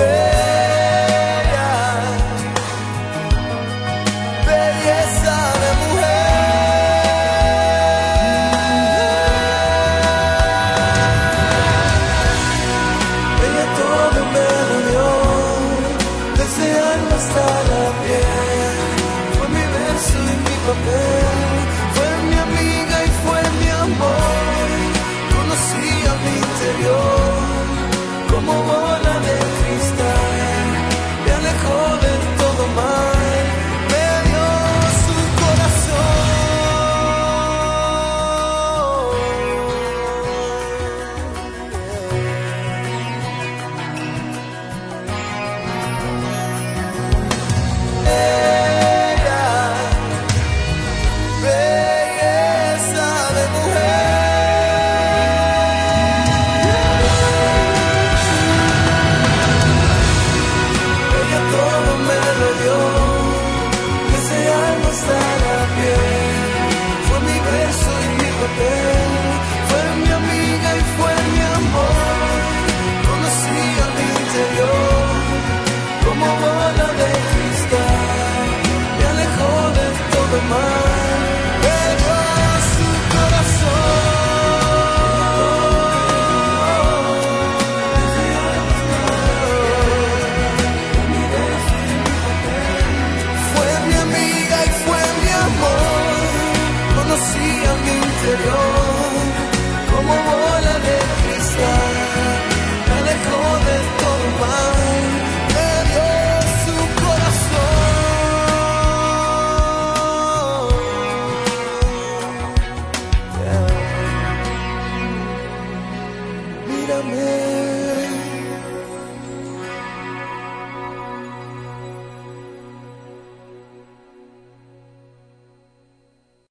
Fue mi amiga y fue mi amor. Conocía mi interior como bola de cristal. Me alejó de todo mal, me dio su corazón.